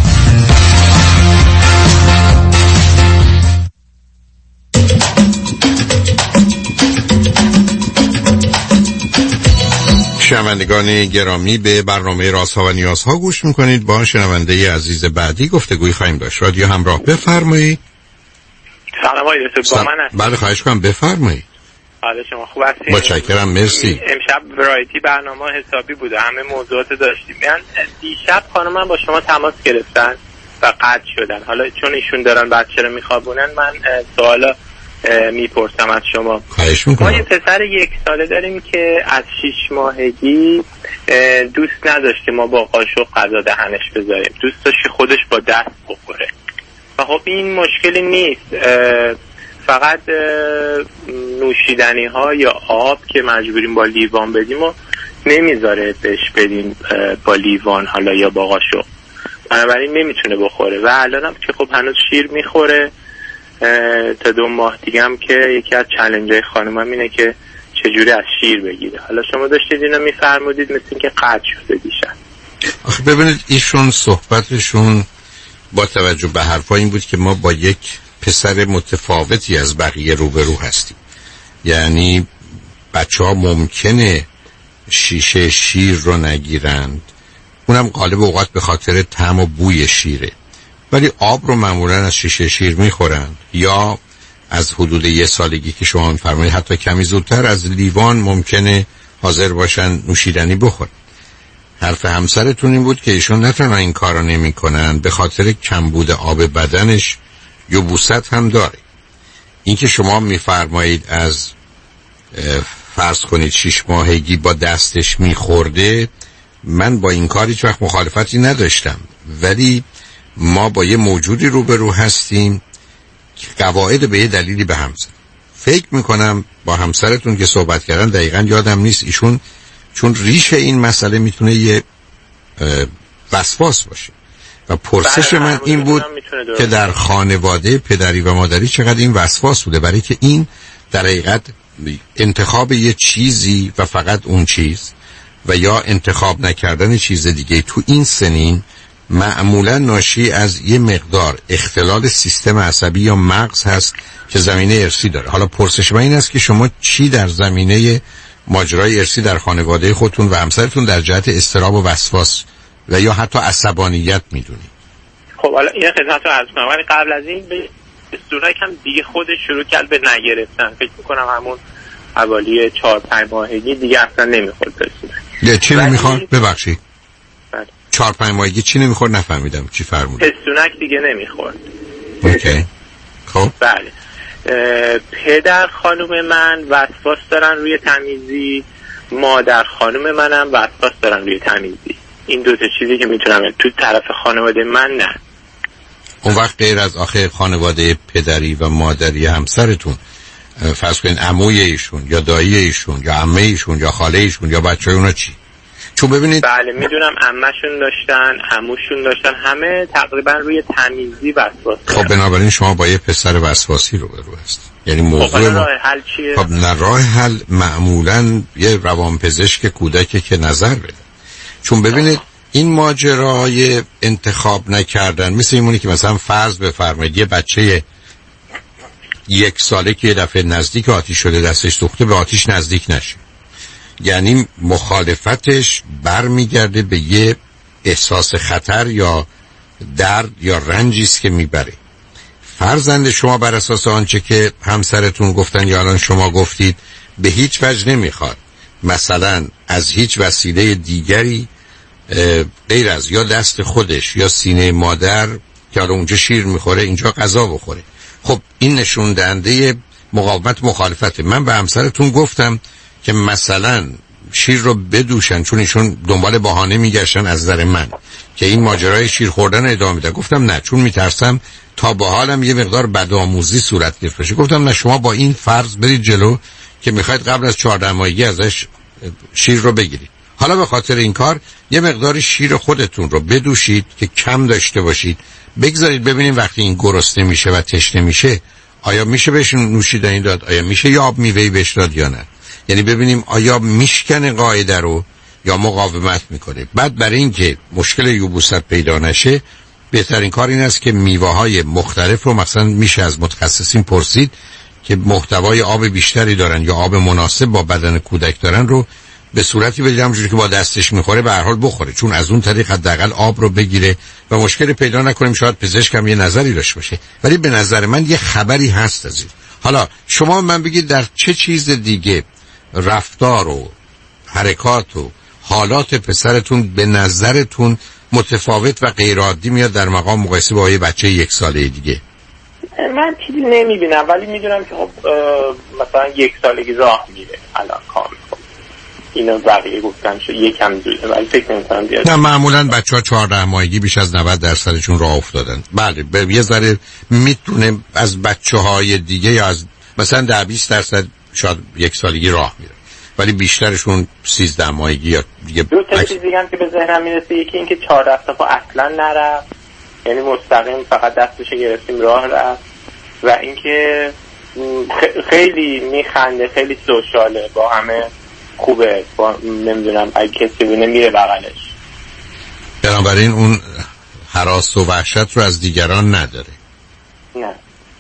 شنوندگان گرامی، به برنامه رازها و نیازها گوش میکنید. با شنونده عزیز بعدی گفتگوی خواهیم داشت. رادیو همراه، بفرمایید. سلام آقای دکتر، با من هستید؟ بله خواهش کنم بفرمایید. حالا شما خوب هستید؟ متشکرم، مرسی. امشب ورایتی برنامه حسابی بوده، همه موضوعات داشتیم. من دیشب خانمم با شما تماس گرفتن و قطع شدن. حالا چون ایشون دارن بچه رو میخوابونن، من سوالا میپرسم از شما. خواهش میکنم. ما یه پسر 1 ساله داریم که از 6 ماهگی دوست نداشت که ما با قاشق غذا دهنش بذاریم، دوست داشت خودش با دست بخوره. و خب این مشکلی نیست، فقط نوشیدنی ها یا آب که مجبوریم با لیوان بدیم و نمیذاره بهش بدیم با لیوان حالا یا با قاشق، بنابراین نمیتونه بخوره. و الانم که خب هنوز شیر میخوره، تا 2 ماه دیگه هم که یکی از چالنج‌های خانمم اینه که چجوری از شیر بگیره. حالا شما داشتید اینو میفرمودید، مثل این که قطع شده دیشب. آخه ببینید ایشون صحبتشون با توجه به حرفا این بود که ما با یک پسر متفاوتی از بقیه روبرو هستیم. یعنی بچه‌ها ممکنه شیشه شیر رو نگیرند، اونم غالب اوقات به خاطر طعم و بوی شیره، ولی آب رو معمولا از شیشه شیر میخورن، یا از حدود 1 سالگی که شما میفرمایید حتی کمی زودتر از لیوان ممکنه حاضر باشن نوشیدنی بخورن. حرف همسرتون این بود که ایشون نه تنها این کارو نمیکنن، به خاطر کمبود آب بدنش یبوست هم داره. این که شما میفرمایید از فرض کنید 6 ماهگی با دستش میخورده، من با این کار هیچ وقت مخالفتی نداشتم، ولی ما با یه موجودی روبرو هستیم که قواعد به یه دلیلی به هم زد. فکر میکنم با همسرتون که صحبت کردن، دقیقاً یادم نیست ایشون، چون ریشه این مسئله میتونه یه وسواس باشه و پرسش من این بود که در خانواده پدری و مادری چقدر این وسواس بوده، برای که این در حقیقت انتخاب یه چیزی و فقط اون چیز و یا انتخاب نکردن چیز دیگه تو این سنین معمولا ناشی از یه مقدار اختلال سیستم عصبی یا مغز هست که زمینه ارثی داره. حالا پرسش من این است که شما چی در زمینه ماجرای ارثی در خانواده خودتون و همسرتون در جهت اضطراب و وسواس و یا حتی عصبانیت میدونید؟ خب حالا این خدمت رو عرض کنم، ولی قبل از این به استونک هم دیگه خودش شروع کرد به نگرفتن. فکر میکنم همون حوالی 4-5 ماهگی دیگه اصلا نمیخورد استونک. چی نمیخورد؟ ببخشید 4-5 ماهگی چی نمیخورد؟ نفهمیدم چی فرمودید. استونک دیگه نمیخورد. اوکی. خب بله. پدر خانم من وسواس دارن روی تمیزی، مادر خانم منم وسواس دارن روی تمیزی. این دو تا چیزی که میتونم تو طرف خانواده من نه. اون وقت غیر از آخه خانواده پدری و مادری همسرتون، فرض کنین عموی ایشون یا دایی ایشون یا عمه ایشون یا خاله ایشون یا بچه اونا چی؟ چون ببینید بله میدونم عمه‌شون داشتن، عموشون داشتن، همه تقریبا روی تمیزی وسواس. خب بنابراین شما با یه پسر وسواسی رو هست. یعنی موضوع راه حل چیه؟ خب نه، راه حل معمولاً یه روانپزشک کودک که نظر بده. چون ببینید این ماجرای انتخاب نکردن مثل اینمونه که مثلا فرض بفرمایید یه بچه 1 ساله که یه دفعه نزدیک آتیش شده دستش سوخته به آتیش نزدیک نشه. یعنی مخالفتش برمیگرده به یه احساس خطر یا درد یا رنجی است که میبره. فرزند شما بر اساس آنچه که همسرتون گفتن یا الان شما گفتید به هیچ وجه نمیخواد مثلا از هیچ وسیله دیگری غیر از یا دست خودش یا سینه مادر که حالا اونجا شیر میخوره اینجا غذا بخوره. خب این نشون دهنده مقاومت مخالفته. من به همسرتون گفتم که مثلا شیر رو بدوشن چون ایشون دنبال بهانه میگشتن از نظر من که این ماجرای شیر خوردن ادامه میده. گفتم نه، چون میترسم تا به حالم یه مقدار بدآموزی صورت گرفته باشه. گفتم نه، شما با این فرض برید جلو که میخواید قبل از 14 ماهگی ازش شیر رو بگیرید. حالا به خاطر این کار یه مقدار شیر خودتون رو بدوشید که کم داشته باشید، بگذارید ببینیم وقتی این گرسنه میشه و تشنه میشه آیا میشه بهش نوشیدنی داد، آیا میشه یا آب میوه‌ای بهش داد یا نه. یعنی ببینیم آیا میشکنه قاعده رو یا مقاومت میکنه. بعد برای اینکه مشکل یبوست پیدا نشه بهترین کار این است که میوه‌های مختلف رو مثلا میشه از متخصصین پرسید که محتوای آب بیشتری دارن یا آب مناسب با بدن کودک دارن رو به صورتی بدید همونجوری که با دستش میخوره به هر حال بخوره، چون از اون طریق حداقل آب رو بگیره و مشکل پیدا نکنیم. شاید پزشک هم یه نظری داشته باشه، ولی به نظر من یه خبری هست از این. حالا شما من بگید در چه چیز دیگه رفتار و حرکات و حالات پسرتون به نظرتون متفاوت و غیر عادی میاد در مقام مقایسه با یه بچه 1 ساله دیگه؟ من چیزی نمیبینم ولی میدونم که خب مثلا 1 سالگی راه میره الان کامل. اینو بقیه گفتن شد یکم زوده ولی فکر نمی‌کنم بیاد. نه معمولا بچه‌ها 14 ماهگی بیش از 90%شون راه افتادن. بله به یه ذره میتونه از بچه‌های دیگه یا از مثلا 10-20% شاید 1 سالگی راه میره ولی بیشترشون 13 ماهگی یا دیگه. دو تا چیز دیگه هم که به ذهنم میرسه، یکی این که 4 پا اصلا نرفت، یعنی مستقیم فقط دستش گرفتیم راه رفت، و اینکه خیلی میخنده، خیلی سوشاله، با همه خوبه، با نمیدونم اگه کسی بینه میره بغلش. بنابراین اون هراس و وحشت رو از دیگران نداره. نه.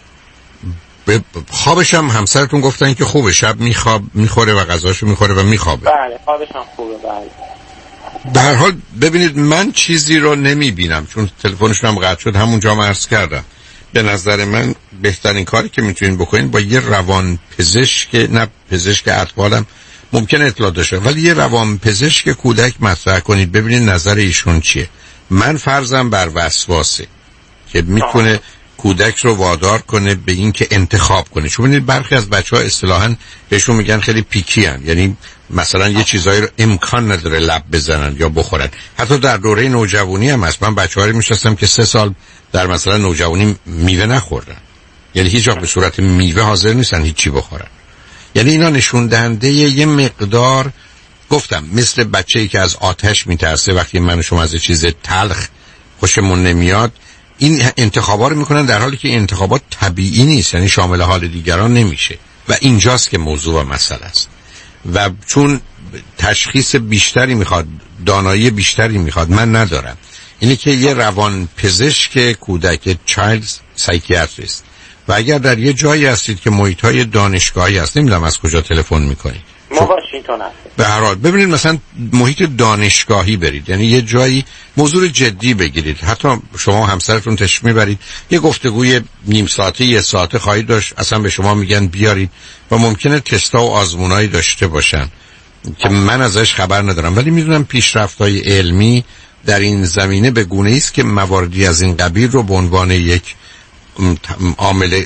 خوابش هم همسرتون گفتن که خوبه، شب میخوره و غذاشو میخوره و میخوابه. بله خوابش هم خوبه. بله. در حال ببینید من چیزی رو نمیبینم چون تلفنشون هم قطع شد، همونجا هم عرض کردم. به نظر من بهترین کاری که میتونین بکنین با یه روان پزشک، نه پزشک اطفالم ممکنه اطلاع داشته ولی یه روان پزشک کودک مطرح کنید ببینید نظر ایشون چیه. من فرضم بر وسواسه که میتونه کودک رو وادار کنه به این که انتخاب کنه. چون ببینید برخی از بچه‌ها اصطلاحاً بهشون میگن خیلی پیکی هن، یعنی مثلا یه چیزایی رو امکان نداره لب بزنن یا بخورن. حتی در دوره نوجوانی هم هست. من بچه‌ها رو میشناسم که 3 سال در مثلا نوجوانی میوه نخوردن، یعنی هیچ وقت به صورت میوه حاضر نیستن هیچی بخورن. یعنی اینا نشون دهنده یه مقدار، گفتم مثل بچه‌ای که از آتش میترسه، وقتی من و شما از چیز تلخ خوشمون نمیاد این انتخابا رو میکنن، در حالی که این انتخابات طبیعی نیست، یعنی شامل حال دیگران نمیشه. و اینجاست که موضوع و مسئله است. و چون تشخیص بیشتری میخواد، دانایی بیشتری میخواد، من ندارم. اینه که یه روان پزشک کودک، چایلد سایکیاتریست، و اگر در یه جایی هستید که محیط‌های دانشگاهی هست، نمیدونم از کجا تلفن میکنید. ما واشنگتن هستیم. به هر حال ببینید مثلا محیط دانشگاهی برید، یعنی یه جایی موضوع جدی بگیرید، حتی شما همسرتون تشریف میبرید، یه گفتگوی نیم ساعته 1 ساعته خواهید داشت، اصلا به شما میگن بیارید و ممکنه تستا و آزمونایی داشته باشن که من ازش خبر ندارم، ولی میدونم پیشرفت‌های علمی در این زمینه به گونه‌ای است که مواردی از این قبیل رو به عنوان یک عامل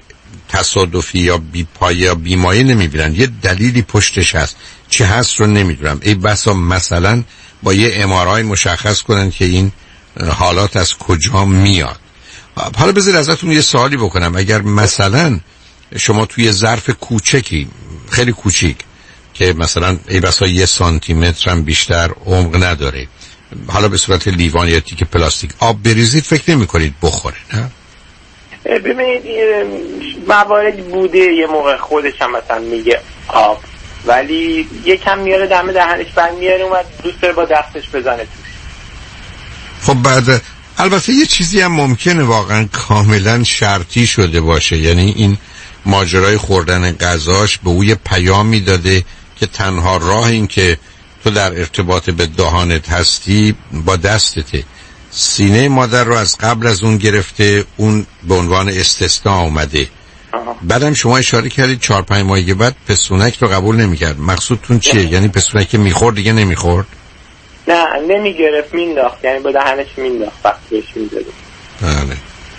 تصادفی یا بی پایه یا بی مایه نمیبینن، یه دلیلی پشتش هست، چی هست رو نمیدونم. ای بسا مثلا با یه ام‌آرآی مشخص کنن که این حالات از کجا میاد. حالا بذار ازتون یه سوالی بکنم، اگر مثلا شما توی ظرف کوچکی، خیلی کوچیک، که مثلا ای بسا 1 سانتیمتر هم بیشتر عمق نداره، حالا به صورت لیوان یا تیکه پلاستیک آب بریزید، فکر نمی کنید بخوره؟ نه؟ ببینید موارد بوده یه موقع خودش هم مثلا میگه آب، ولی یکم میاره دم دهنش، بعد میاره اومد دوست داره با دستش بزنه توش. خب بعد البته یه چیزی هم ممکنه واقعا کاملا شرطی شده باشه، یعنی این ماجرای خوردن غذاش به او یه پیامی داده که تنها راه این که تو در ارتباط به دهانت هستی با دستته. سینه مادر رو از قبل از اون گرفته، اون به عنوان استثناء اومده. بعدم شما اشاره کردید 4-5 ماه بعد پسونک رو قبول نمی‌کرد. مقصودتون چیه؟ یعنی پسونک که میخورد دیگه نمیخورد؟ نه نمیگرفت، مینداخت، یعنی با دهنش مینداخت وقتی بهش میدادی. بله.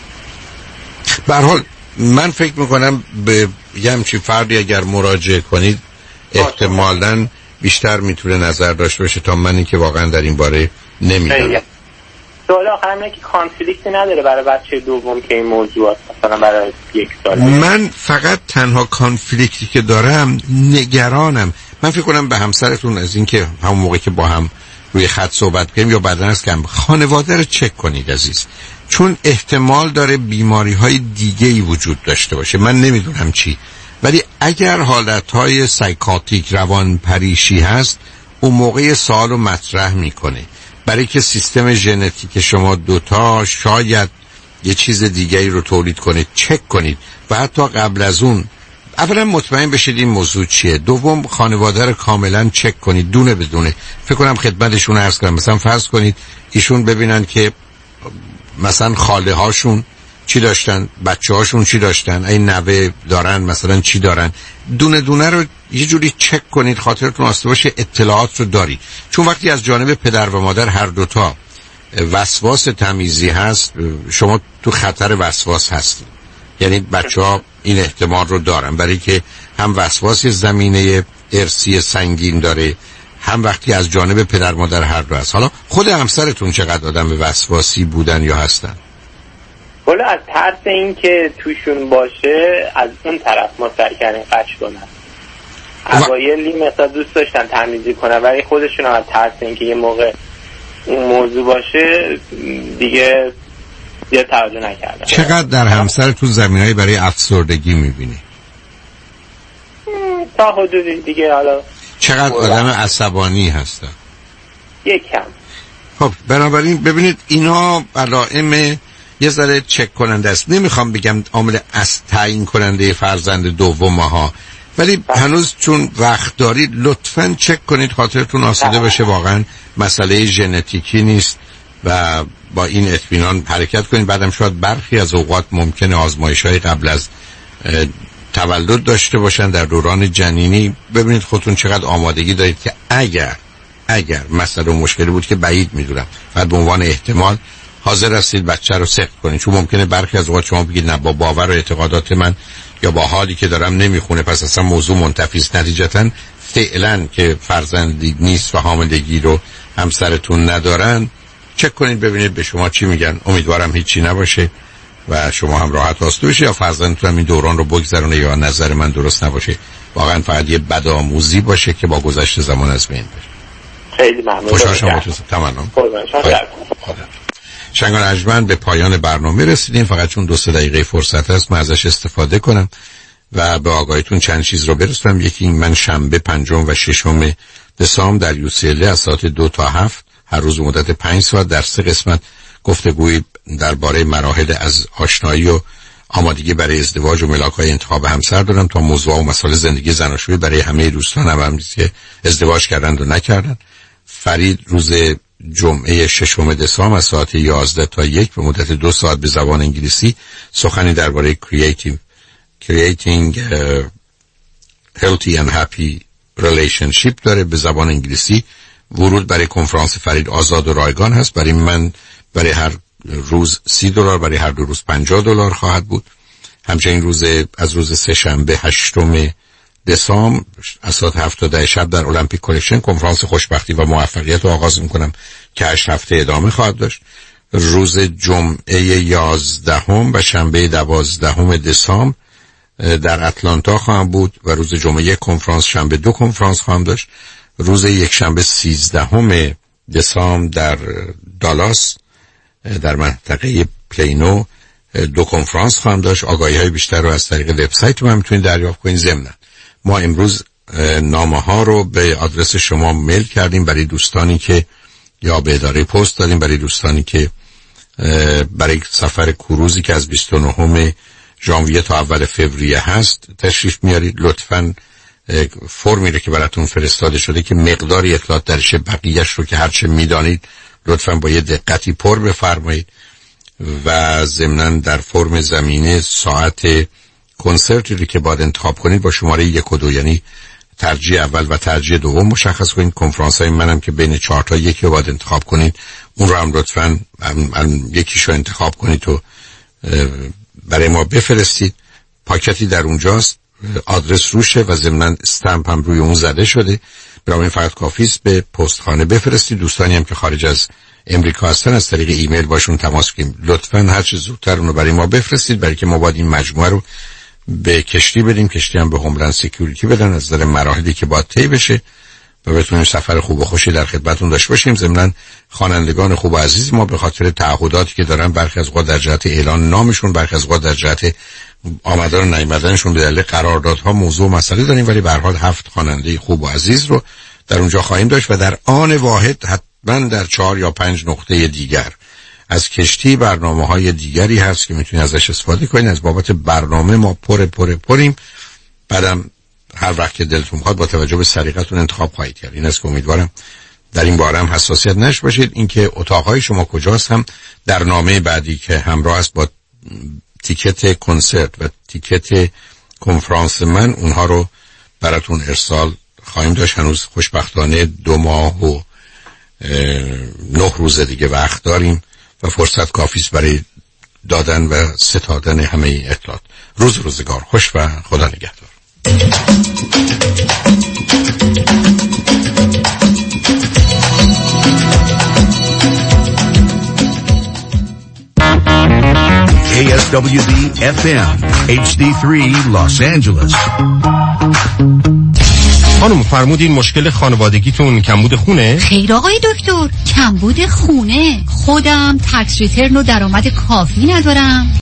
به هر حال من فکر میکنم به یه همچین فردی اگر مراجعه کنید احتمالاً بیشتر میتونه نظر داشته باشه تا منی که واقعا در این باره نمیدونم. سوال آخرم اینه که کانفلیکتی نداره برای بچه دوم که این موضوعات مثلا برای 1 سال؟ من فقط تنها کانفلیکتی که دارم نگرانم. من فکر کنم به همسرتون از این که همون موقع که با هم روی خط صحبت کنیم یا بعداً از کم خانواده رو چک کنید عزیز، چون احتمال داره بیماری های دیگه‌ای وجود داشته باشه، من نمیدونم چی، ولی اگر حالتهای سایکاتیک روان پریشی هست اون موقع سوالو مطرح میکنه، برای که سیستم ژنتیک شما دوتا شاید یه چیز دیگه‌ای رو تولید کنه. چک کنید و حتی قبل از اون اولا مطمئن بشید این موضوع چیه، دوم خانواده رو کاملا چک کنید دونه بدونه. فکر کنم خدمتشون عرض کنم، مثلا فرض کنید ایشون ببینن که مثلا خاله هاشون چی داشتن، بچه هاشون چی داشتن، این نوه دارن مثلا چی دارن، دونه دونه رو یه جوری چک کنید، خاطرتون آسوده باشه اطلاعات رو دارید. چون وقتی از جانب پدر و مادر هر دوتا وسواس تمیزی هست، شما تو خطر وسواس هستید. یعنی بچه‌ها این احتمال رو دارن، برای که هم وسواس زمینه ارثی سنگین داره، هم وقتی از جانب پدر مادر هر دو هست. حالا خود همسرتون چقدر آدم وسواسی بودن یا هستن؟ ولی از ترس این که توشون باشه از اون طرف ما سعی کردیم قش کنن. اوایلی مثلا دوست داشتن تمیزی کنن، ولی خودشون هم از ترس این که یه موقع اون موضوع باشه دیگه توجه نکردن. چقدر در همسرتون زمینه‌ای برای افسردگی میبینی؟ تا حدودی دیگه. حالا چقدر آدم عصبانی هستن؟ یکم. خب بنابراین ببینید اینا علائم یه ذره چک کننده است. نمیخوام بگم عامل تعیین کننده فرزند دوم ها، ولی هنوز چون وقت دارید لطفاً چک کنید، خاطرتون آسوده بشه، واقعا مسئله ژنتیکی نیست و با این اطمینان حرکت کنید. بعدم شاید برخی از اوقات ممکنه آزمایش‌های قبل از تولد داشته باشن در دوران جنینی. ببینید خودتون چقدر آمادگی دارید که اگر مسئله و مشکلی بود که بعید میدونم، بعد به عنوان احتمال حاضر هستید بچه رو سقط کنید. چون ممکنه برخی از اوقات شما بگید نه با باور و اعتقادات من یا با حالی که دارم نمیخونه، پس اصلا موضوع منتفی است. نتیجتاً فعلا که فرزندی نیست و حاملگی رو همسرتون ندارن، چک کنید ببینید به شما چی میگن. امیدوارم هیچی نباشه و شما هم راحت آسوده بشید یا فرزندتون هم این دوران رو بگذرونه یا نظر من درست نباشه، واقعا فقط یه بدآموزی باشه که با گذشت زمان از بین بره. خیلی ممنون. خوشحال شدم. تمام. شنگان اجمن به پایان برنامه رسیدیم. فقط چون 2-3 دقیقه فرصت هست من ازش استفاده کنم و به آگاهیتون چند چیز رو برسونم. یکی من شنبه 5 و 6 دسامبر در UCLA از ساعت 2 تا 7 هر روز مدت 5 ساعت در 3 قسمت گفتگویی درباره مراحل از آشنایی و آمادگی برای ازدواج و ملاقات انتخاب همسر دارم تا موضوع و مسائل زندگی زناشویی برای همه دوستانم که ازدواج کردند و نکردند. فرید روز جمعه 6 دسامبر از ساعت 11 تا 1 به مدت 2 ساعت به زبان انگلیسی سخنی درباره creating healthy and happy relationship داره به زبان انگلیسی. ورود برای کنفرانس فرید آزاد و رایگان هست. برای من برای هر روز $30، برای هر 2 روز $50 خواهد بود همچنین از روز سه شنبه 8 دسامبر از ساعت 7 تا 10 شب در المپیک کلکشن کنفرانس خوشبختی و موفقیت رو آغاز میکنم که 8 هفته ادامه خواهد داشت. روز جمعه 11 و شنبه 12 دسامبر در اتلانتا خواهم بود و روز جمعه 1 کنفرانس، شنبه 2 کنفرانس خواهم داشت. روز یک شنبه 13 دسامبر در دالاس در منطقه پلینو 2 کنفرانس خواهم داشت. آگاهی‌های بیشتر رو از طریق وبسایت ما میتونید دریافت کنید. ضمناً ما امروز نامه‌ها رو به آدرس شما میل کردیم برای دوستانی که یا به اداره پست دادیم برای دوستانی که برای سفر کروزی که از 29 ژانویه تا اول فوریه هست تشریف میارید. لطفاً فرمی رو که براتون فرستاده شده که مقداری اطلاعات درش، بقیه‌اش رو که هرچه میدانید لطفاً با یه دقتی پر بفرمایید و ضمناً در فرم زمینه ساعت کنسرتی رو که باید انتخاب کنید با شماره 1 و 2، یعنی ترجیح اول و ترجیح دوم مشخص کنید. کنفرانس های منم که بین 4 تا 1 رو باید انتخاب کنید، اون رو هم لطفاً یکیشو انتخاب کنید و برای ما بفرستید. پاکتی در اونجاست، آدرس روشه و ضمناً استمپ هم روی اون زده شده. برای فقط کافی است به پستخانه بفرستید. دوستانی هم که خارج از امریکا هستن از طریق ایمیل باشون تماس بگیرید. لطفاً هر چه زودتر اون رو برای ما بفرستید، برای که ما باید این مجموعه رو به کشتی بدیم، کشتی هم به هوملند سکیوریتی بدن از نظر مراحلی که باید طی بشه و بتونیم سفر خوب و خوشی در خدمتتون داشته باشیم. ضمناً خوانندگان خوب و عزیز ما به خاطر تعهداتی که دارن، برخی از اوقات در جهت اعلان نامشون، برخی از اوقات در جهت آمدن و نیامدنشون به دلیل قراردادها موضوع مسئله داریم، ولی به هر حال 7 خواننده خوب و عزیز رو در اونجا خواهیم داشت و در آن واحد حتما در 4 یا 5 نقطه دیگر از کشتی برنامه‌های دیگری هست که میتونید ازش استفاده کنید. از بابت برنامه ما پریم. بعدم هر وقت که دلتون می‌خواد با توجه به سلیقه‌تون انتخاب خواهید کرد. این است که امیدوارم در این باره هم حساسیت نشه باشید. اینکه اتاق‌های شما کجاست هم در نامه بعدی که همراه است با تیکت کنسرت و تیکت کنفرانس من اونها رو براتون ارسال خواهیم داشت. هنوز خوشبختانه 2 ماه و 9 روز دیگه وقت داریم و فرصت کافی است برای دادن و ستادن همه اطلاعات. روزگار خوش و خدا نگهدار. KSWB FM HD3 Los Angeles. خانم فرمودین مشکل خانوادگیتون کمبود خونه؟ خیر آقای دکتر، کمبود خونه. خودم تکس ریترن و درآمد کافی ندارم.